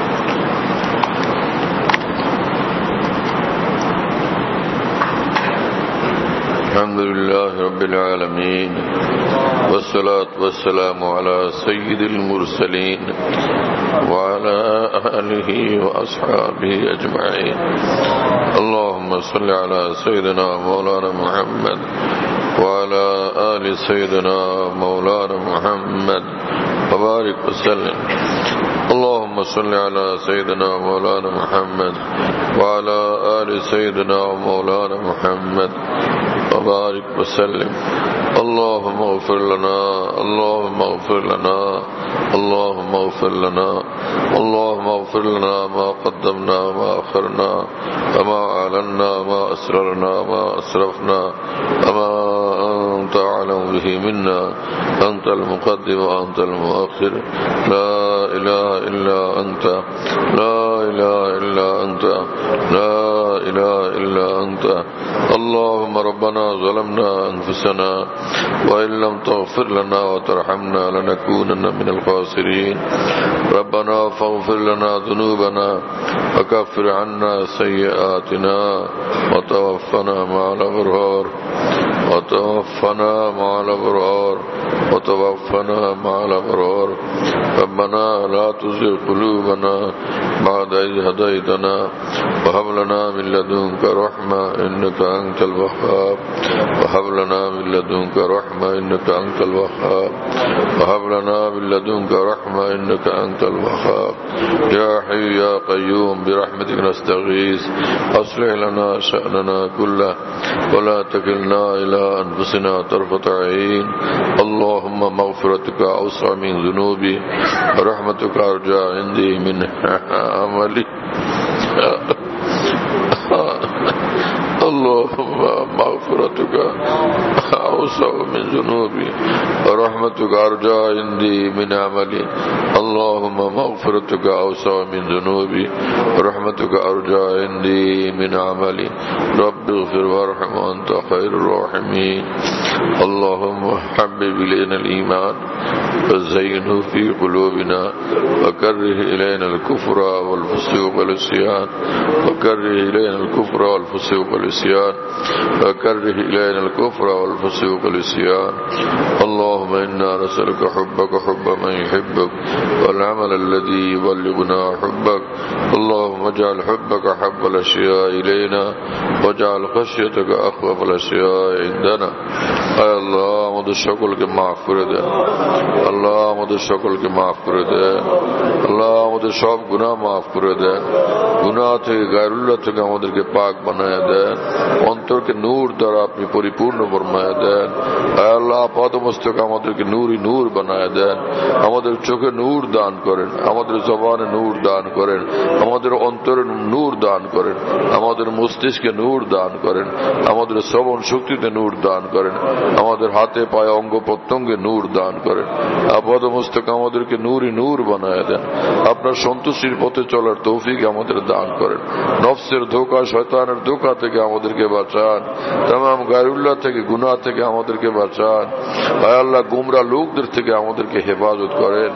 আলহামদুলিল্লাহ রাব্বিল আলামিন والصلاة والسلام على سيد المرسلين وعلى آله وأصحابه أجمعين. اللهم صل على سيدنا مولانا محمد وعلى آل سيدنا مولانا محمد وبارك وسلم. اللهم صل على سيدنا مولانا محمد وعلى آل سيدنا مولانا محمد وبارك وسلم. اللهم اغفر لنا اللهم اغفر لنا اللهم اغفر لنا اللهم اغفر لنا ما قدمنا ما أخرنا وما أعلنا ما أسررنا ما أسرفنا وما أنت أعلم به منا. أنت المقدم وأنت المؤخر. لا إله إلا أنت لا إله إلا أنت لا إله إلا أنت. اللهم ربنا ظلمنا أنفسنا وإن لم تغفر لنا وترحمنا لنكونن من الخاسرين. ربنا فاغفر لنا ذنوبنا وكفر عنا سيئاتنا وتوفنا مع الأبرار وتوفنا مع الأبرار وتوفنا مع الأبرار. ربنا لا تزغ قلوبنا بعد إذ هديتنا وهب لنا من لدنك رحمة إنك أنت الوهاب وهب لنا من لدنك رحمة إنك أنت الوهاب وهب لنا من لدنك رحمة إنك أنت الوهاب. يا حي يا قيوم برحمتك نستغيث أصلح لنا شأننا كله ولا تكلنا إلى أنفسنا طرفة عين. اللهم مغفرتك أوسع من ذنوبي ورحمتك أرجى عندي من عملي. اللهم مغفرتك أوسع من ذنوبي ورحمتك أرجى عندي من عملي. اللهم مغفرتك أوسع من ذنوبي ورحمتك أرجى عندي من عملي. رب اغفر وارحم وأنت خير الراحمين. اللهم حبب إلينا الإيمان وزينه في قلوبنا وكره إلينا الكفر والفسوق والعصيان وكره إلينا الكفر والفسوق والعصيان وكره إلينا الكفر والفسوق والعصيان. اللهم إنا نسألك حبك حب من يحبك والعمل الذي يبلغنا حبك. اللهم اجعل حبك حب الأشياء إلينا واجعل خشيتك أخوف الأشياء عندنا. আয় আল্লাহ আমাদের সকলকে মাফ করে দেন। আল্লাহ আমাদের সকলকে মাফ করে দেন। আল্লাহ আমাদের সব গুনাহ মাফ করে দেন। গুনাহ থেকে গায়রুল্লাহ থেকে আমাদেরকে পাক বানায় দেন। অন্তরকে নূর দ্বারা আপনি পরিপূর্ণ ফরমায় দেন। আয় আল্লাহ পদমস্তকে আমাদেরকে নূরই নূর বানায় দেন। আমাদের চোখে নূর দান করেন, আমাদের জবানে নূর দান করেন, আমাদের অন্তরে নূর দান করেন, আমাদের মস্তিষ্কে নূর দান করেন, আমাদের শ্রবণ শক্তিতে নূর দান করেন, আমাদের হাতে পায়ে অঙ্গ প্রত্যঙ্গে নূর দান করেন। আপাদমস্তক আমাদেরকে নূরই নূর বানায় দেন। আপনার সন্তুষ্টির পথে চলার তৌফিক আমাদের দান করেন। নফসের ধোঁকা শয়তানের ধোঁকা থেকে আমাদেরকে বাঁচান। তামাম গায়রুল্লাহ থেকে গুনাহ থেকে আমাদেরকে বাঁচান। আয় আল্লাহ গুমরা লোকদের থেকে আমাদেরকে হেফাজত করেন।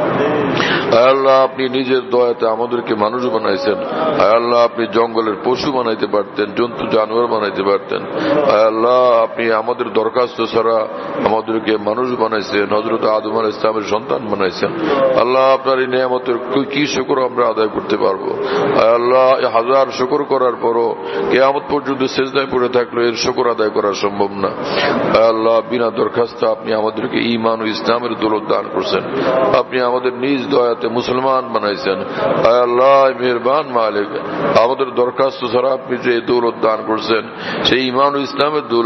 আয় আল্লাহ আপনি নিজের দয়াতে আমাদেরকে মানুষ বানাইছেন। আয় আল্লাহ আপনি জঙ্গলের পশু বানাইতে পারতেন, জন্তু জানোয়ার বানাইতে পারতেন। আয় আল্লাহ আপনি আমাদের দরখাস্ত ছাড়া আমাদেরকে মানুষ বানাইছেন, হযরত আদম আলাইহিস সালামের সন্তান বানাইছেন। আল্লাহ আপনার এই নিয়ামতের কি শুকর আমরা আদায় করতে পারবো? আয় আল্লাহ হাজার শুকর করার পরও কিয়ামত পর্যন্ত সিজদায় পড়ে থাকলে এর শুকর আদায় করা সম্ভব না। আয় আল্লাহ বিনা দরখাস্তে আপনি আমাদেরকে ঈমান ও ইসলামের দৌলত দান করছেন। আপনি আমাদের নিজ দয়াতে মুসলমান বানাইছেন। আয় আল্লাহ মেহেরবান মালিক, আমাদের দরখাস্ত ছাড়া আপনি যে দৌলত দান করছেন সেই ঈমান ও ইসলামের দৌলত উপরে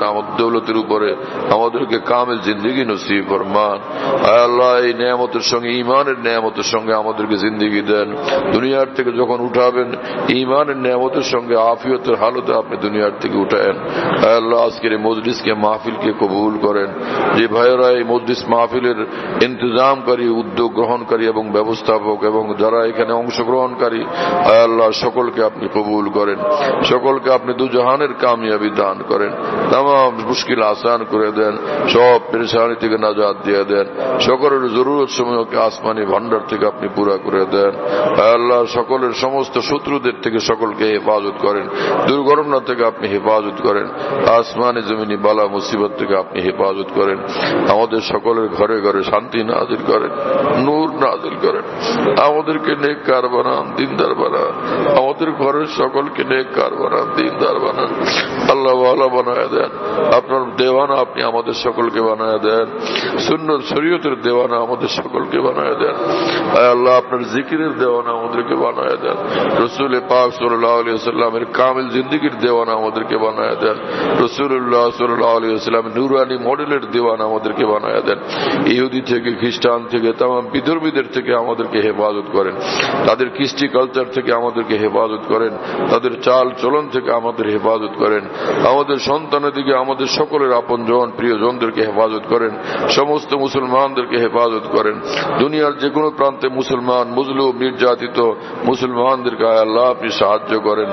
নামত দৌলতের উপরে আমাদেরকে কামেল জিন্দেগি নসিব ফরমান। আয় আল্লাহ, এই নেয়ামতের সঙ্গে ঈমানের নেয়ামতের সঙ্গে আমাদেরকে জিন্দেগি দেন। দুনিয়ার থেকে যখন উঠাবেন ঈমানের নেয়ামতের সঙ্গে আফিয়তের হালতে আপনি দুনিয়ার থেকে উঠায়েন। আয় আল্লাহ, আজকের এই মজলিসকে মাহফিলকে কবুল করেন। যে ভাইয়েরা এই মজলিস মাহফিলের ইন্তজামকারী, উদ্যোগ গ্রহণকারী এবং ব্যবস্থাপক এবং যারা এখানে অংশগ্রহণকারী, আয় আল্লাহ সকলকে আপনি কবুল করেন, সকলকে আপনি দুজাহানের কামিয়াবি দান করেন, তামাম মুশকিল আসান করে দেন, সব পেরেশানি থেকে নাজাত দিয়ে দেন, সকলের জরুরত সমূহকে আসমানি ভান্ডার থেকে আপনি পুরা করে দেন। আয় আল্লাহ, সকলের সমস্ত শত্রুদের থেকে সকলকে হেফাজত করেন, দুর্ঘটনা থেকে আপনি হেফাজত করেন, আসমানি জমিনি বালা মুসিবত থেকে আপনি হেফাজত করেন। আমাদের সকলের ঘরে ঘরে শান্তি নাজিল করেন, নূর নাজিল করেন, আমাদেরকে নেককার বানান, দিনদার বানান, আমাদের ঘরের সকলকে নেককার বানান, দিনদার বানান, আল্লাহ ওয়ালা বানায় দেন। আপনার দেওয়ানা আপনি আমাদের সকলকে বানায় দেন, সুন্নত শরীয়তের দেওয়ানা আমাদের সকলকে বানায় দেন। আয় আল্লাহ, আপনার জিকিরের দেওয়ানা আমাদেরকে বানায় দেন, রসুল পাক সাল্লাল্লাহু আলাইহি ওয়াসাল্লামের কামিল জিন্দেগির দেওয়ানা আমাদেরকে বানায় দেন, রাসূলুল্লাহ সাল্লাল্লাহু আলাইহি ওয়াসাল্লামের নূরানি মডেলের দেওয়ানা আমাদেরকে বানায় দেন। ইহুদি থেকে, খ্রিস্টান থেকে, তামাম বিধর্মীদের থেকে আমাদেরকে হেফাজত করেন, তাদের কৃষ্টি কালচার থেকে আমাদেরকে হেফাজত করেন, তাদের চাল চলন থেকে আমাদের হেফাজত করেন, আমাদের সন্তানের দিকে আমাদের সকলের আপন জন প্রিয়জনদেরকে হেফাজত করেন, সমস্ত মুসলমানদেরকে হেফাজত করেন। দুনিয়ার যে কোনো প্রান্তে মুসলমান মজলুম নির্যাতিত মুসলমানদেরকে আয় আল্লাহ আপনি সাহায্য করেন।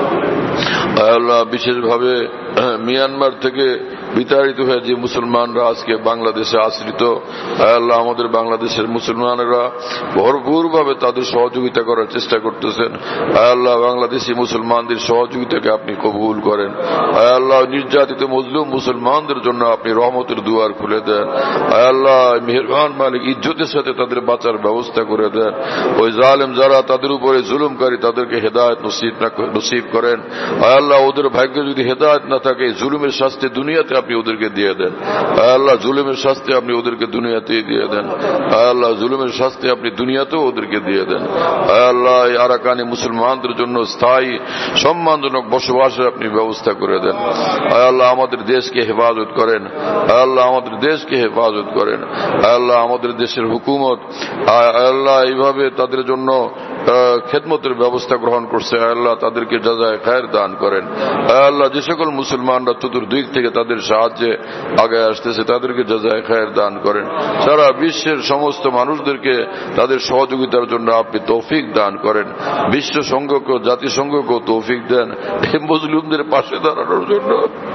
আয় আল্লাহ, বিশেষভাবে মিয়ানমার থেকে বিতাড়িত হয়ে যে মুসলমানরা আজকে বাংলাদেশে আশ্রিত, আয় আল্লাহ আমাদের বাংলাদেশের মুসলমানেরা ভরপুর ভাবে তাদের সহযোগিতা করার চেষ্টা করতেছেন। আয় আল্লাহ, বাংলাদেশি মুসলমানদের সহযোগিতাকে আপনি কবুল করেন। আয় আল্লাহ, নির্যাতিত মজলুম মুসলমানদের জন্য আপনি রহমতের দুয়ার খুলে দেন। আয় আল্লাহ, মেহেরবান মালিক ইজ্জতের সাথে তাদের বাঁচার ব্যবস্থা করে দেন। ওই জালেম যারা তাদের উপরে জুলুমকারী তাদেরকে হেদায়েত নসিব নসিব করেন। আয় আল্লাহ, ওদের ভাগ্যে যদি হেদায়েত না থাকে জুলুমের শাস্তি দুনিয়াতে আপনি ওদেরকে দিয়ে দেন। আয় আল্লাহ, জুলুমের শাস্তি আপনি ওদেরকে দুনিয়াতেই দিয়ে দেন। আয় আল্লাহ, জুলুমের শাস্তি আপনি দুনিয়াতেও ওদেরকে দিয়ে দেন। আয় আল্লাহ, এই আরাকানি মুসলমানদের জন্য স্থায়ী সম্মানজনক বসবাসের আপনি ব্যবস্থা করে দেন। আয় আল্লাহ, আমাদের দেশকে হেফাজত করেন। আয় আল্লাহ, আমাদের দেশকে হেফাজত করেন। আয় আল্লাহ, আমাদের দেশের হুকুমত আয় আল্লাহ এইভাবে তাদের জন্য খেদমতের ব্যবস্থা গ্রহণ করছে। আয় আল্লাহ, তাদেরকে জাযায়ে খায়ের দান করেন। আয় আল্লাহ, যে সকল মুসলমানরা চতুর্দিক থেকে তাদের সাহায্যে আগে আসতেছে তাদেরকে জাযায়ে খায়ের দান করেন। সারা বিশ্বের সমস্ত মানুষদেরকে তাদের সহযোগিতার জন্য আপনি তৌফিক দান করেন। বিশ্ব সংঘকে, জাতিসংঘকে তৌফিক দেন মুসলিমদের পাশে দাঁড়ানোর জন্য।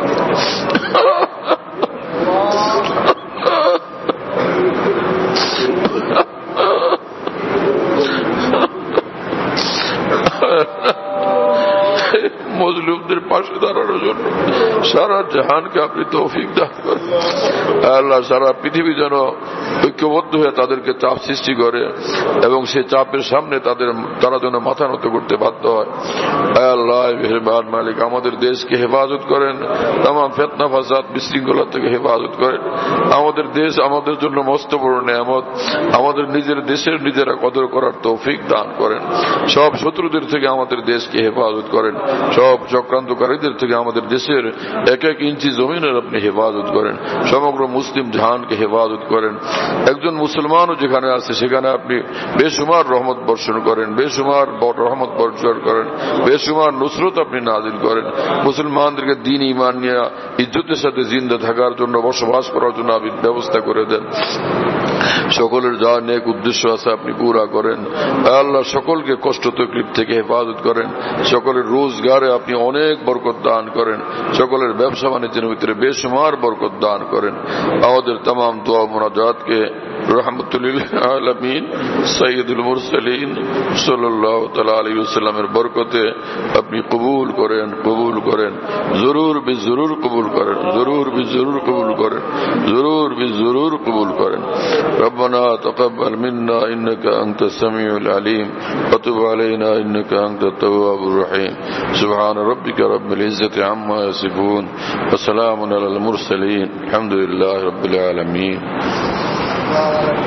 মজলুমদের পাশে দাঁড়ানোর জন্য সারা জাহানকে আপনি তৌফিক দান করেন। আল্লাহ, সারা পৃথিবী যেন ঐক্যবদ্ধ হয়ে তাদেরকে চাপ সৃষ্টি করে এবং সেই চাপের সামনে তাদের তারা যেন মাথা নত করতে বাধ্য হয়। আল্লাহ মেহেরবান মালিক, আমাদের দেশকে হেফাজত করেন, তামাম ফিতনা ফাসাদ বিশৃঙ্খলা থেকে হেফাজত করেন। আমাদের দেশ আমাদের জন্য মস্ত বড় নেয়ামত। আমাদের নিজের দেশের নিজেরা কদর করার তৌফিক দান করেন। সব শত্রুদের থেকে আমাদের দেশকে হেফাজত করেন। সব চক্রান্তকারীদের থেকে আমাদের দেশের এক এক ইঞ্চি জমিনের আপনি হেফাজত করেন। সমগ্র মুসলিম জাহানকে হেফাজত করেন। একজন মুসলমানও যেখানে আছে সেখানে আপনি বেশুমার রহমত বর্ষণ করেন, বেশুমার রহমত বর্ষণ করেন, বেশুমার নুসরত আপনি নাজিল করেন। মুসলমানদেরকে দিন ঈমান নিয়ে ইজ্জতের সাথে জিন্দা থাকার জন্য, বসবাস করার জন্য আপনি ব্যবস্থা করে দেন। সকলের যা নেক উদ্দেশ্য আছে আপনি পুরা করেন। আল্লাহ, সকলকে কষ্ট তকলিফ থেকে হেফাজত করেন। সকলের রোজগারে আপনি অনেক বরকত দান করেন। সকলের ব্যবসা বাণিজ্যের ভিতরে বেশুমার বরকত দান করেন। আমাদের तमाम দোয়া মুনাজাতকে রহমতুল আলামিন সৈয়দুল মুরসালিন সাল্লাল্লাহু তাআলা আলাইহি ওয়াসাল্লামের বরকতে আপনি কবুল করেন, কবুল করেন, জরুর বি জরুর কবুল করেন, জরুর বি জরুর কবুল করেন, জরুর বি জরুর কবুল করেন। ربنا تقبل منا إنك أنت السميع العليم وتب علينا إنك أنت التواب الرحيم. سبحان ربك رب العزة عما يصفون وسلام على المرسلين الحمد لله رب العالمين.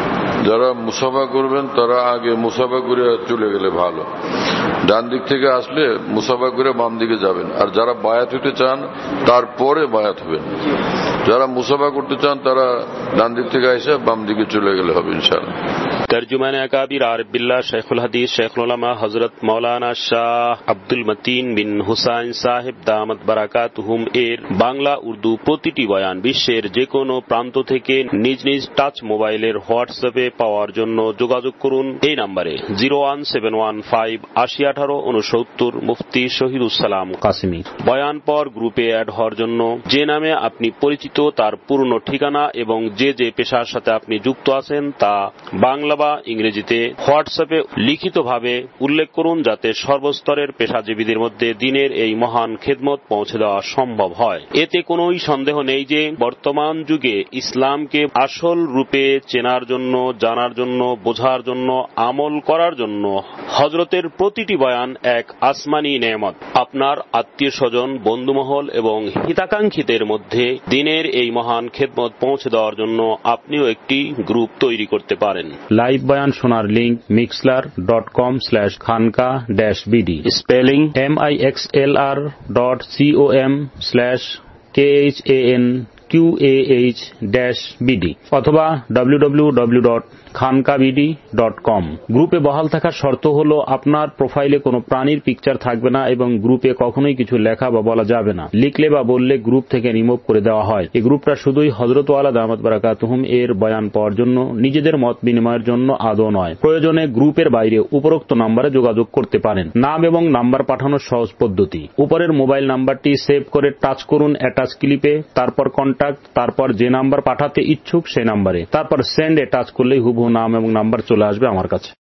যারা মুসাফা করবেন তারা আগে মুসাফা করে চলে গেলে ভালো। ডান দিক থেকে আসলে মুসাফা করে বাম দিকে যাবেন, আর যারা বায়াত হতে চান তারপরে বায়াত হবেন। যারা মুসাফা করতে চান তারা ডান দিক থেকে এসে বাম দিকে চলে গেলে হবে ইনশাআল্লাহ। তর্জমান আকাবির আরিফ বিল্লাহ শেখুল হাদিস শেখুল উলামা হযরত মাওলানা শাহ আব্দুল মতিন বিন হুসাইন সাহেব দামাত বারাকাতুহুম এর বাংলা উর্দু প্রতিটি বয়ান বিশ্বের যে কোনো প্রান্ত থেকে নিজ নিজ টাচ মোবাইলের হোয়াটসঅ্যাপে পাওয়ার জন্য যোগাযোগ করুন এই নম্বরে zero one seven one five আশি আঠারো উনসত্তর মুফতি শহীদুসালাম কাসিমি। বয়ান পর গ্রুপে অ্যাড হওয়ার জন্য যে নামে আপনি পরিচিত তার পূর্ণ ঠিকানা এবং যে যে পেশার সাথে আপনি যুক্ত আছেন তা বাংলা বা ইংরেজিতে হোয়াটসঅ্যাপে লিখিতভাবে উল্লেখ করুন, যাতে সর্বস্তরের পেশাজীবীদের মধ্যে দিনের এই মহান খেদমত পৌঁছে দেওয়া সম্ভব হয়। এতে কোনোই সন্দেহ নেই যে বর্তমান যুগে ইসলামকে আসল রূপে চেনার জন্য, জানার জন্য, বোঝার জন্য, আমল করার জন্য হযরতের প্রতিটি বয়ান এক আসমানী নেয়ামত। আপনার আত্মীয় স্বজন, বন্ধুমহল এবং হিতাকাঙ্ক্ষীদের মধ্যে দিনের এই মহান খেদমত পৌঁছে দেওয়ার জন্য আপনিও একটি গ্রুপ তৈরি করতে পারেন। লাইভ বয়ান শোনার link Mixlr dot com slash Khanka dash BD, spelling M I X L R dot C O M slash K H A N Q A H dash BD অথবা W W W dot Khanka BD dot com. গ্রুপে বহাল থাকার শর্ত হল আপনার প্রোফাইলে কোনো প্রাণীর পিকচার থাকবে না এবং গ্রুপে কখনোই কিছু লেখা বা বলা যাবে না। লিখলে বা বললে গ্রুপ থেকে রিমুভ করে দেওয়া হয়। এই গ্রুপটা শুধুই হযরত ওয়ালা দামাত বারাকাতুহুম এর বয়ান পাওয়ার জন্য, নিজেদের মত বিনিময়ের জন্য আদৌ নয়। প্রয়োজনে গ্রুপের বাইরে উপরোক্ত নম্বরে যোগাযোগ করতে পারেন। নাম এবং নাম্বার পাঠানোর সহজ পদ্ধতি: উপরের মোবাইল নাম্বারটি সেভ করে টাচ করুন অ্যাটাচ ক্লিপে, তারপর কন্টাক্ট, তারপর যে নাম্বার পাঠাতে ইচ্ছুক সেই নাম্বারে, তারপর সেন্ড এ টাচ করলেই হুবহু নাম এবং নাম্বার চলে আসবে আমার কাছে।